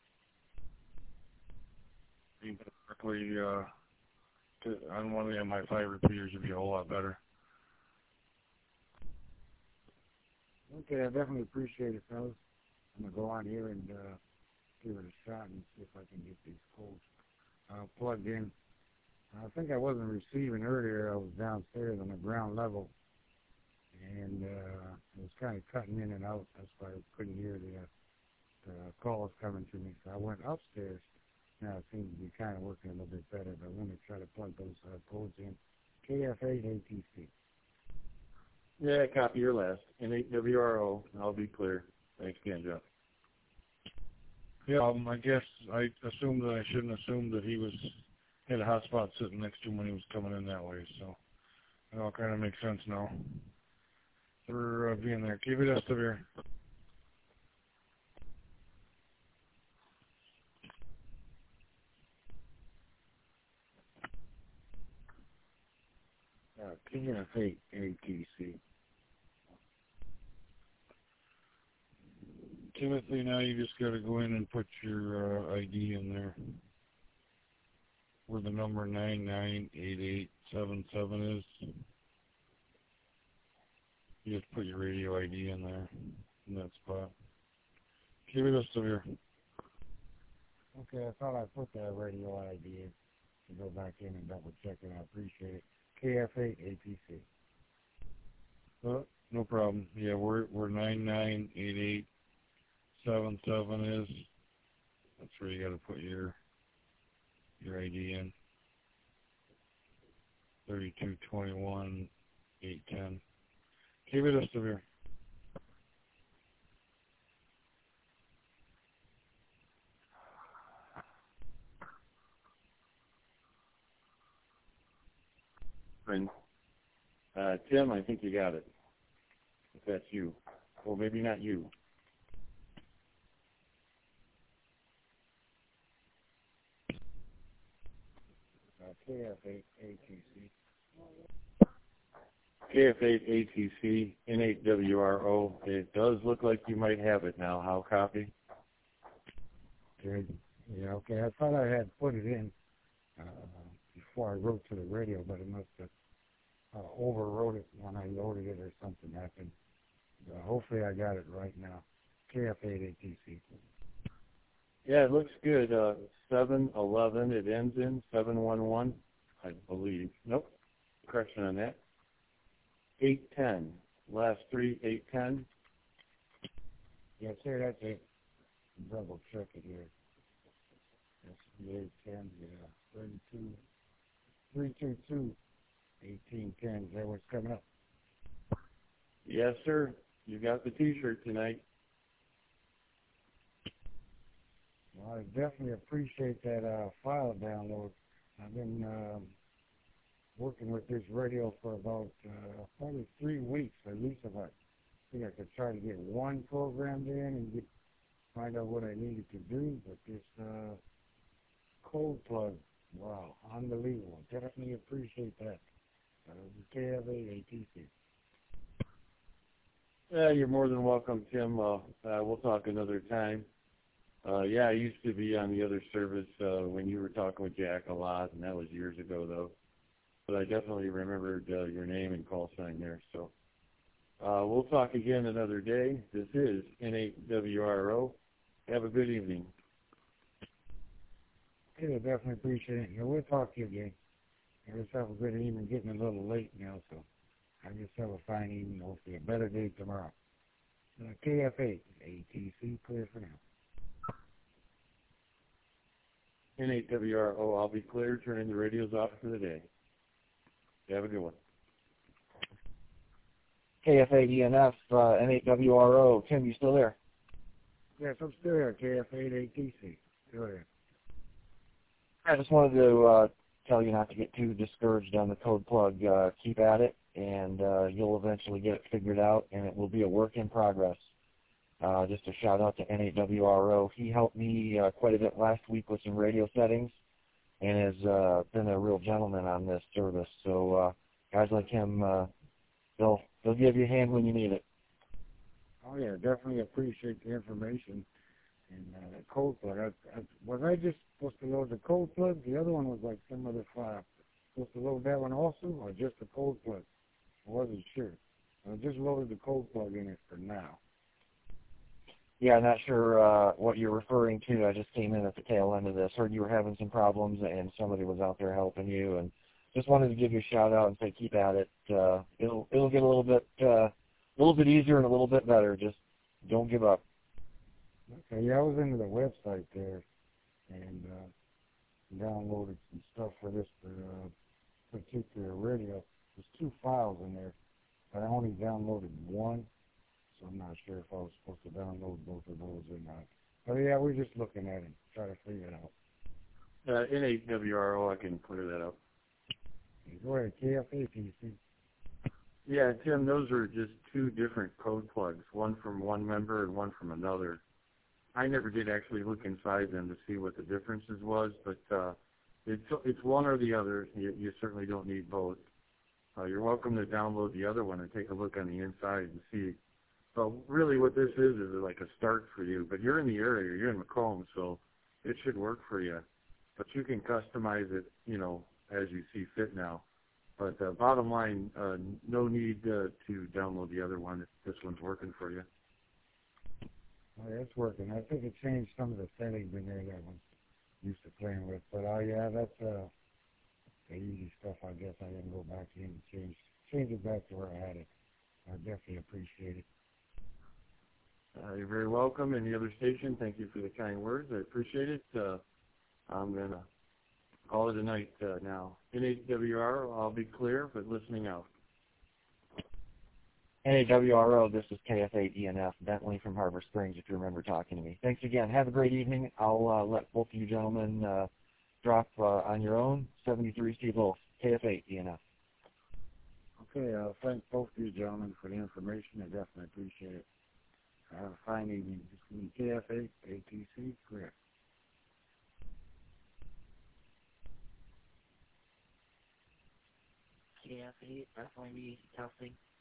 F: directly uh, to, on one of the M I five repeaters would be a whole lot better.
O: Okay, I definitely appreciate it, fellas. I'm going to go on here and uh, give it a shot and see if I can get these codes uh, plugged in. I think I wasn't receiving earlier. I was downstairs on the ground level, and uh, it was kind of cutting in and out. That's why I couldn't hear the, uh, the calls coming to me. So I went upstairs. Now it seems to be kind of working a little bit better, but I want to try to plug those uh, codes in. K F eight A T C.
G: Yeah, copy your last. N eight W R O. I'll be clear. Thanks again, Jeff.
F: Yeah, um, I guess I assumed that I shouldn't assume that he was had a hotspot sitting next to him when he was coming in that way. So it all kind of makes sense now for uh, being there. Keep it up there.
O: Uh, K F eight A T C.
F: Timothy, now you just got to go in and put your uh, I D in there.
N: where the number nine nine eight eight seven seven is. You just put your radio I D in there, in that spot. Keep it up, Severe.
O: Okay, I thought I put that radio I D in to go back in and double check it. I appreciate it. K F eight A T C.
N: Uh, no problem. Yeah, we're we're nine nine eight eight seven seven is. That's where you got to put your your I D in. Thirty-two twenty-one eight ten. Keep it up, Severe.
G: And, uh, Tim, I think you got it. If that's you. Well, maybe not you.
O: Uh, K F eight A T C.
G: K F eight A T C, N eight W R O. It does look like you might have it now. How copy?
O: Good. Yeah, okay. I thought I had put it in uh, before I wrote to the radio, but it must have uh, overwrote it when I loaded it or something happened. Uh, hopefully I got it right now. K F eight A T C.
G: Yeah, it looks good. Uh, seven eleven, it ends in seven one one, I believe. Nope. Correction on that. eight ten. Last three, eight ten.
O: Yes, sir, that's it. Double check it here. That's the eight ten, yeah. thirty-two, three two two, eighteen ten. Is that what's coming up?
G: Yes, sir. You got the T-shirt tonight.
O: Well, I definitely appreciate that uh, file download. I've been um, working with this radio for about uh, probably three weeks, at least. If I think I could try to get one programmed in and get find out what I needed to do, but this uh, cold plug, wow, unbelievable. Definitely appreciate that. Uh, K F eight A T C.
G: Yeah, you're more than welcome, Tim. Uh, uh, we'll talk another time. Uh, yeah, I used to be on the other service uh, when you were talking with Jack a lot, and that was years ago, though. But I definitely remembered uh, your name and call sign there. So uh, we'll talk again another day. This is N eight W R O. Have a good evening.
O: Okay, I definitely appreciate it. Yeah, we'll talk to you again. I just have a good evening. Getting a little late now, so I just have a fine evening. Hopefully a better day tomorrow. Uh, K F eight A T C, clear for now.
G: N eight W R O, I'll be clear. Turning the radios off for the day. Have a good one.
L: K F eight E N F, uh, N eight W R O. Tim, you still there?
O: Yes, I'm still here. K F eight A T C. Still here.
L: I just wanted to uh, tell you not to get too discouraged on the code plug. Uh, keep at it, and uh, you'll eventually get it figured out, and it will be a work in progress. Uh, just a shout out to N eight W R O. He helped me uh, quite a bit last week with some radio settings, and has uh, been a real gentleman on this service. So uh, guys like him, uh, they'll they'll give you a hand when you need it.
O: Oh yeah, definitely appreciate the information. And uh, the code plug. I, I, was I just supposed to load the code plug? The other one was like some other file. Supposed to load that one also, or just the code plug? I wasn't sure. I just loaded the code plug in it for now.
L: Yeah, I'm not sure uh, what you're referring to. I just came in at the tail end of this. Heard you were having some problems, and somebody was out there helping you, and just wanted to give you a shout out and say keep at it. Uh, it'll it'll get a little bit uh, a little bit easier and a little bit better. Just don't give up.
O: Okay, yeah, I was into the website there and uh, downloaded some stuff for this uh, particular radio. There's two files in there, but I only downloaded one. So I'm not sure if I was supposed to download both of those or not. But yeah, we're just looking at it, try to figure it out.
G: Uh, N eight W R O, I can clear that up.
O: Go ahead, K F A T C.
G: Yeah, Tim, those are just two different code plugs, one from one member and one from another. I never did actually look inside them to see what the differences was, but uh, it's it's one or the other. You, you certainly don't need both. Uh, you're welcome to download the other one and take a look on the inside and see. But really what this is is like a start for you. But you're in the area. You're in Macomb, so it should work for you. but you can customize it, you know, as you see fit now. But uh, bottom line, uh, no need uh, to download the other one if this one's working for you.
O: Oh, yeah, it's working. I think it changed some of the settings in there that I was used to playing with. But uh, yeah, that's uh, the easy stuff. I guess I didn't go back in and change change it back to where I had it. I definitely appreciate it.
G: Uh, you're very welcome. Any other station, thank you for the kind words. I appreciate it. Uh, I'm going to call it a night uh, now. N H W R, I'll be clear, but listening out.
L: N A W R O, this is K F eight E N F, Bentley from Harbor Springs, if you remember talking to me. Thanks again. Have a great evening. I'll uh, let both of you gentlemen uh, drop uh, on your own. seventy-three Steve Wolf, K F eight E N F.
O: Okay, uh, thank both of you gentlemen for the information. I definitely appreciate it. Have a fine evening. This is K F eight, A T C, clear.
P: K F eight, definitely be testing.